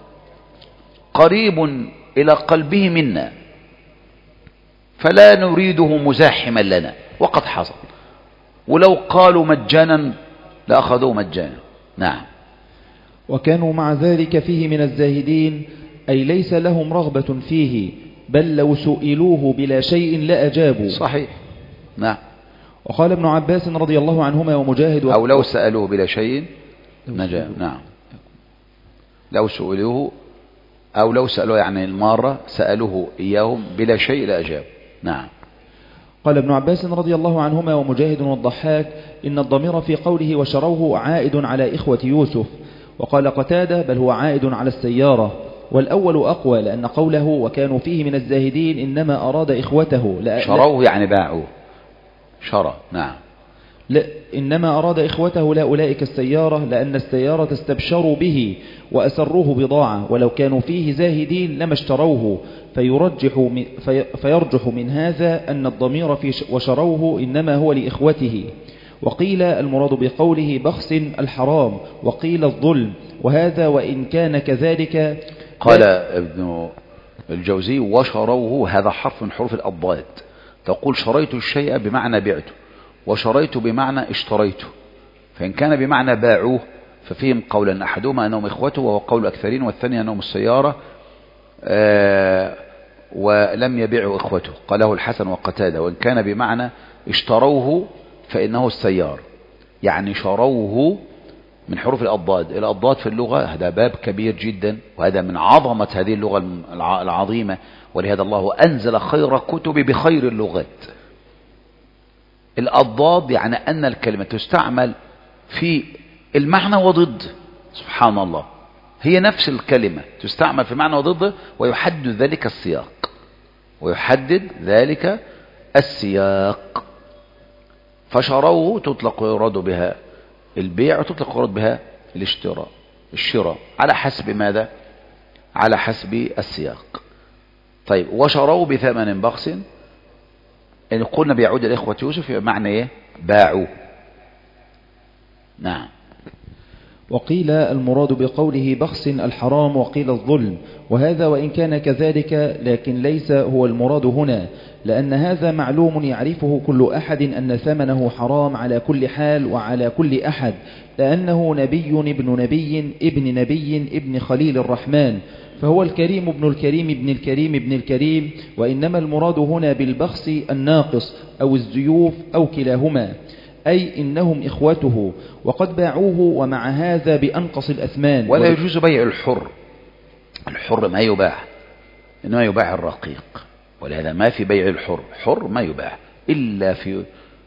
Speaker 1: قريب إلى قلبه منا، فلا نريده مزاحما لنا وقد حصل، ولو قالوا مجانا لأخذوه مجانا. نعم.
Speaker 2: وكانوا مع ذلك فيه من الزاهدين، أي ليس لهم رغبة فيه، بل لو سئلوه بلا شيء لأجابوا.
Speaker 1: صحيح. نعم.
Speaker 2: وقال ابن عباس رضي الله عنهما ومجاهد
Speaker 1: أو لو سألوه بلا شيء نجا. نعم. لو سئلوه أو لو سألوه يعني المارة سألوه إياهم بلا شيء لأجاب. نعم.
Speaker 2: قال ابن عباس رضي الله عنهما ومجاهد والضحاك إن الضمير في قوله وشروه عائد على إخوة يوسف. وقال قتادة بل هو عائد على السيارة، والأول أقوى، لأن قوله وكانوا فيه من الزاهدين إنما أراد إخوته.
Speaker 1: شروه يعني باعوه. شرى. نعم.
Speaker 2: لا، إنما أراد إخوته لا أولئك السيارة، لأن السيارة استبشروا به وأسروه بضاعة، ولو كانوا فيه زاهدين لما اشتروه، فيرجح من هذا أن الضمير في وشروه إنما هو لإخوته. وقيل المراد بقوله بخس الحرام، وقيل الظلم، وهذا وإن كان كذلك.
Speaker 1: قال ابن الجوزي وشروه هذا حرف من حروف الأضداد، تقول شريت الشيء بمعنى بعته، وشريت بمعنى اشتريته، فإن كان بمعنى باعوه ففيهم قولا أحدهما أنهم إخوته وهو قول أكثرين، والثاني أنهم السيارة ولم يبيعوا إخوته، قاله الحسن وقتادة. وإن كان بمعنى اشتروه فإنه السيار، يعني شروه من حروف الأضداد. الأضداد في اللغة هذا باب كبير جدا، وهذا من عظمة هذه اللغة العظيمة، ولهذا الله أنزل خير كتب بخير اللغات. الأضداد يعني أن الكلمة تستعمل في المعنى وضد، سبحان الله، هي نفس الكلمة تستعمل في معنى وضده، ويحدد ذلك السياق، ويحدد ذلك السياق. فشروه تطلق ويراد بها البيع، وتطلق ويراد بها الشراء على حسب ماذا؟ على حسب السياق. طيب وشروه بثمن بخس، إن قلنا بيعود الإخوة يوسف معنى إيه؟ باعوا. نعم.
Speaker 2: وقيل المراد بقوله بخس الحرام، وقيل الظلم، وهذا وإن كان كذلك لكن ليس هو المراد هنا، لأن هذا معلوم يعرفه كل أحد أن ثمنه حرام على كل حال وعلى كل أحد، لأنه نبي ابن نبي ابن نبي ابن خليل الرحمن، فهو الكريم ابن الكريم ابن الكريم ابن الكريم. وإنما المراد هنا بالبخس الناقص أو الزيوف أو كلاهما، أي إنهم إخوته وقد باعوه، ومع هذا بأنقص الأثمان.
Speaker 1: ولا يجوز بيع الحر. الحر ما يباع، إنما يباع الرقيق، ولهذا ما في بيع الحر. حر ما يباع إلا في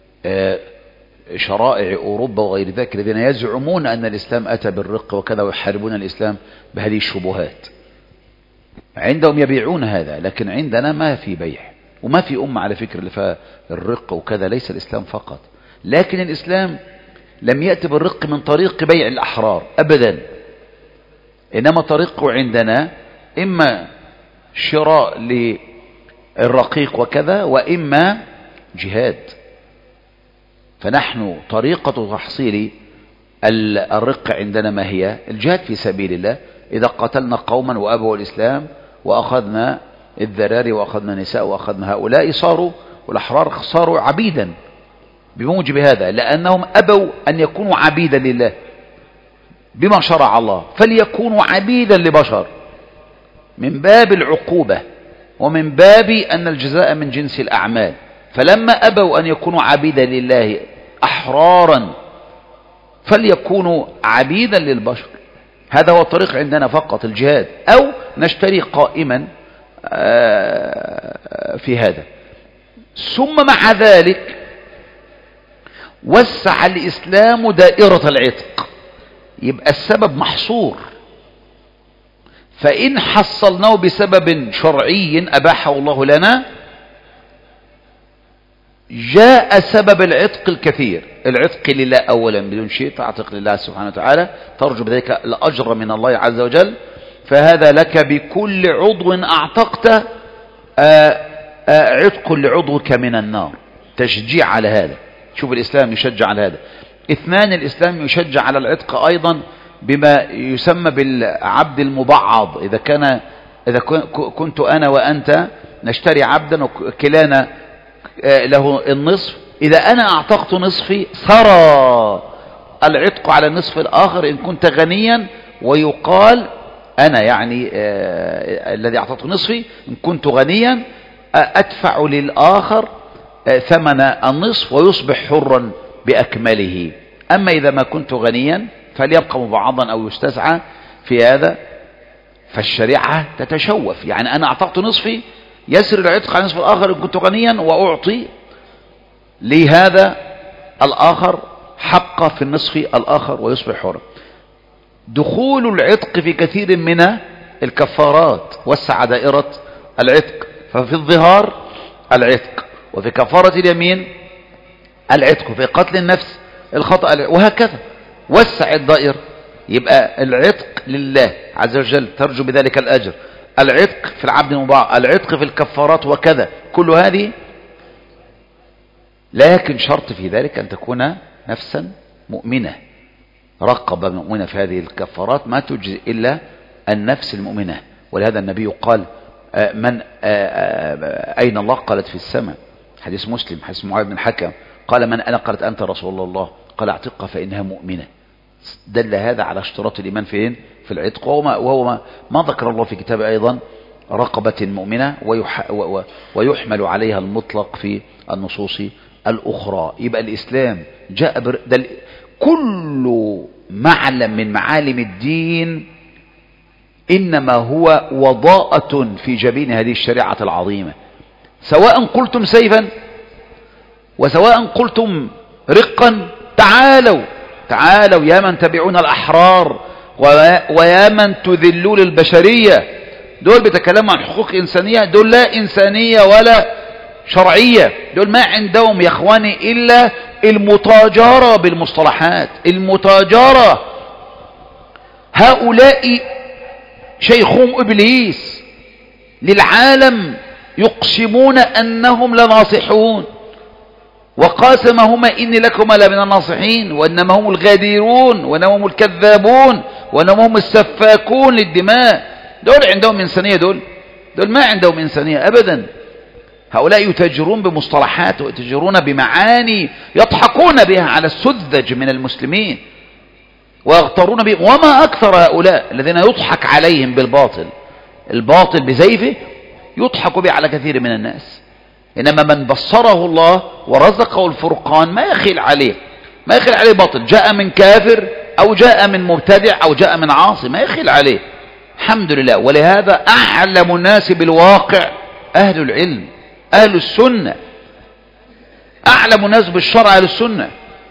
Speaker 1: شرائع أوروبا وغير ذلك، الذين يزعمون أن الإسلام أتى بالرق وكذا، ويحاربون الإسلام بهذه الشبهات. عندهم يبيعون هذا، لكن عندنا ما في بيع، وما في أمة على فكرة اللي فيها الرق وكذا، ليس الإسلام فقط، لكن الإسلام لم يأتي بالرق من طريق بيع الأحرار أبدا، إنما طريقه عندنا إما شراء للرقيق وكذا، وإما جهاد. فنحن طريقة تحصيل الرق عندنا ما هي؟ الجهاد في سبيل الله. إذا قتلنا قوما وأبوا الإسلام وأخذنا الذراري وأخذنا النساء وأخذنا هؤلاء، صاروا والأحرار صاروا عبيدا بموجب هذا، لأنهم أبوا أن يكونوا عبيدا لله بما شرع الله، فليكونوا عبيدا لبشر من باب العقوبة ومن باب أن الجزاء من جنس الأعمال. فلما أبوا أن يكونوا عبيدا لله أحرارا، فليكونوا عبيدا للبشر. هذا هو الطريق عندنا فقط، الجهاد، أو نشتري قائما في هذا. ثم مع ذلك وسع الإسلام دائرة العتق، يبقى السبب محصور. فإن حصلناه بسبب شرعي أباحه الله لنا جاء سبب العتق الكثير. العتق لله أولا بدون شيء، تعتق لله سبحانه وتعالى، ترجو بذلك الأجر من الله عز وجل، فهذا لك بكل عضو أعتقت عتق لعضوك من النار، تشجيع على هذا. شوف الإسلام يشجع على هذا. اثنان، الإسلام يشجع على العتق أيضا بما يسمى بالعبد المبعض. إذا كنت أنا وأنت نشتري عبدا وكلانا له النصف، إذا أنا أعتقت نصفي سرى العتق على النصف الآخر إن كنت غنيا، ويقال أنا يعني الذي أعتقت نصفي إن كنت غنيا أدفع للآخر ثمن النصف ويصبح حرا بأكمله. أما إذا ما كنت غنيا فليبقى مبعضا أو يستسعى في هذا، فالشريعة تتشوف. يعني أنا أعتقت نصفي يسر العتق على نصف الآخر إن كنت غنيا، وأعطي لهذا الآخر حق في النصف الآخر ويصبح حرا. دخول العتق في كثير من الكفارات وسع دائرة العتق، ففي الظهار العتق، وفي كفارة اليمين العتق، وفي قتل النفس الخطأ، وهكذا وسع الدائرة. يبقى العتق لله عز وجل ترجو بذلك الأجر، العتق في العبد المبعض، العتق في الكفارات، وكذا كل هذه. لكن شرط في ذلك أن تكون نفسا مؤمنة، رقبة مؤمنة. في هذه الكفارات ما تجزي إلا النفس المؤمنة. ولهذا النبي قال من أين الله؟ قالت في السماء. حديث مسلم، حديث معاذ بن الحكم، قال من أنا؟ قالت أنت رسول الله. قال اعتقها فإنها مؤمنة. دل هذا على اشتراط الإيمان فين؟ في العتق، وهو ما ذكر الله في كتابه أيضا رقبة مؤمنة، ويحمل عليها المطلق في النصوص الأخرى. يبقى الإسلام جاء كل معلم من معالم الدين إنما هو وضاءة في جبين هذه الشريعة العظيمة، سواء قلتم سيفا وسواء قلتم رقا. تعالوا يا من تبعون الأحرار ويا من تذلون البشرية. دول بيتكلموا عن حقوق إنسانية، دول لا إنسانية ولا شرعية، دول ما عندهم يا إخواني إلا المتاجرة بالمصطلحات، المتاجرة. هؤلاء شيخهم إبليس للعالم، يقسمون أنهم لناصحون، وقاسمهما إني لكما لمن الناصحين، وإنما هم الغادرون، وإنما هم الكذابون، وإنما هم السفاكون للدماء. دول عندهم إنسانية؟ دول ما عندهم إنسانية أبدا. هؤلاء يتاجرون بمصطلحات ويتاجرون بمعاني يضحكون بها على السذج من المسلمين ويغترون بهم. وما أكثر هؤلاء الذين يضحك عليهم بالباطل، الباطل بزيفه يضحك به على كثير من الناس. إنما من بصره الله ورزقه الفرقان ما يخيل عليه باطل، جاء من كافر أو جاء من مبتدع أو جاء من عاصي، ما يخيل عليه، الحمد لله. ولهذا أعلم الناس بالواقع أهل العلم، أهل السنة، أعلم الناس بالشرع أهل السنة،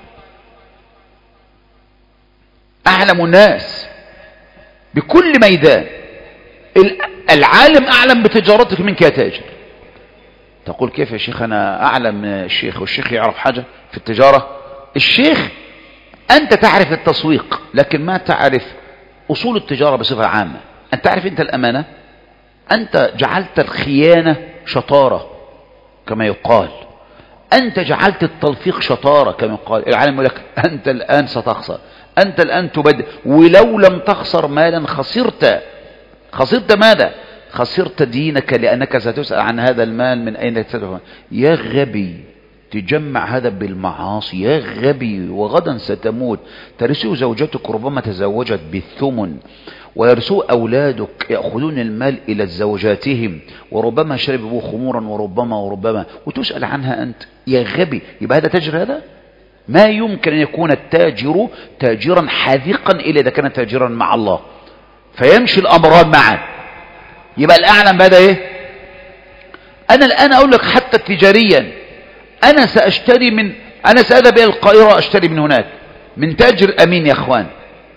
Speaker 1: أعلم الناس بكل ميدان. العالم أعلم بتجارتك منك يا تاجر. تقول كيف يا شيخ أنا أعلم من الشيخ والشيخ يعرف حاجة في التجارة؟ الشيخ أنت تعرف التسويق لكن ما تعرف أصول التجارة بصفة عامة. أنت تعرف أنت الأمانة، أنت جعلت الخيانة شطارة كما يقال، أنت جعلت التلفيق شطارة كما يقال. العالم يقول لك أنت الآن ستخسر، أنت الآن تبدل، ولو لم تخسر مالا خسرت ماذا؟ خسرت دينك، لأنك ستسأل عن هذا المال من أين اكتسبه. يا غبي تجمع هذا بالمعاصي، يا غبي، وغدا ستموت. ترثه زوجتك ربما تزوجت بالثمن، ويرثوه أولادك يأخذون المال إلى زوجاتهم، وربما شربوا خمورا وربما وتسأل عنها أنت. يا غبي، يبقى هذا تاجر؟ هذا ما يمكن أن يكون التاجر تاجرا حاذقا إلا إذا كان تاجرا مع الله، فيمشي الأمران معا. يبقى الأعلم بهذا إيه؟ أنا الآن أقول لك حتى تجاريا، أنا سأذهب إلى القاهرة أشتري من هناك من تاجر أمين يا أخوان،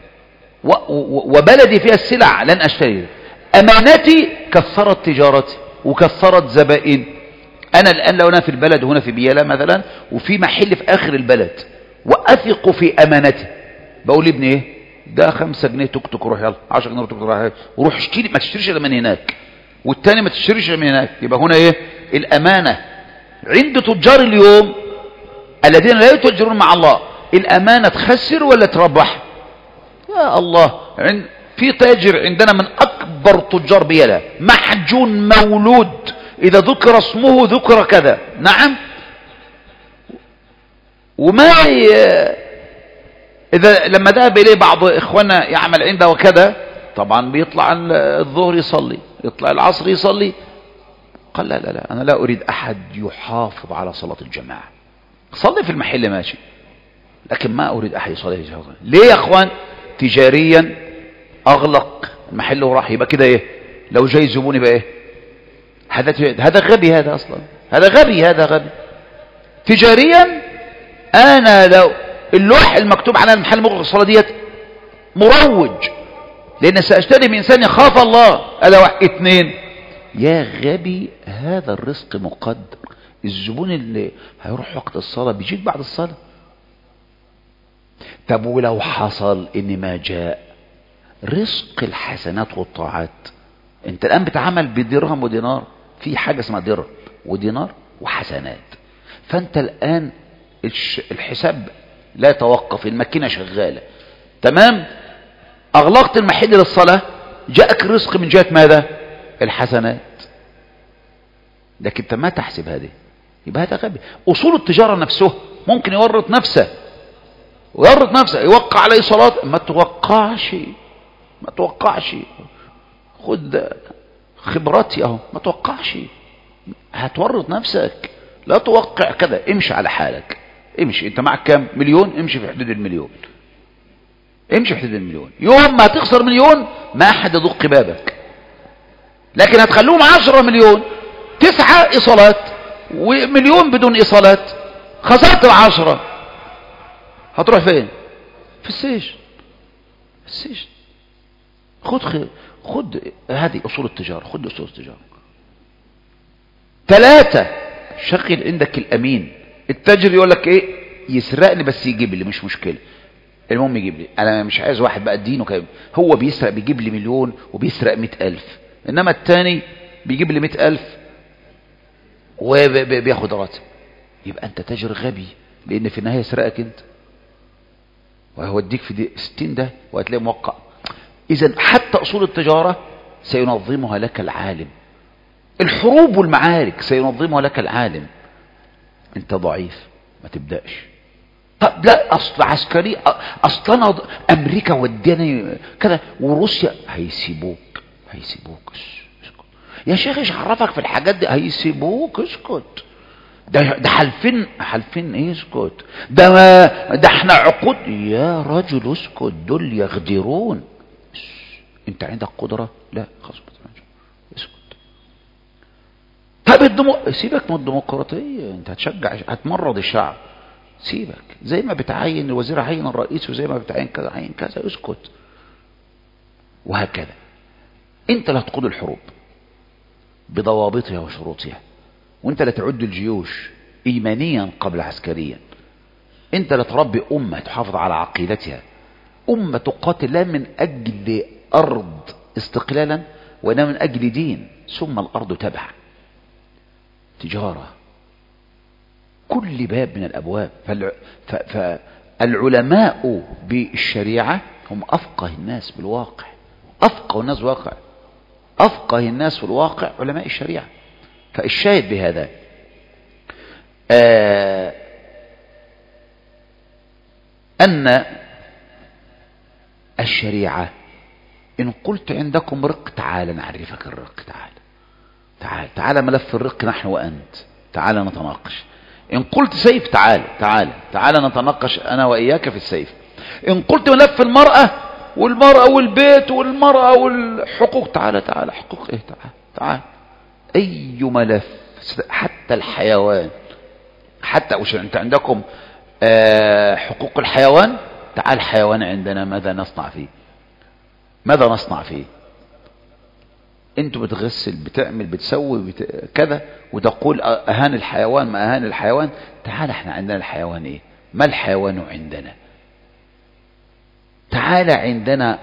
Speaker 1: وبلدي فيها السلع لن أشتري. أمانتي كثرت تجارتي وكثرت زبائن. أنا الآن لو أنا في البلد هنا في بيالة مثلا وفي محل في آخر البلد وأثق في أمانتي، بقول لابني إيه ده 5 جنيه توك توك روح يلا، 10 جنيه توك توك روح وروح اشتري، ما تشتريش إلا من هناك، والتاني ما تشتريش إلا من هناك. يبقى هنا إيه الأمانة عند تجار اليوم الذين لا يتجرون مع الله. الأمانة تخسر ولا تربح؟ يا الله. في تاجر عندنا من أكبر تجار بيالة محجون مولود، إذا ذكر اسمه ذكر كذا. نعم. إذا لما ذهب إليه بعض إخواننا يعمل عنده وكذا، طبعا بيطلع الظهر يصلي، يطلع العصر يصلي. قال لا لا لا، أنا لا أريد أحد يحافظ على صلاة الجماعة. صلي في المحل ماشي، لكن ما أريد أحد يصلي في الجماعة. ليه يا أخوان؟ تجاريا أغلق المحل وراح. يبقى كده إيه لو جاي زبون يبقى إيه؟ هذا غبي، هذا أصلا هذا غبي. تجاريا أنا لو اللوح المكتوب على المحل مغلق الصلاة ديت مروج، لأن سأشتري من إنسان يخاف الله. هذا واحد. 2 يا غبي، هذا الرزق مقدر. الزبون اللي هيروح وقت الصلاة بيجيك بعد الصلاة. طب ولو حصل ان ما جاء رزق الحسنات والطاعات، انت الان بتعامل بدرهم ودينار، في حاجة اسمها درهم ودينار وحسنات. فانت الان الحساب لا يتوقف، الماكينة شغالة تمام. اغلقت المحل للصلاة، جاءك رزق من جهة ماذا؟ الحسنات. لكن انت ما تحسب هذه، يبقى هذا غبي. اصول التجارة نفسه ممكن يورط نفسه يوقع عليه صلاة. ما توقعش خد خبراتي اهو، ما توقعش، هتورط نفسك. لا توقع كذا، امشي على حالك، امشي. انت معك كام؟ مليون، امشي في حدود المليون، يوم ما هتخسر مليون ما احد يدق بابك. لكن هتخلوهم 10 مليون، 9 ايصالات ومليون بدون ايصالات، خسرت 10، هتروح فين؟ في السجن. خد هذه اصول التجارة. 3 شغل عندك الامين. التاجر يقول لك ايه؟ يسرقني بس يجيب لي، مش مشكلة، المهم يجيب لي. انا مش عايز واحد بقى ادينه كده، هو بيسرق بيجيب لي مليون وبيسرق 100,000، انما التاني بيجيب لي 100,000 وبياخد راتب. يبقى انت تاجر غبي، لان في النهاية يسرقك انت وهيوديك في 60 ده وهتلاقيه موقع. اذا حتى اصول التجارة سينظمها لك العالم، الحروب والمعارك سينظمها لك العالم. انت ضعيف ما تبدأش. طب لا، اصل عسكري، اصلا امريكا وداني كذا وروسيا، هيسيبوك اسكت يا شيخ، ايش عرفك في الحاجات دي؟ هيسيبوك اسكت. ده حلفين ايه؟ اسكت. ده احنا عقود يا رجل، اسكت. دول يغدرون. انت عندك قدرة؟ لا خلاص اسكت. طب سيبك من الديمقراطية، انت هتمرض الشعب. سيبك، زي ما بتعين الوزير عين الرئيس، وزي ما بتعين كذا عين كذا، اسكت. وهكذا انت لا تقود الحروب بضوابطها وشروطها، وانت لا تعد الجيوش ايمانيا قبل عسكريا. انت لا تربي امة تحافظ على عقيدتها، امة تقاتل لا من اجل ارض استقلالا وانما من اجل دين، ثم الارض تبع. تجارة كل باب من الابواب. فالعلماء بالشريعة هم افقه الناس بالواقع، افقه الناس في الواقع علماء الشريعة. فالشاهد بهذا أن الشريعة إن قلت عندكم رق، تعال نعرفك الرق، تعال ملف الرق نحن وأنت، تعال نتناقش. إن قلت سيف، تعال نتناقش أنا وإياك في السيف. إن قلت ملف المرأة والبيت والمرأة والحقوق، تعال حقوق إيه، تعال أي ملف حتى الحيوان، حتى وش أنت عندكم حقوق الحيوان، تعال الحيوان عندنا ماذا نصنع فيه؟ ماذا نصنع فيه؟ انتوا بتغسل، بتعمل، بتسوي كذا، وتقول اهان الحيوان ما اهان الحيوان. تعال احنا عندنا الحيوان ايه؟ ما الحيوان عندنا؟ تعال عندنا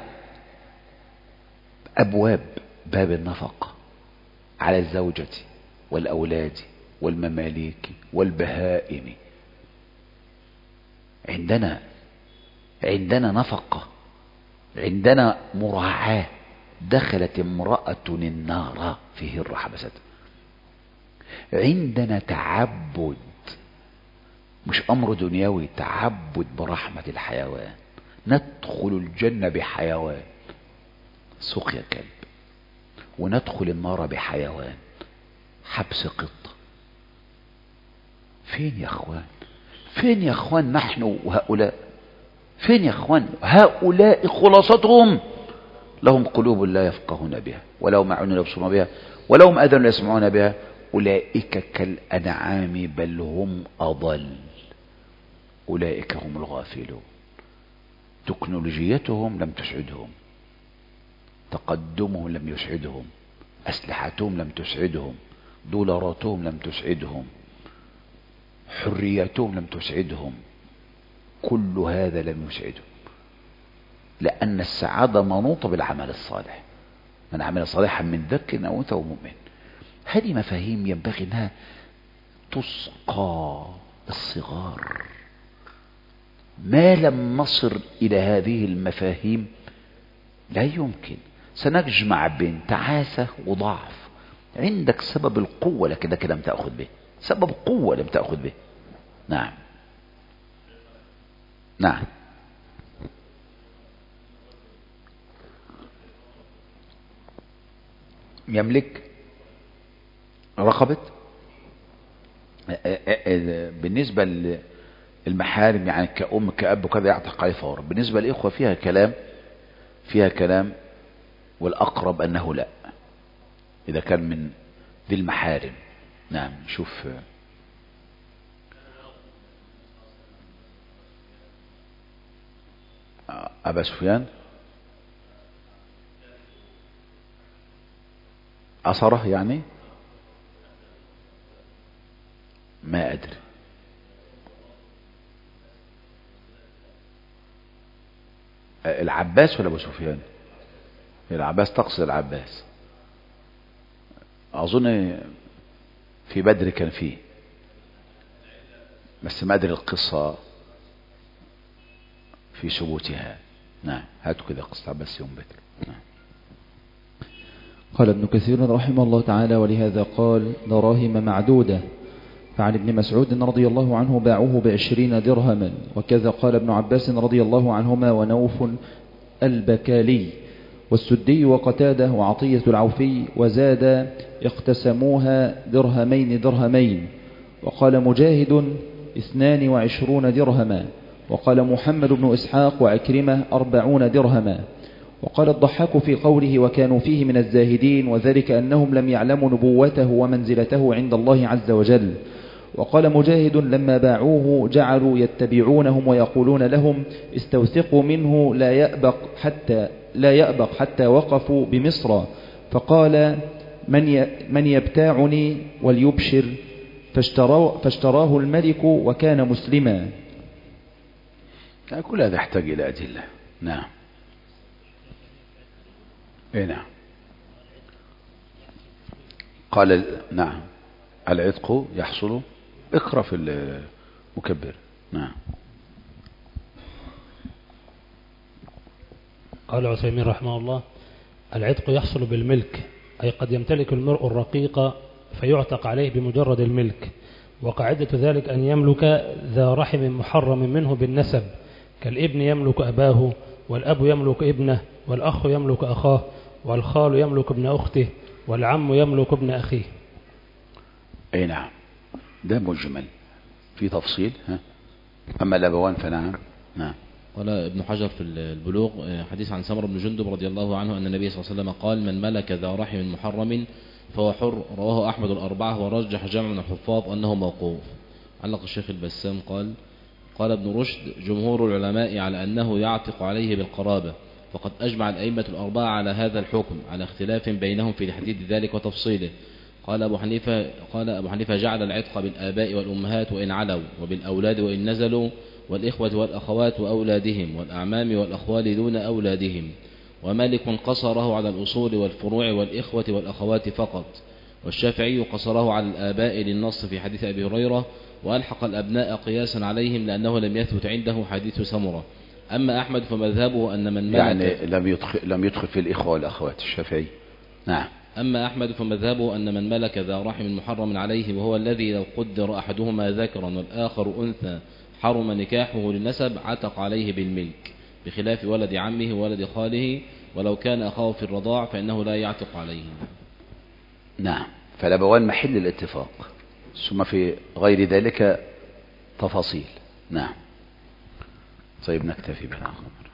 Speaker 1: ابواب، باب النفقة على الزوجة والاولاد والمماليك والبهائم. عندنا نفقة، عندنا مراعاة. دخلت امرأة النار فيه الرحبسة. عندنا تعبد، مش أمر دنيوي، تعبد برحمة الحيوان. ندخل الجنة بحيوان سقيا كلب، وندخل النار بحيوان حبس قطة. فين يا اخوان؟ فين يا اخوان نحن وهؤلاء؟ فين يا اخوان؟ هؤلاء خلاصتهم لهم قلوب لا يفقهون بها، ولهم أعين لا يبصرون بها، ولهم آذان لا يسمعون بها، أولئك كالأنعام بل هم أضل، أولئك هم الغافلون. تكنولوجيتهم لم تسعدهم، تقدمهم لم يسعدهم، أسلحتهم لم تسعدهم، دولاراتهم لم تسعدهم، حرياتهم لم تسعدهم، كل هذا لم يسعدهم، لأن السعادة منوطة بالعمل الصالح. من عمل صالحا من ذكر أو أنثى ومؤمن. هذه مفاهيم ينبغي أنها تسقى الصغار. ما لم نصل إلى هذه المفاهيم لا يمكن. سنجمع بين تعاسة وضعف. عندك سبب القوة لكنك لم تأخذ به، سبب قوة لم تأخذ به. نعم نعم. يملك رقبة. بالنسبة للمحارم يعني كأم كأب وكذا يعتق عليه فورا. بالنسبة للإخوة فيها كلام والأقرب أنه لا، إذا كان من ذي المحارم. نعم. شوف أبا سفيان أصره يعني ما أدري. العباس ولا أبو سفيان؟ العباس، تقصد العباس. أظن في بدر كان فيه، بس ما أدري القصة في ثبوتها. نعم. هاتوا كده قصة عباس يوم بدر. نعم.
Speaker 2: قال ابن كثير رحمه الله تعالى: ولهذا قال دراهم معدودة. فعن ابن مسعود رضي الله عنه: باعوه ب20 درهما. وكذا قال ابن عباس رضي الله عنهما ونوف البكالي والسدي وقتادة وعطية العوفي. وزاد: اقتسموها درهمين. وقال مجاهد: 22 درهما. وقال محمد بن إسحاق وعكرمة: 40 درهما. وقال الضحاك في قوله: وكانوا فيه من الزاهدين، وذلك أنهم لم يعلموا نبوته ومنزلته عند الله عز وجل. وقال مجاهد: لما باعوه جعلوا يتبعونهم ويقولون لهم: استوثقوا منه لا يأبق حتى وقفوا بمصر، فقال: من يبتاعني وليبشر، فاشتراه الملك وكان مسلما.
Speaker 1: كل هذا يحتاج إلى أدلة. نعم. إيه نعم. قال نعم العتق يحصل. اقرأ في المكبر. نعم.
Speaker 6: قال عثيمين رحمه الله: العتق يحصل بالملك، أي قد يمتلك المرء الرقيق فيعتق عليه بمجرد الملك. وقاعدة ذلك أن يملك ذا رحم محرم منه بالنسب، كالابن يملك أباه، والأب يملك ابنه، والأخ يملك أخاه، والخال يملك ابن أخته، والعم يملك ابن أخيه.
Speaker 1: أي نعم. ده مجمل، في تفصيل. أما الأبوان فنعم. نعم.
Speaker 4: قال ابن حجر في البلوغ حديث عن سمر بن جندب رضي الله عنه أن النبي صلى الله عليه وسلم قال من ملك ذا رحم محرم فهو حر. رواه أحمد الأربعة ورجح جمع من الحفاظ أنه موقوف. علق الشيخ البسام قال ابن رشد جمهور العلماء على أنه يعتق عليه بالقرابة، فقد أجمع الأئمة الأربعة على هذا الحكم على اختلاف بينهم في تحديد ذلك وتفصيله. قال أبو حنيفة جعل العتق بالآباء والأمهات وإن علوا، وبالأولاد وإن نزلوا، والإخوة والأخوات وأولادهم، والأعمام والأخوال دون أولادهم. ومالك قصره على الأصول والفروع والإخوة والأخوات فقط. والشافعي قصره على الآباء للنص في حديث أبي هريرة، وألحق الأبناء قياسا عليهم لأنه لم يثبت عنده حديث سمرة. أما أحمد فمذهبه أن من ملك
Speaker 1: يعني لم يدخل في الإخوة والأخوات الشافعي. نعم.
Speaker 4: أما أحمد فمذهبه أن من ملك ذا رحم محرم عليه وهو الذي لو قدر أحدهما ذكرا والآخر أنثى حرم نكاحه للنسب عتق عليه بالملك، بخلاف ولد عمه وولد خاله، ولو كان أخاه في الرضاع فإنه لا يعتق عليه.
Speaker 1: نعم. فالأبوان محل الاتفاق، ثم في غير ذلك تفاصيل. نعم. طيب نكتفي بهذا.